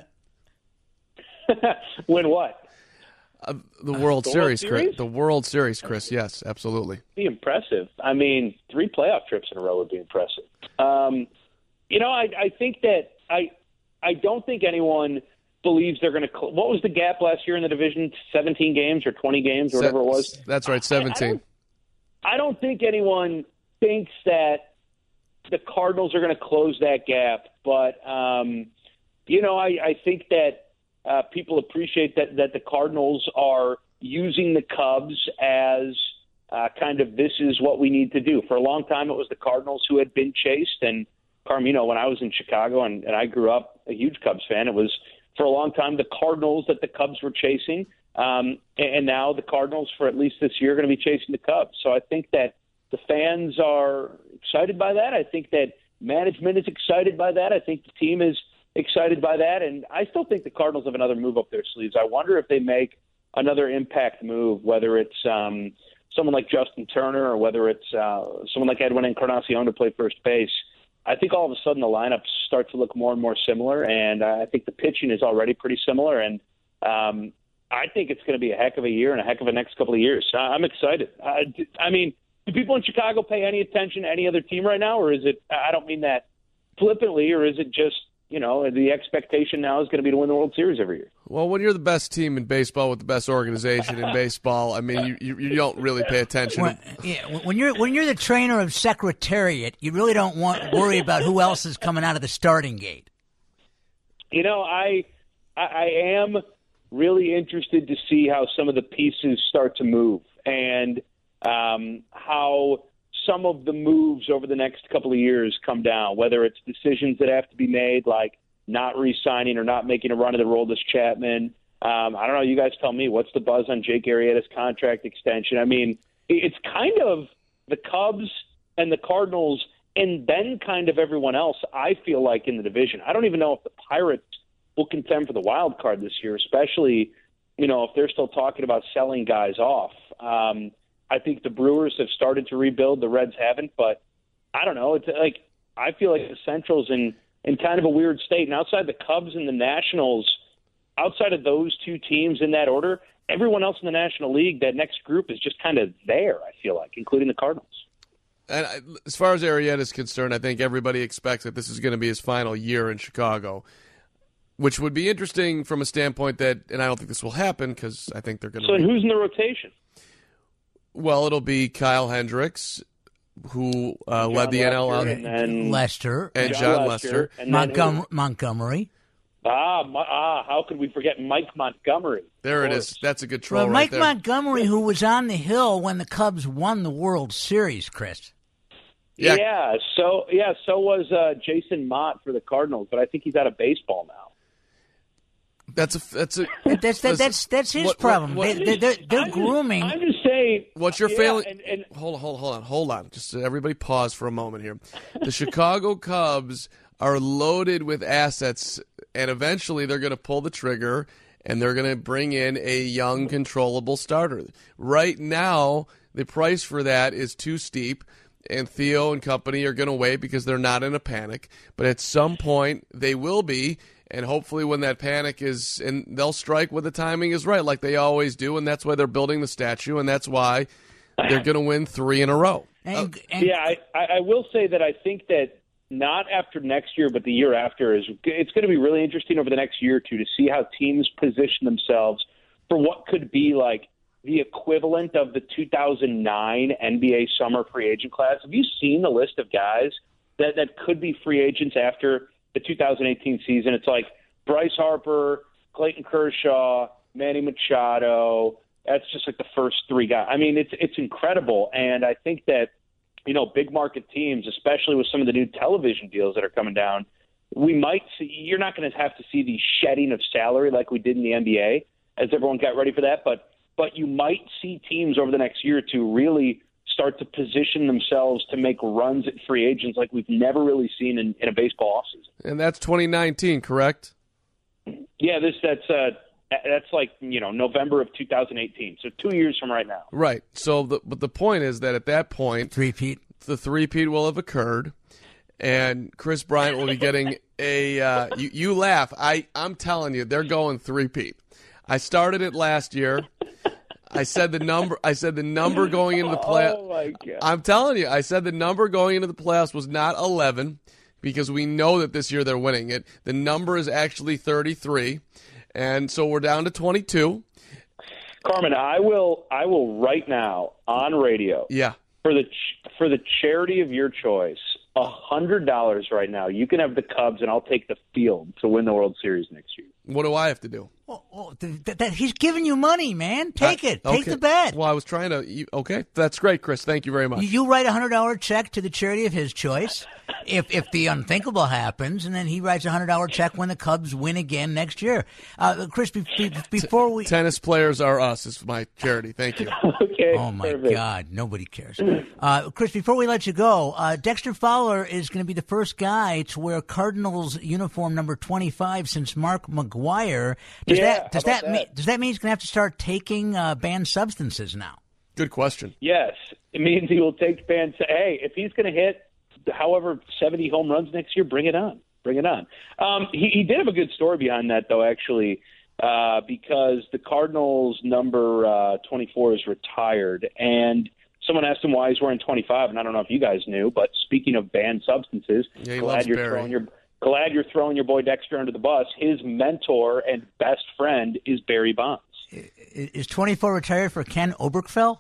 Win what? Uh, the World the Series, World Chris. Series? The World Series, Chris. Yes, absolutely. Be impressive. I mean, three playoff trips in a row would be impressive. Um, you know, I, I think that I I don't think anyone believes they're going to. Cl- what was the gap last year in the division? Seventeen games or twenty games or whatever it was. That's right, seventeen. I, I, don't, I don't think anyone thinks that the Cardinals are going to close that gap, but um, you know, I, I think that. Uh, people appreciate that, that the Cardinals are using the Cubs as uh, kind of this is what we need to do. For a long time, it was the Cardinals who had been chased. And, Carm, you know, when I was in Chicago and, and I grew up a huge Cubs fan, it was for a long time the Cardinals that the Cubs were chasing. Um, and, and now the Cardinals, for at least this year, are going to be chasing the Cubs. So I think that the fans are excited by that. I think that management is excited by that. I think the team is excited by that. And I still think the Cardinals have another move up their sleeves. I wonder if they make another impact move, whether it's um, someone like Justin Turner or whether it's uh, someone like Edwin Encarnacion to play first base. I think all of a sudden the lineups start to look more and more similar, and I think the pitching is already pretty similar. And um, I think it's going to be a heck of a year and a heck of a next couple of years. I'm excited. I, I mean, do people in Chicago pay any attention to any other team right now, or is it, I don't mean that flippantly, or is it just, you know, the expectation now is going to be to win the World Series every year? Well, when you're the best team in baseball with the best organization in baseball, I mean, you, you, you don't really pay attention. When, yeah, when you're when you're the trainer of Secretariat, you really don't want worry about who else is coming out of the starting gate. You know, I I am really interested to see how some of the pieces start to move, and um, how some of the moves over the next couple of years come down, whether it's decisions that have to be made, like not re-signing or not making a run of the Aroldis Chapman. Um, I don't know. You guys tell me. What's the buzz on Jake Arrieta's contract extension? I mean, it's kind of the Cubs and the Cardinals and then kind of everyone else, I feel like, in the division. I don't even know if the Pirates will contend for the wild card this year, especially, you know, if they're still talking about selling guys off. Um, I think the Brewers have started to rebuild. The Reds haven't, but I don't know. It's like I feel like the Central's in, in kind of a weird state. And outside the Cubs and the Nationals, outside of those two teams in that order, everyone else in the National League, that next group is just kind of there, I feel like, including the Cardinals. And as far as Arrieta is concerned, I think everybody expects that this is going to be his final year in Chicago, which would be interesting from a standpoint that, and I don't think this will happen because I think they're going to. So who's in the rotation? Well, it'll be Kyle Hendricks, who uh, led the N L out, and then Lester, and John, John Lester, Lester, and Montgomery. Montgomery. Ah, ah, how could we forget Mike Montgomery? There it is. That's a good troll Well, right Mike there. Montgomery, who was on the hill when the Cubs won the World Series, Chris. Yeah. yeah, so yeah, so was uh, Jason Mott for the Cardinals, but I think he's out of baseball now. That's a that's a that's that, that's that's his what, problem. What, what, they, they're they're I'm grooming. Just, I'm just saying. What's your yeah, failing? And, and, hold on, hold on, hold on, hold on. Just everybody pause for a moment here. The Chicago Cubs are loaded with assets, and eventually they're going to pull the trigger, and they're going to bring in a young, controllable starter. Right now, the price for that is too steep, and Theo and company are going to wait because they're not in a panic. But at some point, they will be. And hopefully when that panic is, and they'll strike when the timing is right, like they always do, and that's why they're building the statue, and that's why they're going to win three in a row. And, and, yeah, I, I will say that I think that not after next year, but the year after, is it's going to be really interesting over the next year or two to see how teams position themselves for what could be like the equivalent of the two thousand nine N B A summer free agent class. Have you seen the list of guys that, that could be free agents after the two thousand eighteen season? It's like Bryce Harper, Clayton Kershaw, Manny Machado. That's just like the first three guys. I mean, it's it's incredible. And I think that, you know, big market teams, especially with some of the new television deals that are coming down, we might see, you're not going to have to see the shedding of salary like we did in the N B A as everyone got ready for that. But, but you might see teams over the next year or two really start to position themselves to make runs at free agents like we've never really seen in, in a baseball offseason. And that's twenty nineteen, correct? Yeah, this that's uh, that's like, you know, November of two thousand eighteen, so two years from right now. Right. So, the, but the point is that at that point, three-peat. the three-peat will have occurred, and Chris Bryant will be getting a. Uh, you, you laugh. I I'm telling you, they're going three-peat. I started it last year. I said the number. I said the number going into the playoffs. Oh my God! I'm telling you, I said the number going into the playoffs was not eleven because we know that this year they're winning it. The number is actually thirty-three, and so we're down to twenty-two. Carmen, I will. I will right now on radio. Yeah. For the ch- for the charity of your choice, a hundred dollars right now. You can have the Cubs, and I'll take the field to win the World Series next year. What do I have to do? Oh, oh, th- th- that he's giving you money, man. Take I- it. Take okay. the bet. Well, I was trying to. you- Okay, that's great, Chris. Thank you very much. You, you write a hundred dollar check to the charity of his choice. If if the unthinkable happens, and then he writes a hundred dollar check when the Cubs win again next year. Uh, Chris, be, be, before we Tennis players are us is my charity. Thank you. Okay. Oh my perfect. God, nobody cares. Uh, Chris, before we let you go, uh, Dexter Fowler is going to be the first guy to wear Cardinals uniform number twenty-five since Mark McGwire. Does Yeah, that does how about that, mean that? does that mean he's going to have to start taking uh, banned substances now? Good question. Yes, it means he will take fans. Hey, if he's going to hit however seventy home runs next year, bring it on. Bring it on. Um, he, he did have a good story behind that, though, actually, uh, because the Cardinals' number uh, twenty-four is retired, and someone asked him why he's wearing twenty-five, and I don't know if you guys knew, but speaking of banned substances, Yeah, he glad loves you're Barry. throwing your glad you're throwing your boy Dexter under the bus. His mentor and best friend is Barry Bonds. Is twenty-four retired for Ken Oberkfell?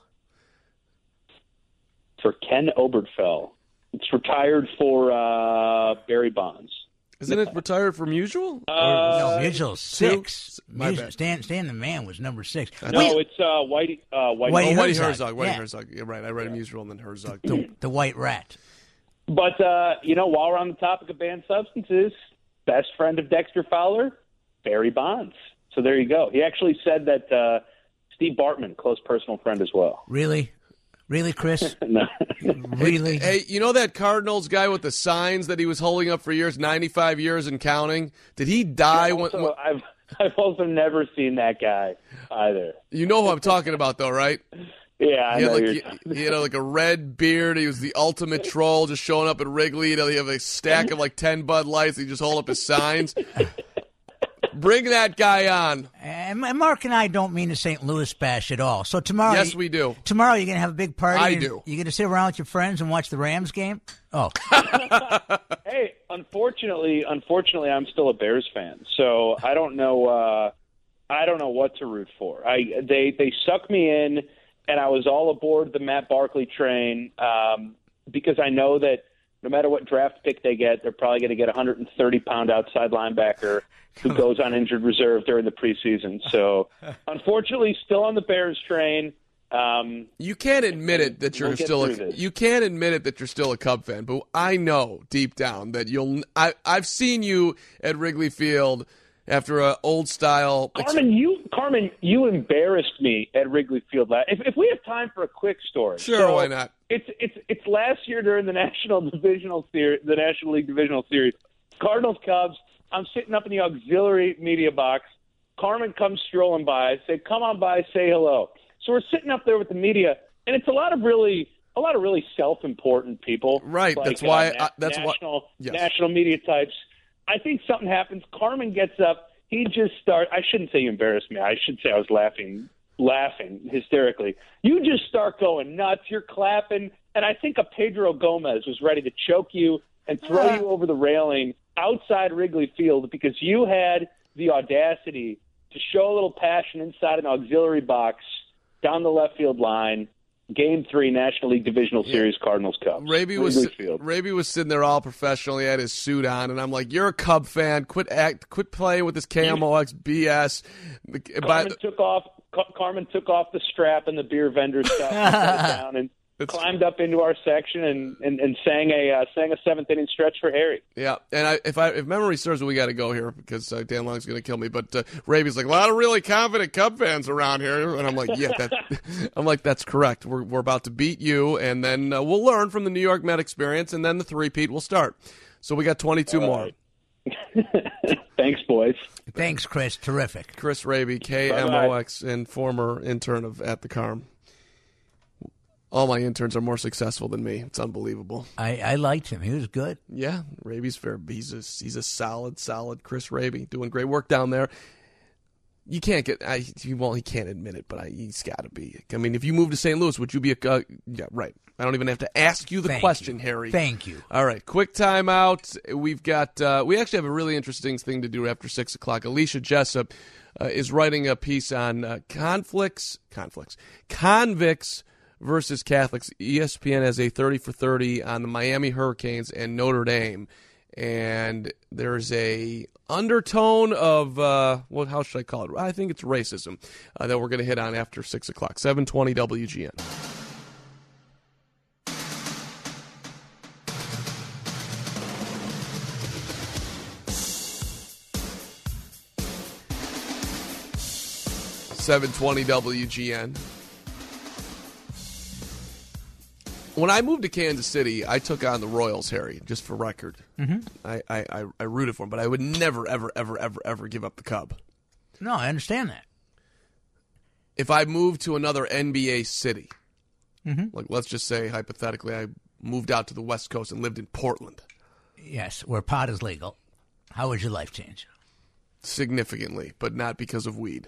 For Ken Oberkfell. It's retired for uh, Barry Bonds. Isn't it retired from usual? Uh, no, Vigil's six. My Music- bad. Stan, Stan the Man was number six. No, Wait, it's uh, Whitey, uh, Whitey, Whitey Oh, Whitey Herzog, Herzog. Whitey yeah. Herzog. Yeah, right. I read him usual and then Herzog. the, the White Rat. But, uh, you know, while we're on the topic of banned substances, best friend of Dexter Fowler, Barry Bonds. So there you go. He actually said that uh, Steve Bartman, close personal friend as well. Really? Really, Chris? No. Really? Hey, you know that Cardinals guy with the signs that he was holding up for years, ninety-five years and counting? Did he die I've when, also, when I've, I've also never seen that guy either. you know who I'm talking about though, right? Yeah, I He know had, you're like, he, he had like a red beard. He was the ultimate troll, just showing up at Wrigley. You know, he have a stack of like ten Bud Lights. He just hold up his signs. Bring that guy on. And Mark and I don't mean the Saint Louis bash at all. So tomorrow, Yes, we do. Tomorrow you're gonna have a big party. I and do. You're gonna sit around with your friends and watch the Rams game. Oh, Hey, unfortunately, unfortunately, I'm still a Bears fan, so I don't know. Uh, I don't know what to root for. I they they suck me in, and I was all aboard the Matt Barkley train um, because I know that no matter what draft pick they get, they're probably going to get a one hundred thirty pound outside linebacker who goes on injured reserve during the preseason. So, unfortunately, still on the Bears train. Um, You can't admit it that you're we'll get still through a, this. you can't admit it that you're still a Cub fan, but I know deep down that you'll. I I've seen you at Wrigley Field after a old style. Carmen, you Carmen, you embarrassed me at Wrigley Field last. If, if we have time for a quick story, Sure, So, why not? It's it's it's last year during the National Divisional Series, the National League Divisional Series, Cardinals Cubs. I'm sitting up in the auxiliary media box. Carmen comes strolling by. I say, "Come on by, say hello." So we're sitting up there with the media, and it's a lot of really a lot of really self-important people. Right, like, that's why uh, na- I- that's why- national yes. national media types. I think something happens. Carmen gets up. He just start. I shouldn't say you embarrassed me. I should say I was laughing, laughing hysterically. You just start going nuts. You're clapping, and I think a Pedro Gomez was ready to choke you and throw Ah. you over the railing outside Wrigley Field because you had the audacity to show a little passion inside an auxiliary box down the left field line. Game three, National League Divisional Series, Cardinals Cubs. Raby was Wrigley Field. Raby was sitting there all professional. He had his suit on, and I'm like, "You're a Cub fan. Quit act. Quit playing with this K M O X B S." By Carmen the- took off. Car- Carmen took off the strap and the beer vendor stuff and put it down and climbed up into our section and, and, and sang a uh, sang a seventh inning stretch for Harry. Yeah, and I, if I if memory serves, we got to go here because uh, Dan Long's going to kill me. But uh, Raby's like, a lot of really confident Cub fans around here, and I'm like, yeah, that, I'm like, that's correct. We're we're about to beat you, and then uh, we'll learn from the New York Met experience, and then the three-peat will start. So we got twenty-two All more. right. Thanks, boys. Thanks, Chris. Terrific. Chris Raby, K M O X, and former intern of At the Carm. All my interns are more successful than me. It's unbelievable. I, I liked him. He was good. Yeah, Raby's fair. He's a, he's a solid, solid Chris Raby. Doing great work down there. You can't get, I, well, he can't admit it, but I, he's got to be. I mean, if you moved to Saint Louis, would you be a, uh, yeah, right. I don't even have to ask you the Thank question, you. Harry. Thank you. All right, quick timeout. We've got, uh, we actually have a really interesting thing to do after six o'clock. Alicia Jessup uh, is writing a piece on uh, conflicts, conflicts, convicts versus Catholics. E S P N has a thirty for thirty on the Miami Hurricanes and Notre Dame. and there's a undertone of uh, what? How should I call it? I think it's racism uh, that we're going to hit on after six o'clock. seven twenty W G N. seven twenty W G N. When I moved to Kansas City, I took on the Royals, Harry, just for record. Mm-hmm. I, I, I, I rooted for them, but I would never, ever, ever, ever, ever give up the Cub. No, I understand that. If I moved to another N B A city, mm-hmm. like let's just say, hypothetically, I moved out to the West Coast and lived in Portland. Yes, where pot is legal. How would your life change? Significantly, but not because of weed.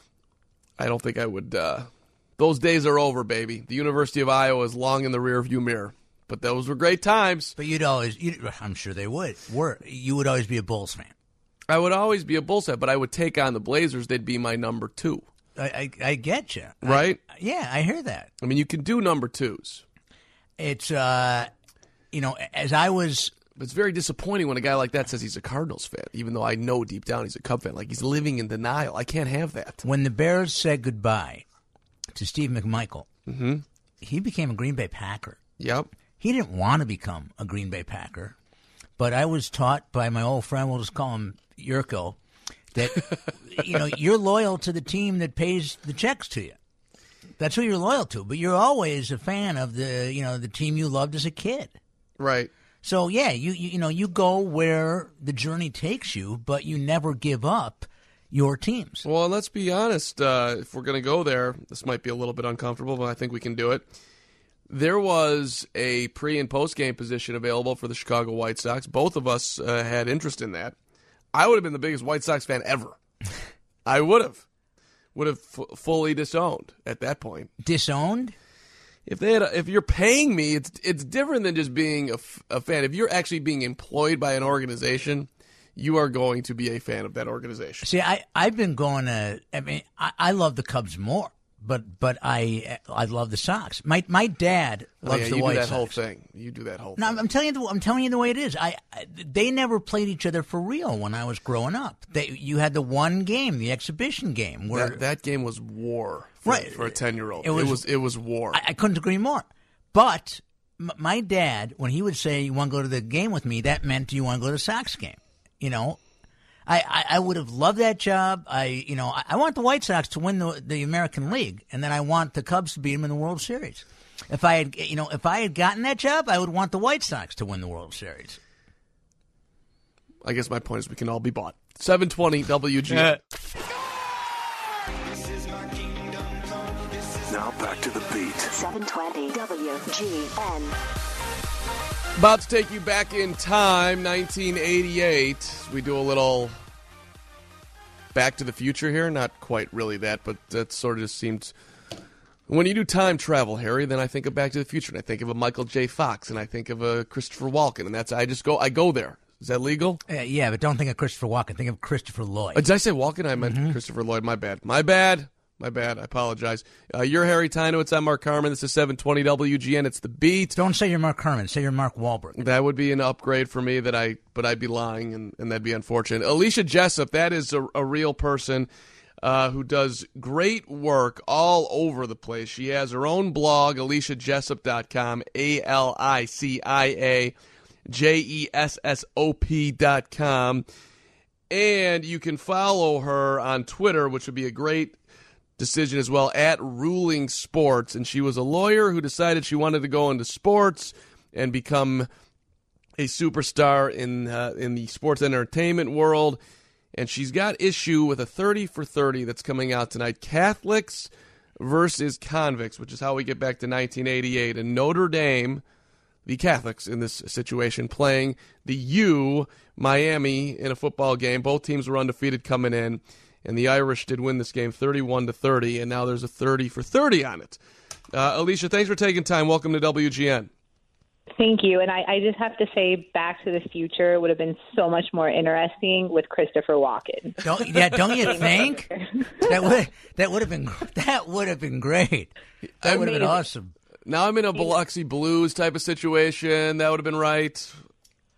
I don't think I would... Uh, Those days are over, baby. The University of Iowa is long in the rearview mirror. But those were great times. But you'd always, you'd, I'm sure they would. Were you would always be a Bulls fan. I would always be a Bulls fan, but I would take on the Blazers. They'd be my number two. I, I, I get you. Right? I, yeah, I hear that. I mean, you can do number twos. It's, uh, you know, as I was... It's very disappointing when a guy like that says he's a Cardinals fan, even though I know deep down he's a Cub fan. Like, he's living in denial. I can't have that. When the Bears said goodbye to Steve McMichael, mm-hmm. he became a Green Bay Packer. Yep. He didn't want to become a Green Bay Packer, but I was taught by my old friend, we'll just call him Yurko, that you know you're loyal to the team that pays the checks to you. That's who you're loyal to, but you're always a fan of the you know the team you loved as a kid. Right. So yeah, you you, you know you go where the journey takes you, but you never give up your teams. Well, let's be honest. Uh, if we're going to go there, this might be a little bit uncomfortable, but I think we can do it. There was a pre- and post-game position available for the Chicago White Sox. Both of us uh, had interest in that. I would have been the biggest White Sox fan ever. I would have. Would have f- fully disowned at that point. Disowned? If they had, a, if you're paying me, it's it's different than just being a, f- a fan. If you're actually being employed by an organization, you are going to be a fan of that organization. See, I, I've been going to, I mean, I, I love the Cubs more, but but I I love the Sox. My my dad loves oh, yeah, the you White do that Sox. whole thing. You do that whole no, thing. I'm telling you, the, I'm telling you the way it is. I, I they never played each other for real when I was growing up. They, you had the one game, the exhibition game, where that, that game was war for, right. for a ten-year-old. It was, it was it was war. I, I couldn't agree more. But m- my dad, when he would say, "You want to go to the game with me?" that meant, "Do you want to go to the Sox game?" You know. I, I, I would have loved that job. I you know I, I want the White Sox to win the the American League, and then I want the Cubs to beat them in the World Series. If I had you know if I had gotten that job, I would want the White Sox to win the World Series. I guess my point is we can all be bought. seven twenty W G N. Now back to the beat. seven twenty W G N. About to take you back in time, nineteen eighty-eight. We do a little Back to the Future here. Not quite really that, but that sort of just seemed... When you do time travel, Harry, then I think of Back to the Future, and I think of a Michael J. Fox, and I think of a Christopher Walken, and that's I just go I go there. Is that legal? Uh, yeah, but don't think of Christopher Walken. Think of Christopher Lloyd. Uh, did I say Walken? I meant mm-hmm. Christopher Lloyd. My bad. My bad. My bad. I apologize. Uh, you're Harry Tynowitz. I'm Mark Harmon. This is seven twenty W G N. It's The Beat. Don't say you're Mark Harmon. Say you're Mark Wahlberg. That would be an upgrade for me, that I, but I'd be lying, and, and that'd be unfortunate. Alicia Jessup, that is a, a real person uh, who does great work all over the place. She has her own blog, alicia jessup dot com, A L I C I A J E S S O P dot com. And you can follow her on Twitter, which would be a great decision as well, at Ruling Sports. And she was a lawyer who decided she wanted to go into sports and become a superstar in uh, in the sports entertainment world. And she's got issue with a thirty for thirty that's coming out tonight, Catholics versus Convicts, which is how we get back to nineteen eighty-eight. And Notre Dame, the Catholics in this situation, playing the U, Miami, in a football game. Both teams were undefeated coming in. And the Irish did win this game thirty-one to thirty, and now there's a thirty for thirty on it. Uh, Alicia, thanks for taking time. Welcome to W G N. Thank you. And I, I just have to say, Back to the Future would have been so much more interesting with Christopher Walken. Don't, yeah, don't you think? that would that would have been that would have been great. That would have been awesome. Now I'm in a Biloxi Blues type of situation. That would have been right.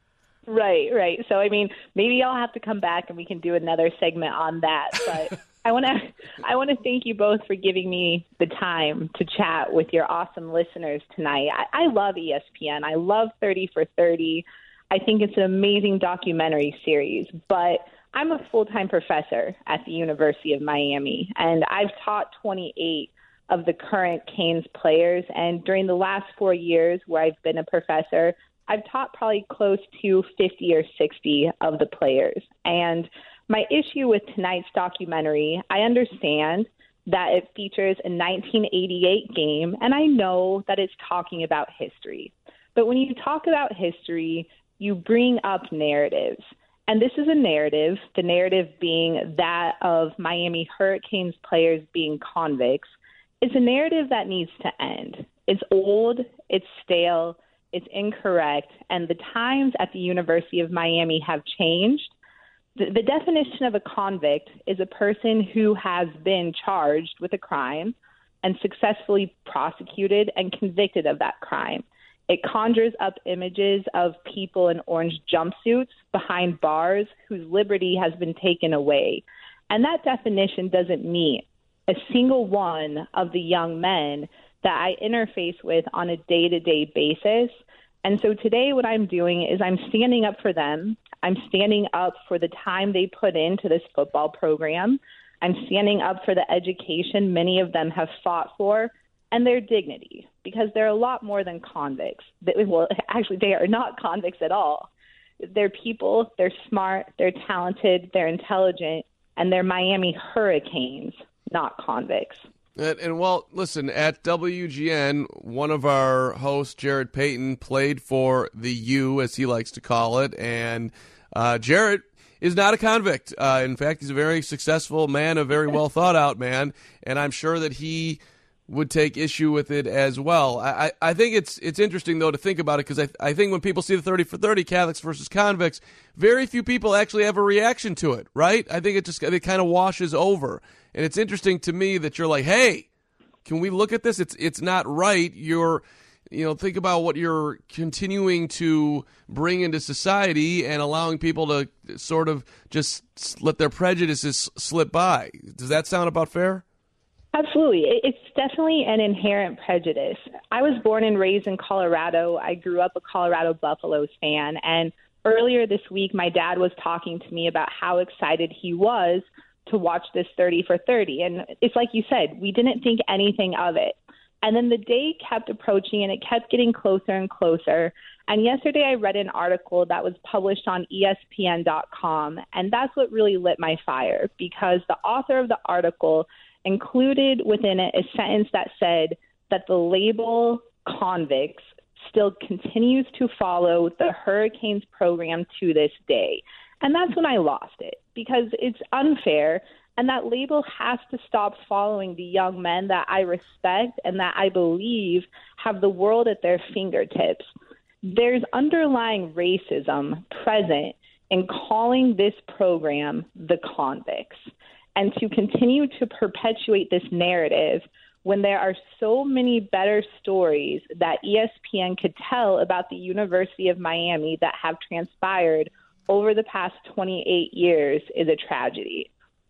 Right, right. So, I mean, maybe I'll have to come back and we can do another segment on that. But I want to I want to thank you both for giving me the time to chat with your awesome listeners tonight. I, I love E S P N. I love thirty for thirty. I think it's an amazing documentary series. But I'm a full-time professor at the University of Miami, and I've taught twenty-eight of the current Canes players. And during the last four years where I've been a professor, I've taught probably close to fifty or sixty of the players. And my issue with tonight's documentary, I understand that it features a nineteen eighty-eight game, and I know that it's talking about history. But when you talk about history, you bring up narratives. And this is a narrative, the narrative being that of Miami Hurricanes players being convicts. It's a narrative that needs to end. It's old, it's stale, it's incorrect, and the times at the University of Miami have changed. The, the definition of a convict is a person who has been charged with a crime and successfully prosecuted and convicted of that crime. It conjures up images of people in orange jumpsuits behind bars whose liberty has been taken away. And that definition doesn't meet a single one of the young men that I interface with on a day-to-day basis. And so today what I'm doing is I'm standing up for them. I'm standing up for the time they put into this football program. I'm standing up for the education many of them have fought for and their dignity, because they're a lot more than convicts. Well, actually, they are not convicts at all. They're people, they're smart, they're talented, they're intelligent, and they're Miami Hurricanes, not convicts. And, and well, listen, at W G N, one of our hosts, Jared Payton, played for the U, as he likes to call it, and uh, Jared is not a convict. Uh, in fact, he's a very successful man, a very well thought out man, and I'm sure that he would take issue with it as well. I, I think it's it's interesting, though, to think about it, because I, I think when people see the thirty for thirty, Catholics versus convicts, very few people actually have a reaction to it, right? I think it just it kind of washes over. And it's interesting to me that you're like, hey, can we look at this? It's it's not right. You're, you know, think about what you're continuing to bring into society and allowing people to sort of just let their prejudices slip by. Does that sound about fair? Absolutely. It's definitely an inherent prejudice. I was born and raised in Colorado. I grew up a Colorado Buffaloes fan. And earlier this week, my dad was talking to me about how excited he was to watch this thirty for thirty. And it's like you said, we didn't think anything of it. And then the day kept approaching and it kept getting closer and closer. And yesterday I read an article that was published on E S P N dot com. And that's what really lit my fire, because the author of the article included within it a sentence that said that the label convicts still continues to follow the Hurricanes program to this day. And that's when I lost it, because it's unfair, and that label has to stop following the young men that I respect and that I believe have the world at their fingertips. There's underlying racism present in calling this program the convicts. And to continue to perpetuate this narrative when there are so many better stories that E S P N could tell about the University of Miami that have transpired over the past twenty-eight years is a tragedy.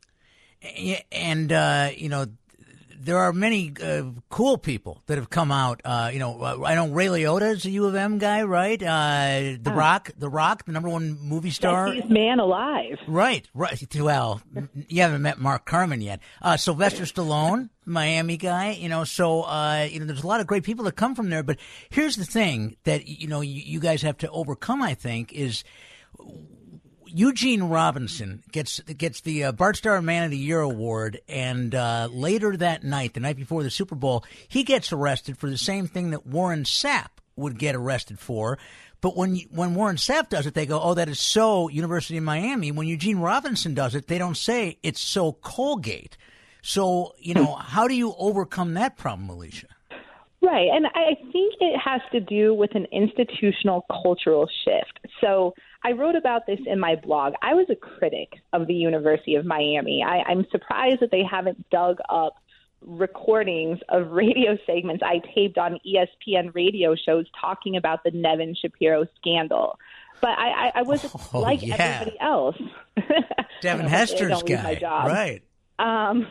And, uh, you know, there are many uh, cool people that have come out. Uh, you know, I know Ray Liotta is a U of M guy, right? Uh, the oh. Rock, The Rock, the number one movie star. Sexiest man alive. Right, right. Well, you haven't met Mark Carman yet. Uh, Sylvester Stallone, Miami guy. You know, so uh, you know, there's a lot of great people that come from there. But here's the thing that you know you, you guys have to overcome. I think is. Eugene Robinson gets gets the uh, Bart Starr Man of the Year award, and uh, later that night, the night before the Super Bowl, he gets arrested for the same thing that Warren Sapp would get arrested for. But when when Warren Sapp does it, they go, "Oh, that is so University of Miami." When Eugene Robinson does it, they don't say it's so Colgate. So, you know, how do you overcome that problem, Alicia? Right, and I think it has to do with an institutional cultural shift. So I wrote about this in my blog. I was a critic of the University of Miami. I, I'm surprised that they haven't dug up recordings of radio segments I taped on E S P N radio shows talking about the Nevin Shapiro scandal. but I, I, I was Oh, like yeah. everybody else. Devin I Hester's don't lose my guy. job. Right. Um,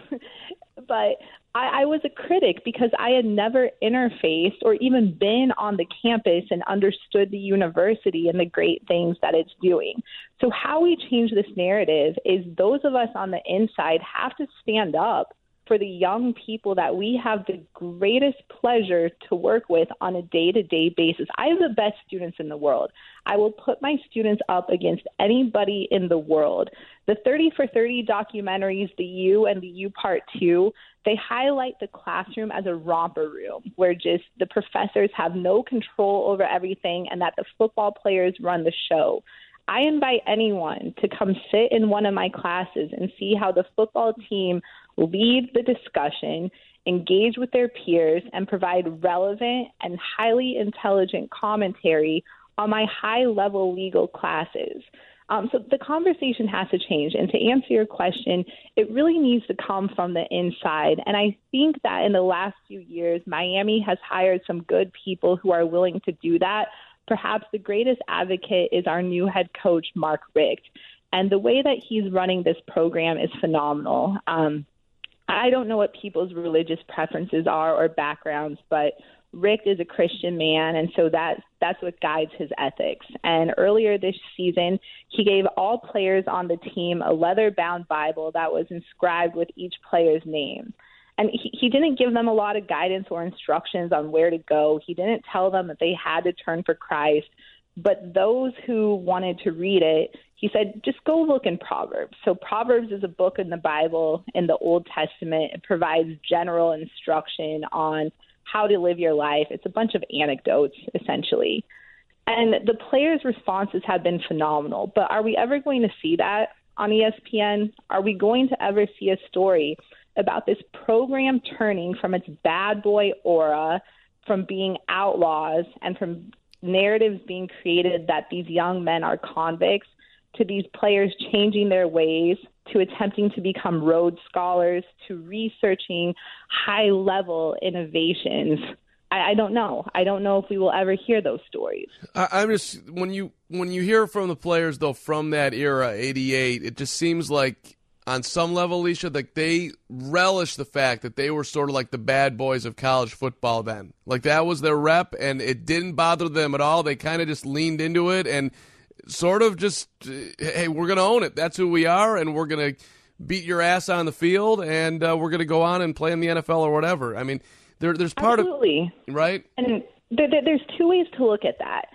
but I, I was a critic because I had never interfaced or even been on the campus and understood the university and the great things that it's doing. So how we change this narrative is those of us on the inside have to stand up for the young people that we have the greatest pleasure to work with on a day-to-day basis. I have the best students in the world. I will put my students up against anybody in the world. The thirty for thirty documentaries, the U and the U Part two, they highlight the classroom as a romper room where just the professors have no control over everything and that the football players run the show. I invite anyone to come sit in one of my classes and see how the football team lead the discussion, engage with their peers, and provide relevant and highly intelligent commentary on my high-level legal classes. Um, so the conversation has to change. And to answer your question, it really needs to come from the inside. And I think that in the last few years, Miami has hired some good people who are willing to do that. Perhaps the greatest advocate is our new head coach, Mark Richt. And the way that he's running this program is phenomenal. Um, I don't know what people's religious preferences are or backgrounds, but Rick is a Christian man, and so that, that's what guides his ethics. And earlier this season, he gave all players on the team a leather-bound Bible that was inscribed with each player's name. And he, he didn't give them a lot of guidance or instructions on where to go. He didn't tell them that they had to turn for Christ. But those who wanted to read it, he said, just go look in Proverbs. So Proverbs is a book in the Bible in the Old Testament. It provides general instruction on how to live your life. It's a bunch of anecdotes, essentially. And the players' responses have been phenomenal. But are we ever going to see that on E S P N? Are we going to ever see a story about this program turning from its bad boy aura, from being outlaws, and from narratives being created that these young men are convicts, to these players changing their ways, to attempting to become Rhodes Scholars, to researching high-level innovations? I, I don't know. I don't know if we will ever hear those stories. I, I'm just when you when you hear from the players though from that era, eighty-eight, it just seems like on some level, Alicia, like they relish the fact that they were sort of like the bad boys of college football then. Like that was their rep, and it didn't bother them at all. They kind of just leaned into it and sort of just, hey, we're going to own it. That's who we are, and we're going to beat your ass on the field, and uh, we're going to go on and play in the N F L or whatever. I mean, there, there's part Absolutely. of right. And there, there, there's two ways to look at that.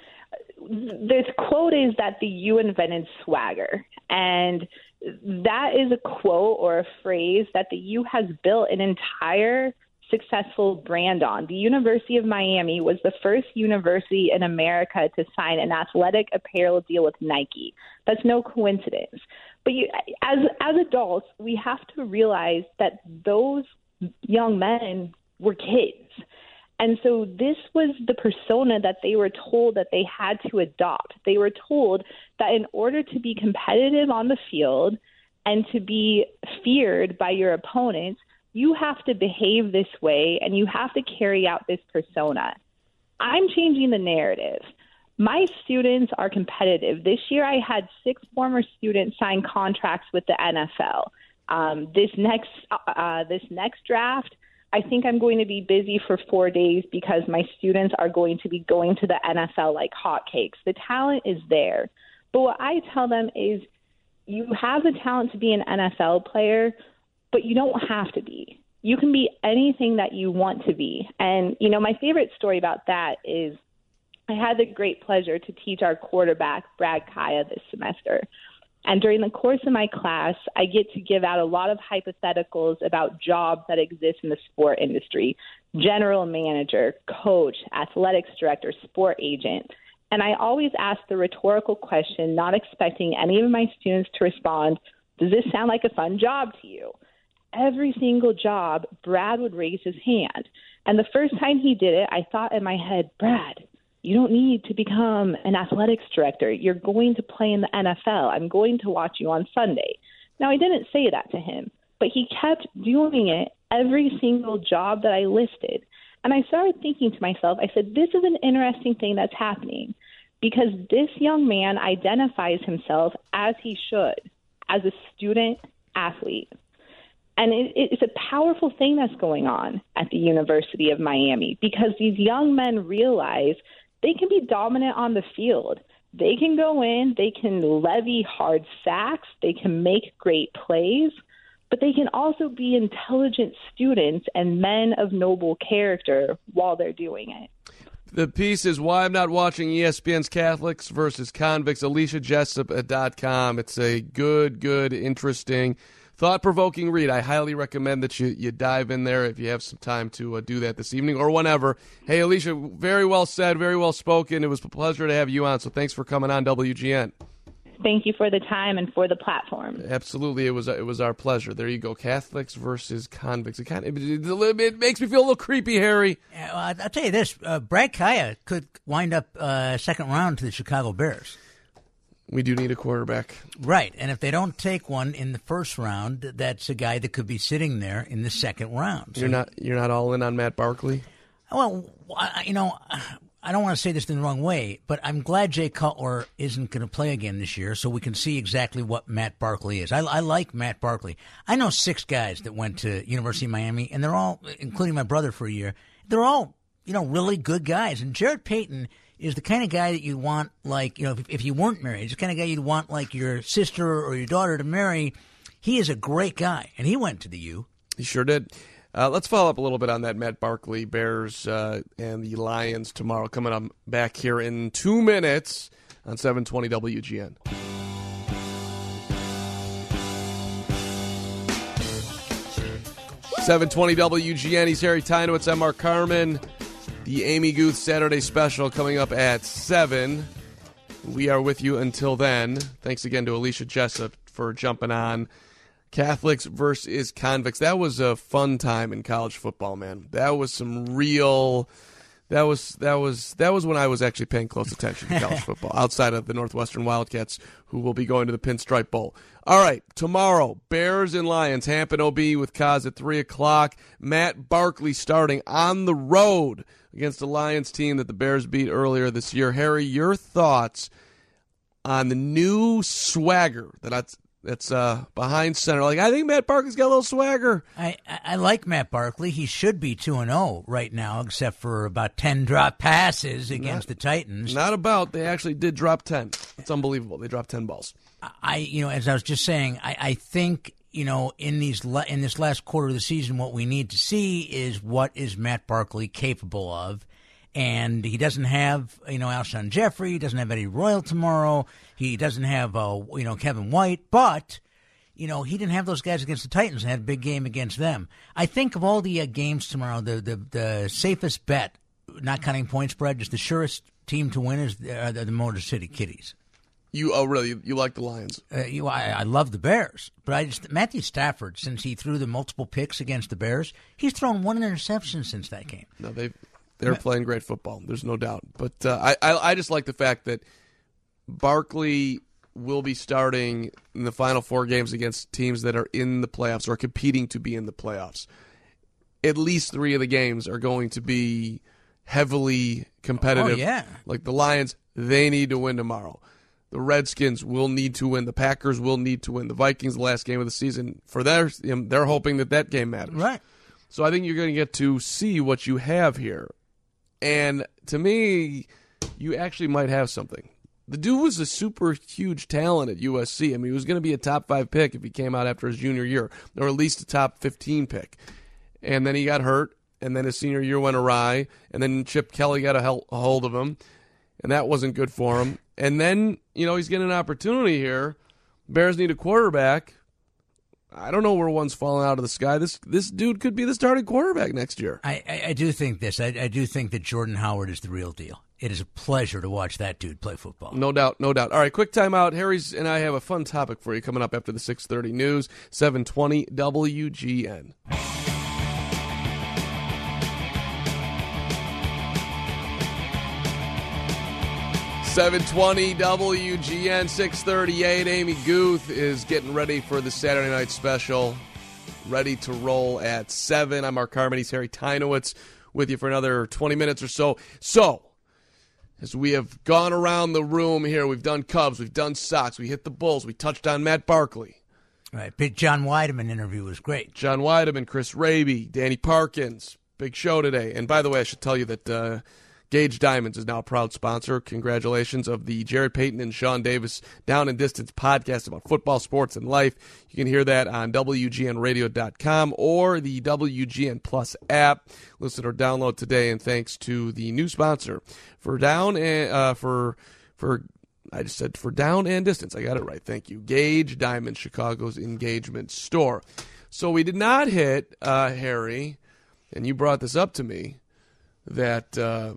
This quote is that the U invented swagger, and that is a quote or a phrase that the U has built an entire successful brand on. The University of Miami was the first university in America to sign an athletic apparel deal with Nike. That's no coincidence. But you, as as adults, we have to realize that those young men were kids. And so this was the persona that they were told that they had to adopt. They were told that in order to be competitive on the field and to be feared by your opponents, you have to behave this way and you have to carry out this persona. I'm changing the narrative. My students are competitive. This year I had six former students sign contracts with the N F L. Um, this next uh, this next draft, I think I'm going to be busy for four days because my students are going to be going to the N F L like hotcakes. The talent is there. But what I tell them is you have the talent to be an N F L player, but you don't have to be. You can be anything that you want to be. And, you know, my favorite story about that is I had the great pleasure to teach our quarterback, Brad Kaya, this semester. And during the course of my class, I get to give out a lot of hypotheticals about jobs that exist in the sport industry: general manager, coach, athletics director, sport agent. And I always ask the rhetorical question, not expecting any of my students to respond, does this sound like a fun job to you? Every single job, Brad would raise his hand. And the first time he did it, I thought in my head, Brad, you don't need to become an athletics director. You're going to play in the N F L. I'm going to watch you on Sunday. Now, I didn't say that to him, but he kept doing it every single job that I listed. And I started thinking to myself, I said, this is an interesting thing that's happening. because this young man identifies himself as he should, as a student athlete. And it, it's a powerful thing that's going on at the University of Miami because these young men realize they can be dominant on the field. They can go in, they can levy hard sacks, they can make great plays, but they can also be intelligent students and men of noble character while they're doing it. The piece is Why I'm Not Watching E S P N's Catholics versus Convicts, Alicia Jessup dot com. It's a good, good, interesting, thought-provoking read. I highly recommend that you, you dive in there if you have some time to uh, do that this evening or whenever. Hey, Alicia, very well said, very well spoken. It was a pleasure to have you on, so thanks for coming on W G N. Thank you for the time and for the platform. Absolutely, it was it was our pleasure. There you go, Catholics versus Convicts. It, kind of, it, it makes me feel a little creepy, Harry. Yeah, well, I'll tell you this, uh, Brad Kaya could wind up uh, second round to the Chicago Bears. We do need a quarterback. Right, and if they don't take one in the first round, that's a guy that could be sitting there in the second round. So, you're not you're not all in on Matt Barkley? Well, you know, I don't want to say this in the wrong way, but I'm glad Jay Cutler isn't going to play again this year so we can see exactly what Matt Barkley is. I, I like Matt Barkley. I know six guys that went to University of Miami, and they're all, including my brother for a year, they're all, you know, really good guys. And Jared Payton is the kind of guy that you want, like, you know, if, if you weren't married, he's the kind of guy you'd want, like, your sister or your daughter to marry. He is a great guy, and he went to the U. He sure did. Uh, let's follow up a little bit on that Matt Barkley, Bears, uh, and the Lions tomorrow. Coming up back here in two minutes on seven twenty W G N. seven twenty W G N. He's Harry Tynowitz. I'm Mark Carman. The Amy Guth Saturday Special coming up at seven. We are with you until then. Thanks again to Alicia Jessup for jumping on. Catholics versus Convicts. That was a fun time in college football, man. That was some real. That was that was that was when I was actually paying close attention to college football. Outside of the Northwestern Wildcats, who will be going to the Pinstripe Bowl. All right, tomorrow, Bears and Lions. Hampton O B with Kaz at three o'clock. Matt Barkley starting on the road against a Lions team that the Bears beat earlier this year. Harry, your thoughts on the new swagger that I. That's uh, behind center. Like, I think Matt Barkley's got a little swagger. I, I like Matt Barkley. He should be two and oh right now, except for about ten drop passes against not, the Titans. Not about. They actually did drop ten. It's unbelievable. They dropped ten balls. I, you know, as I was just saying, I, I think, you know, in these in this last quarter of the season, what we need to see is what is Matt Barkley capable of. And he doesn't have, you know, Alshon Jeffrey. He doesn't have Eddie Royal tomorrow. He doesn't have, uh, you know, Kevin White. But, you know, he didn't have those guys against the Titans and had a big game against them. I think of all the uh, games tomorrow, the, the the safest bet, not counting point spread, just the surest team to win is uh, the, the Motor City Kitties. You oh really you, you like the Lions? Uh, you, I, I love the Bears, but I just Matthew Stafford, since he threw the multiple picks against the Bears, he's thrown one interception since that game. No, they've. They're playing great football. There's no doubt. But uh, I, I I just like the fact that Barkley will be starting in the final four games against teams that are in the playoffs or competing to be in the playoffs. At least three of the games are going to be heavily competitive. Oh, yeah. Like the Lions, they need to win tomorrow. The Redskins will need to win. The Packers will need to win. The Vikings, the last game of the season, for their, they're hoping that that game matters. Right. So I think you're going to get to see what you have here. And to me, you actually might have something. The dude was a super huge talent at U S C. I mean, he was going to be a top five pick if he came out after his junior year, or at least a top fifteen pick. And then he got hurt, and then his senior year went awry, and then Chip Kelly got a, hel- a hold of him, and that wasn't good for him. And then, you know, he's getting an opportunity here. Bears need a quarterback. I don't know where one's falling out of the sky. This this dude could be the starting quarterback next year. I, I, I do think this. I, I do think that Jordan Howard is the real deal. It is a pleasure to watch that dude play football. No doubt, no doubt. All right, quick timeout. Harry's and I have a fun topic for you coming up after the six thirty news, seven twenty W G N. seven twenty W G N, six thirty-eight. Amy Guth is getting ready for the Saturday night special. Ready to roll at seven. I'm Mark Carman. He's Harry Tynowitz with you for another twenty minutes or so. So, as we have gone around the room here. We've done Cubs, we've done Sox, we hit the Bulls, we touched on Matt Barkley. Right, big John Weideman interview was great. John Weideman, Chris Raby, Danny Parkins, big show today. And by the way, I should tell you that uh, Gage Diamonds is now a proud sponsor. Congratulations of the Jared Payton and Sean Davis Down and Distance podcast about football, sports, and life. You can hear that on W G N radio dot com or the W G N Plus app. Listen or download today. And thanks to the new sponsor for Down and uh, for for. I just said for Down and Distance. I got it right. Thank you. Gage Diamond, Chicago's engagement store. So we did not hit, uh, Harry, and you brought this up to me, that uh,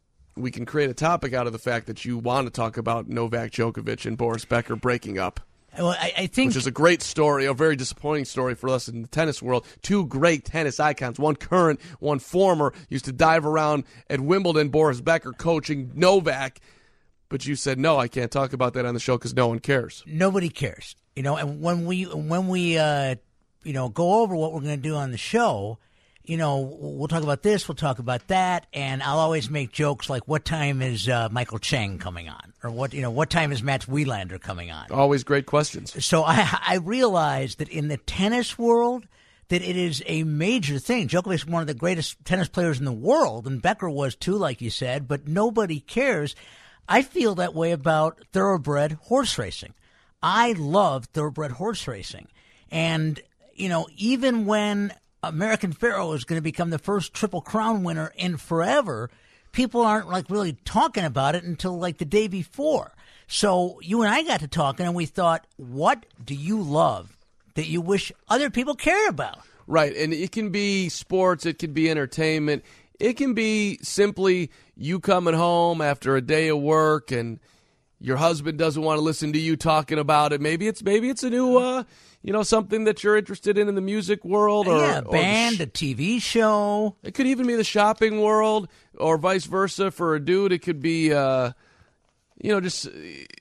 we can create a topic out of the fact that you want to talk about Novak Djokovic and Boris Becker breaking up. Well, I, I think, which is a great story, a very disappointing story for us in the tennis world. Two great tennis icons, one current, one former, used to dive around at Wimbledon, Boris Becker coaching Novak. But you said, no, I can't talk about that on the show because no one cares. Nobody cares. You know, and when we, when we uh, you know, go over what we're going to do on the show, you know, we'll talk about this, we'll talk about that, and I'll always make jokes like, what time is uh, Michael Chang coming on? Or what, you know, what time is Mats Wilander coming on? Always great questions. So I, I realize that in the tennis world, that it is a major thing. Djokovic is one of the greatest tennis players in the world, and Becker was too, like you said, but nobody cares. I feel that way about thoroughbred horse racing. I love thoroughbred horse racing. And, you know, even when American Pharoah is going to become the first Triple Crown winner in forever, people aren't, like, really talking about it until, like, the day before. So you and I got to talking, and we thought, what do you love that you wish other people cared about? Right, and it can be sports, it can be entertainment. It can be simply you coming home after a day of work and your husband doesn't want to listen to you talking about it. Maybe it's maybe it's a new, uh, you know, something that you're interested in in the music world, or yeah, a band, sh- a T V show. It could even be the shopping world, or vice versa. For a dude, it could be, uh, you know, just.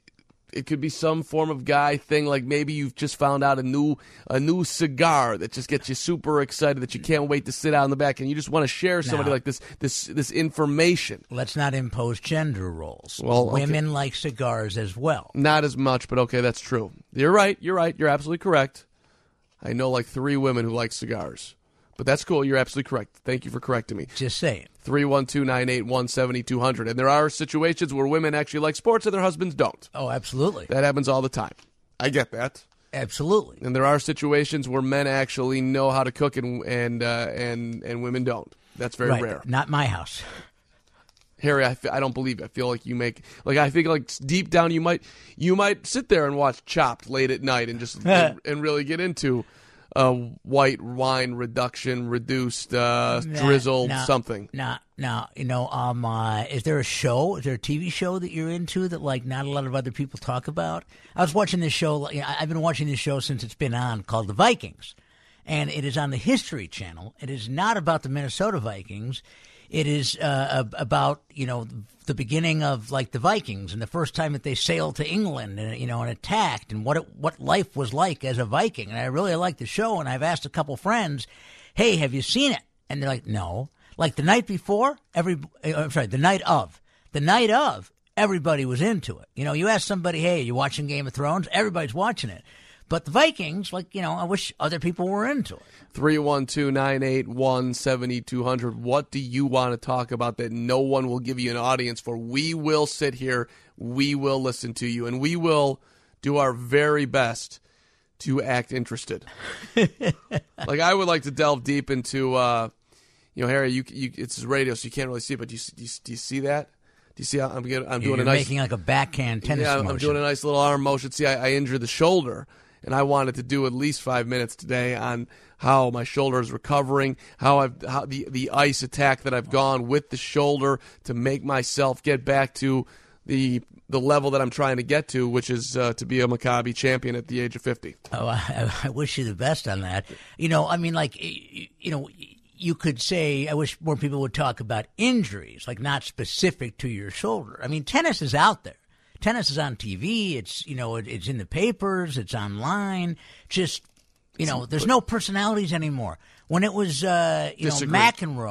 It could be some form of guy thing, like maybe you've just found out a new a new cigar that just gets you super excited that you can't wait to sit out in the back, and you just want to share somebody now, like this this this information. Let's not impose gender roles. Well, women okay. like cigars as well. Not as much, but okay, that's true. You're right. You're right. You're absolutely correct. I know like three women who like cigars. But that's cool. You're absolutely correct. Thank you for correcting me. Just saying. three one two, nine eight one, seven two zero zero. And there are situations where women actually like sports and their husbands don't. Oh, absolutely. That happens all the time. I get that. Absolutely. And there are situations where men actually know how to cook and and uh, and, and women don't. That's very right. rare. Not my house. Harry, I, f- I don't believe it. I feel like you make like I think like deep down you might you might sit there and watch Chopped late at night and just and, and really get into Uh, white wine reduction, reduced, uh, nah, drizzled, nah, something. Nah, nah. You know, um, uh, is there a show? Is there a T V show that you're into that like not a lot of other people talk about? I was watching this show. You know, I've been watching this show since it's been on, called The Vikings, and it is on the History Channel. It is not about the Minnesota Vikings. It is uh, about, you know, the beginning of, like, the Vikings and the first time that they sailed to England and, you know, and attacked and what it, what life was like as a Viking. And I really like the show, and I've asked a couple friends, hey, have you seen it? And they're like, no. Like the night before, every I'm sorry, the night of. The night of, everybody was into it. You know, you ask somebody, hey, are you watching Game of Thrones? Everybody's watching it. But the Vikings, like, you know, I wish other people were into it. three one two, nine eight one, seven two zero zero. What do you want to talk about that no one will give you an audience for? We will sit here. We will listen to you. And we will do our very best to act interested. Like, I would like to delve deep into, uh, you know, Harry, you, you, it's radio, so you can't really see it, but do you, do you, do you see that? Do you see how I'm, getting, I'm doing You're a nice... making like a backhand tennis yeah, motion. I'm doing a nice little arm motion. See, I, I injured the shoulder. And I wanted to do at least five minutes today on how my shoulder is recovering, how I've how the, the ice attack that I've gone with the shoulder to make myself get back to the the level that I'm trying to get to, which is uh, to be a Maccabi champion at the age of fifty. Oh, I, I wish you the best on that. You know, I mean, like, you know, you could say, I wish more people would talk about injuries, like not specific to your shoulder. I mean, tennis is out there. Tennis is on T V. It's, you know, it, it's in the papers. It's online. Just, you know, there's no personalities anymore. When it was, uh, you Disagree. know, McEnroe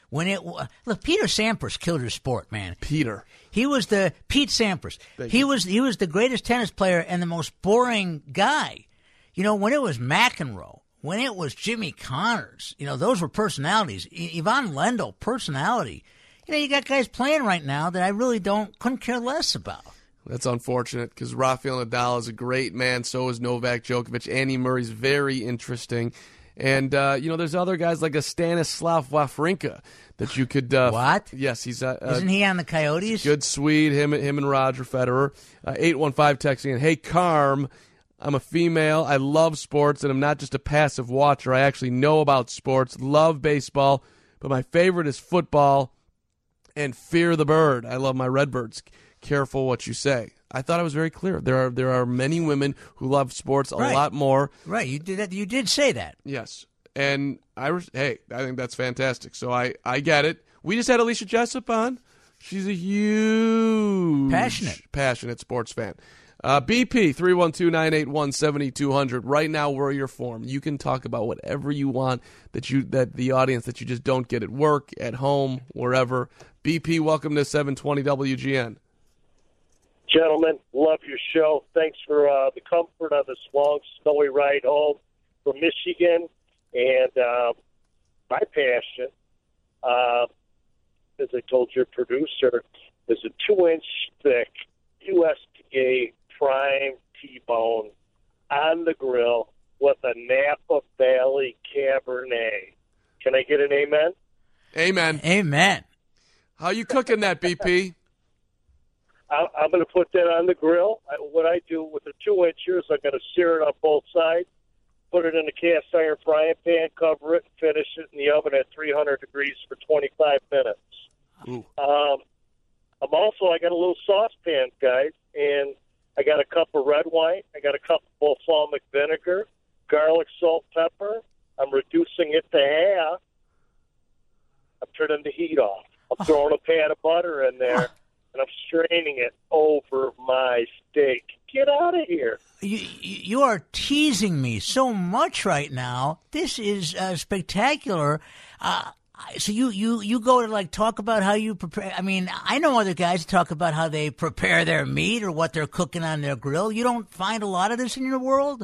When it look, Peter Sampras killed his sport, man. Peter, he was the Pete Sampras. Thank he you. was he was the greatest tennis player and the most boring guy. You know, when it was McEnroe, when it was Jimmy Connors, you know, those were personalities. I- Ivan Lendl, personality. You know, you got guys playing right now that I really don't couldn't care less about. That's unfortunate because Rafael Nadal is a great man. So is Novak Djokovic. Andy Murray's very interesting. And, uh, you know, there's other guys like a Stanislav Wawrinka that you could... Uh, what? Yes, he's... Uh, Isn't he on the Coyotes? Good Swede, him, him and Roger Federer. Uh, eight one five texting in, hey, Carm, I'm a female. I love sports, and I'm not just a passive watcher. I actually know about sports, love baseball, but my favorite is football and fear the bird. I love my Redbirds. Careful what you say. I thought I was very clear. There are there are many women who love sports a Right. lot more. Right, you did that. You did say that. Yes, and I was. Hey, I think that's fantastic. So I I get it. We just had Alicia Jessup on. She's a huge, Passionate. passionate sports fan. Uh, B P three one two nine eight one seven two zero zero. Right now, we're your forum. You can talk about whatever you want that you that the audience that you just don't get at work, at home, wherever. B P, welcome to seven twenty W G N. Gentlemen, love your show. Thanks for uh, the comfort on this long, snowy ride home from Michigan. And uh, my passion, uh, as I told your producer, is a two-inch thick U S D A prime T-bone on the grill with a Napa Valley Cabernet. Can I get an amen? Amen. Amen. How you cooking that, B P? I- I'm going to put that on the grill. I, what I do with the two-inchers, I'm going to sear it on both sides, put it in a cast iron frying pan, cover it, and finish it in the oven at three hundred degrees for twenty-five minutes. Ooh. Um, I'm also, I got a little saucepan, guys, and I got a cup of red wine. I got a cup of balsamic vinegar, garlic, salt, pepper. I'm reducing it to half. I'm turning the heat off. I'm throwing a pat of butter in there, and I'm straining it over my steak. Get out of here. You, you are teasing me so much right now. This is uh, spectacular. Uh, so you, you, you go to like talk about how you prepare. I mean, I know other guys talk about how they prepare their meat or what they're cooking on their grill. You don't find a lot of this in your world?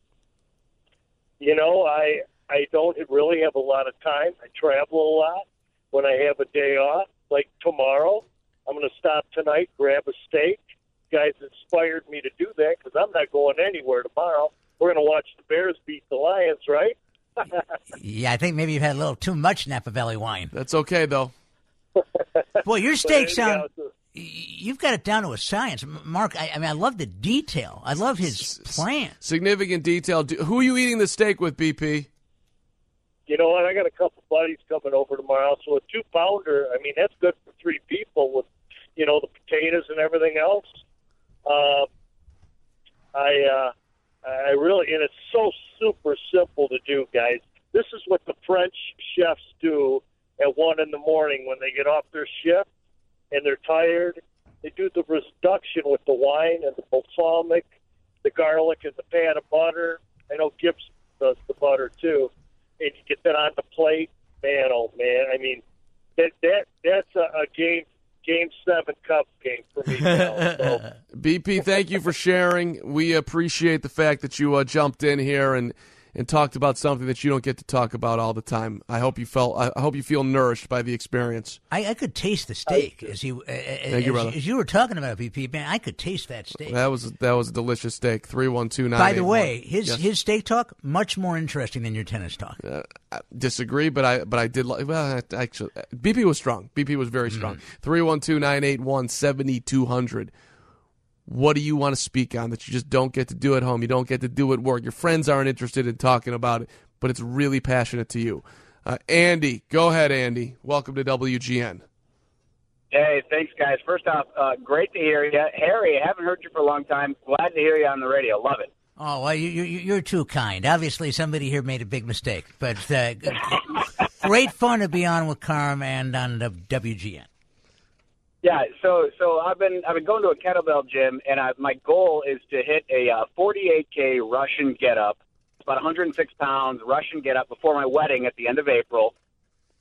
You know, I I don't really have a lot of time. I travel a lot. When I have a day off, like tomorrow, I'm going to stop tonight, grab a steak. Guys inspired me to do that because I'm not going anywhere tomorrow. We're going to watch the Bears beat the Lions, right? Yeah, I think maybe you've had a little too much Napa Valley wine. That's okay, though. Boy, your steaks anyhow, sound... You've got it down to a science. M- Mark, I, I mean, I love the detail. I love his plan. Significant detail. Do- Who are you eating the steak with, B P? You know what? I got a couple buddies coming over tomorrow, so a two-pounder, I mean, that's good for three people with, you know, the potatoes and everything else. Uh, I, uh, I really, and it's so super simple to do, guys. This is what the French chefs do at one in the morning when they get off their shift and they're tired. They do the reduction with the wine and the balsamic, the garlic and the pat of butter. I know Gibbs does the butter too. And you get that on the plate, man, oh man! I mean, that that that's a, a game game seven Cubs game for me now. So. B P, thank you for sharing. We appreciate the fact that you uh, jumped in here and, and talked about something that you don't get to talk about all the time. I hope you felt. I hope you feel nourished by the experience. I, I could taste the steak as you uh, as, you, brother. as you were talking about B P. Man, I could taste that steak. That was that was a delicious steak. Three one two nine. By the way, his yes. his steak talk much more interesting than your tennis talk. Uh, I disagree, but I but I did like. Well, actually, B P was strong. B P was very strong. Three one two nine eight one seventy two hundred. What do you want to speak on that you just don't get to do at home? You don't get to do at work. Your friends aren't interested in talking about it, but it's really passionate to you. Uh, Andy, go ahead, Andy. Welcome to W G N. Hey, thanks, guys. First off, uh, great to hear you. Harry, I haven't heard you for a long time. Glad to hear you on the radio. Love it. Oh, well, you, you, you're too kind. Obviously, somebody here made a big mistake. But uh, great fun to be on with Carm and on W G N. Yeah, so so I've been I've been going to a kettlebell gym, and I, my goal is to hit a uh, forty-eight K Russian get-up, about one hundred six pounds Russian get-up before my wedding at the end of April.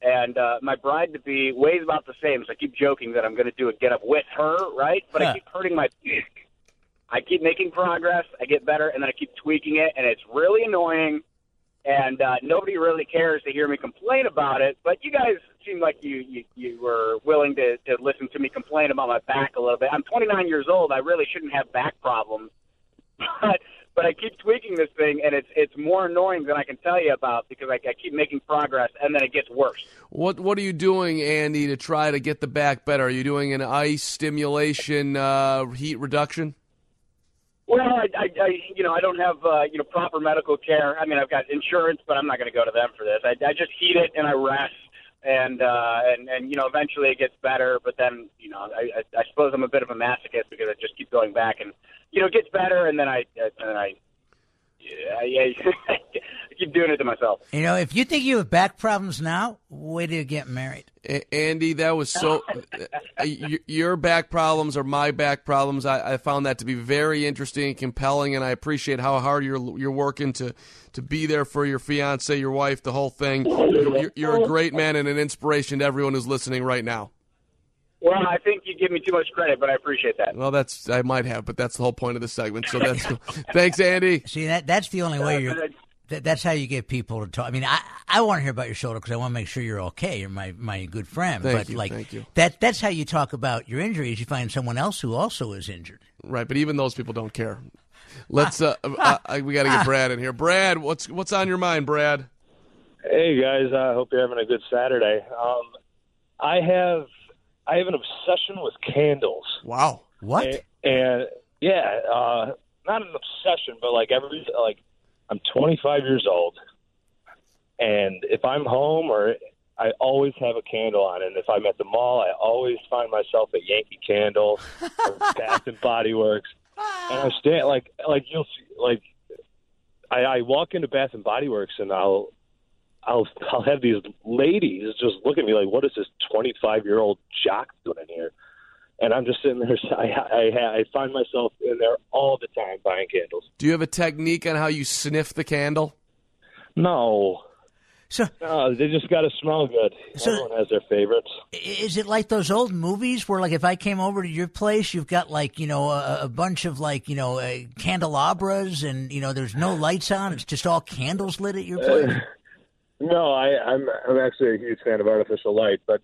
and uh, my bride-to-be weighs about the same, so I keep joking that I'm going to do a get-up with her, right? But Huh. I keep hurting my dick. I keep making progress, I get better, and then I keep tweaking it, and it's really annoying, and uh, nobody really cares to hear me complain about it, but you guys seem like you, you, you were willing to, to listen to me complain about my back a little bit. I'm twenty-nine years old. I really shouldn't have back problems, but but I keep tweaking this thing, and it's it's more annoying than I can tell you about because I, I keep making progress, and then it gets worse. What What are you doing, Andy, to try to get the back better? Are you doing an ice stimulation, uh, heat reduction? Well, I, I, I, you know, I don't have, uh, you know, proper medical care. I mean, I've got insurance, but I'm not going to go to them for this. I, I just heat it and I rest, and uh, and and you know, eventually it gets better. But then, you know, I, I, I suppose I'm a bit of a masochist because I just keep going back, and you know, it gets better, and then I, and I, I, I keep doing it to myself. You know, if you think you have back problems now, wait till you get married. A- Andy, that was so. uh, y- your back problems are my back problems. I-, I found that to be very interesting and compelling, and I appreciate how hard you're you're working to to be there for your fiance, your wife, the whole thing. You're, you're a great man and an inspiration to everyone who's listening right now. Well, I think you give me too much credit, but I appreciate that. Well, that's I might have, but that's the whole point of the segment. So that's thanks, Andy. See, that that's the only way you're. That, that's how you get people to talk. I mean, I, I want to hear about your shoulder because I want to make sure you're okay. You're my, my good friend. Thank but you, like thank you. that that's how you talk about your injuries. You find someone else who also is injured. Right, but even those people don't care. Let's. Uh, uh, uh, we got to get Brad in here. Brad, what's what's on your mind, Brad? Hey guys, I uh, hope you're having a good Saturday. Um, I have I have an obsession with candles. Wow, what? And, and yeah, uh, not an obsession, but like every like I'm twenty-five years old, and if I'm home or I always have a candle on, and if I'm at the mall, I always find myself at Yankee Candle or Bath and Body Works, and I stand like like you'll see, like I, I walk into Bath and Body Works and I'll. I'll I'll have these ladies just look at me like, what is this twenty-five-year-old jock doing in here? And I'm just sitting there. I, I, I find myself in there all the time buying candles. Do you have a technique on how you sniff the candle? No. So no, they just got to smell good. So, Everyone has their favorites. Is it like those old movies where, like, if I came over to your place, you've got, like, you know, a, a bunch of, like, you know, uh, candelabras and, you know, there's no lights on. It's just all candles lit at your place? Uh, No, I, I'm I'm actually a huge fan of artificial light, but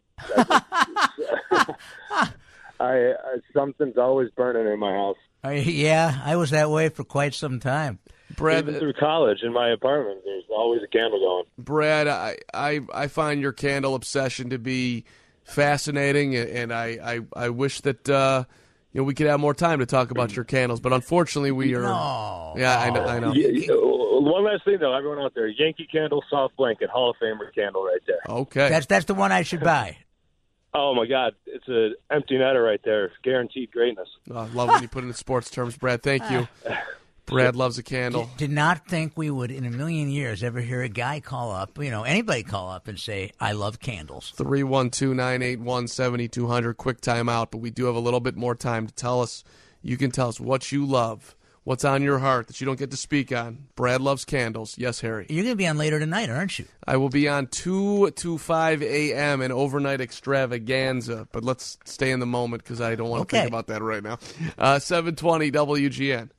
I, I, I something's always burning in my house. Uh, yeah, I was that way for quite some time. Brad, even through college in my apartment, there's always a candle going. Brad, I I, I find your candle obsession to be fascinating, and I I, I wish that uh, you know we could have more time to talk about your candles, but unfortunately we are. No. Yeah, I know. I know. Yeah, one last thing, though, everyone out there, Yankee Candle, Soft Blanket, Hall of Famer candle right there. Okay. That's that's the one I should buy. Oh, my God. It's an empty netter right there. Guaranteed greatness. Oh, I love when you put it in sports terms, Brad. Thank you. Brad loves a candle. Did, did not think we would, in a million years, ever hear a guy call up, you know, anybody call up and say, I love candles. three one two, nine eight one, seven two zero zero. Quick time out, but we do have a little bit more time to tell us. You can tell us what you love. What's on your heart that you don't get to speak on? Brad loves candles. Yes, Harry. You're going to be on later tonight, aren't you? I will be on two to five a.m. an overnight extravaganza, but let's stay in the moment because I don't want to Okay. think about that right now. Uh, seven twenty W G N.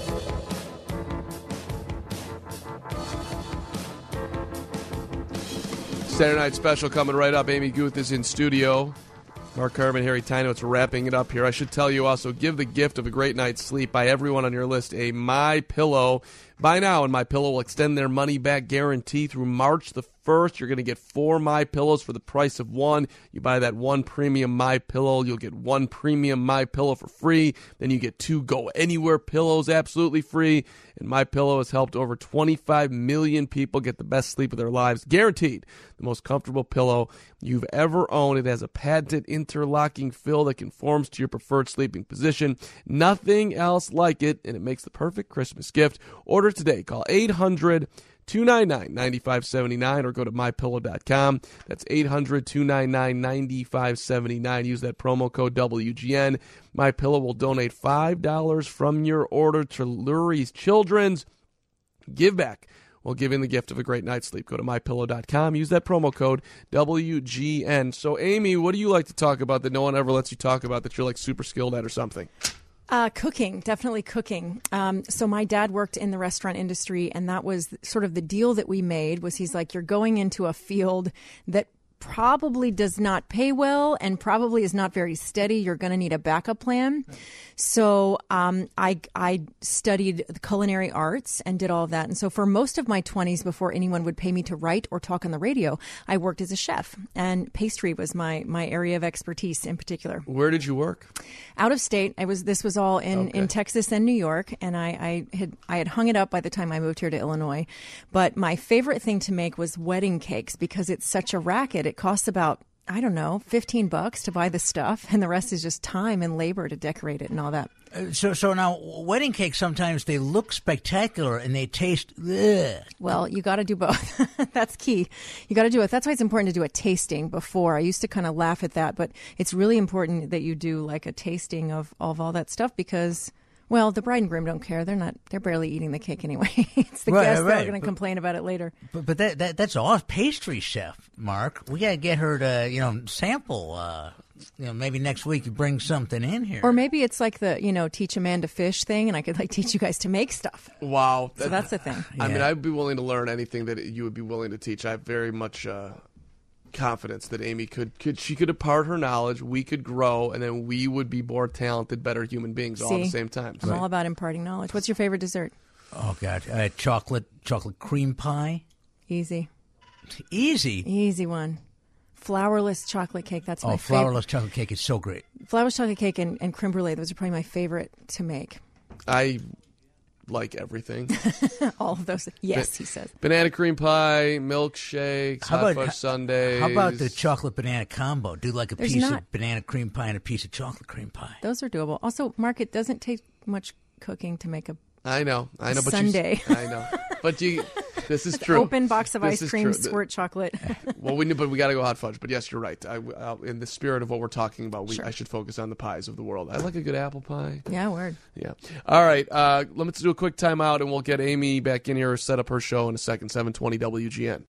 Saturday Night Special coming right up. Amy Guth is in studio. Mark Carbon, Harry Tynowitz wrapping it up here. I should tell you also, give the gift of a great night's sleep by everyone on your list a MyPillow. Buy now, and MyPillow will extend their money-back guarantee through March the first. You're going to get four MyPillows for the price of one. You buy that one premium MyPillow, you'll get one premium MyPillow for free. Then you get two Go Anywhere pillows absolutely free. And MyPillow has helped over twenty-five million people get the best sleep of their lives. Guaranteed the most comfortable pillow you've ever owned. It has a patented interlocking fill that conforms to your preferred sleeping position. Nothing else like it, and it makes the perfect Christmas gift. Order today. Call eight hundred, two nine nine, nine five seven nine or go to my pillow dot com. That's eight hundred, two nine nine, nine five seven nine. Use that promo code W G N. MyPillow will donate five dollars from your order to Lurie's Children's Give Back while giving the gift of a great night's sleep. Go to my pillow dot com. Use that promo code W G N. So, Amy, what do you like to talk about that no one ever lets you talk about that you're like super skilled at or something? Uh, cooking, definitely cooking. Um, so my dad worked in the restaurant industry, and that was sort of the deal that we made was he's like, you're going into a field that probably does not pay well and probably is not very steady. You're going to need a backup plan. So um, I, I studied culinary arts and did all of that. And so for most of my twenties, before anyone would pay me to write or talk on the radio, I worked as a chef. And pastry was my, my area of expertise in particular. Where did you work? Out of state. I was. This was all in, Okay. in Texas and New York. And I, I, had, I had hung it up by the time I moved here to Illinois. But my favorite thing to make was wedding cakes because it's such a racket. It costs about, I don't know, fifteen bucks to buy the stuff, and the rest is just time and labor to decorate it and all that. Uh, So, so now wedding cakes sometimes they look spectacular and they taste. Ugh. Well, you got to do both. That's key. You got to do it. That's why it's important to do a tasting before. I used to kind of laugh at that, but it's really important that you do like a tasting of, of all that stuff because, well, the bride and groom don't care. They're not. They're barely eating the cake anyway. It's the Right, guests that right. are going to complain about it later. But, but that, that that's off pastry chef, Mark. We got to get her to you know sample. Uh, you know, maybe next week you bring something in here. Or maybe it's like the, you know, teach a man to fish thing, and I could like teach you guys to make stuff. Wow. So that's the thing. I mean, I'd be willing to learn anything that you would be willing to teach. I have very much uh, confidence that Amy could, could she could impart her knowledge, we could grow, and then we would be more talented, better human beings all at the See? same time. I'm all about imparting knowledge. What's your favorite dessert? Oh God, uh, chocolate chocolate cream pie. Easy. Easy. Easy one. Flourless chocolate cake. That's my Oh, favorite. flourless chocolate cake is so great. Flourless chocolate cake and, and creme brulee. Those are probably my favorite to make. I like everything. All of those. Yes, Ba- he says. Banana cream pie, milkshakes, How hot about- fudge sundaes. How about the chocolate banana combo? Do like a There's piece not- of banana cream pie and a piece of chocolate cream pie. Those are doable. Also, Mark, it doesn't take much cooking to make a I know, I know, but Sunday. You, I know, but you. This is An true. open box of This ice is cream, true. squirt chocolate. Well, we knew, but we got to go hot fudge. But yes, you're right. I, uh, in the spirit of what we're talking about, we, Sure. I should focus on the pies of the world. I like a good apple pie. Yeah, word. Yeah. All right. Uh, let's do a quick timeout, and we'll get Amy back in here, set up her show in a second. seven twenty W G N.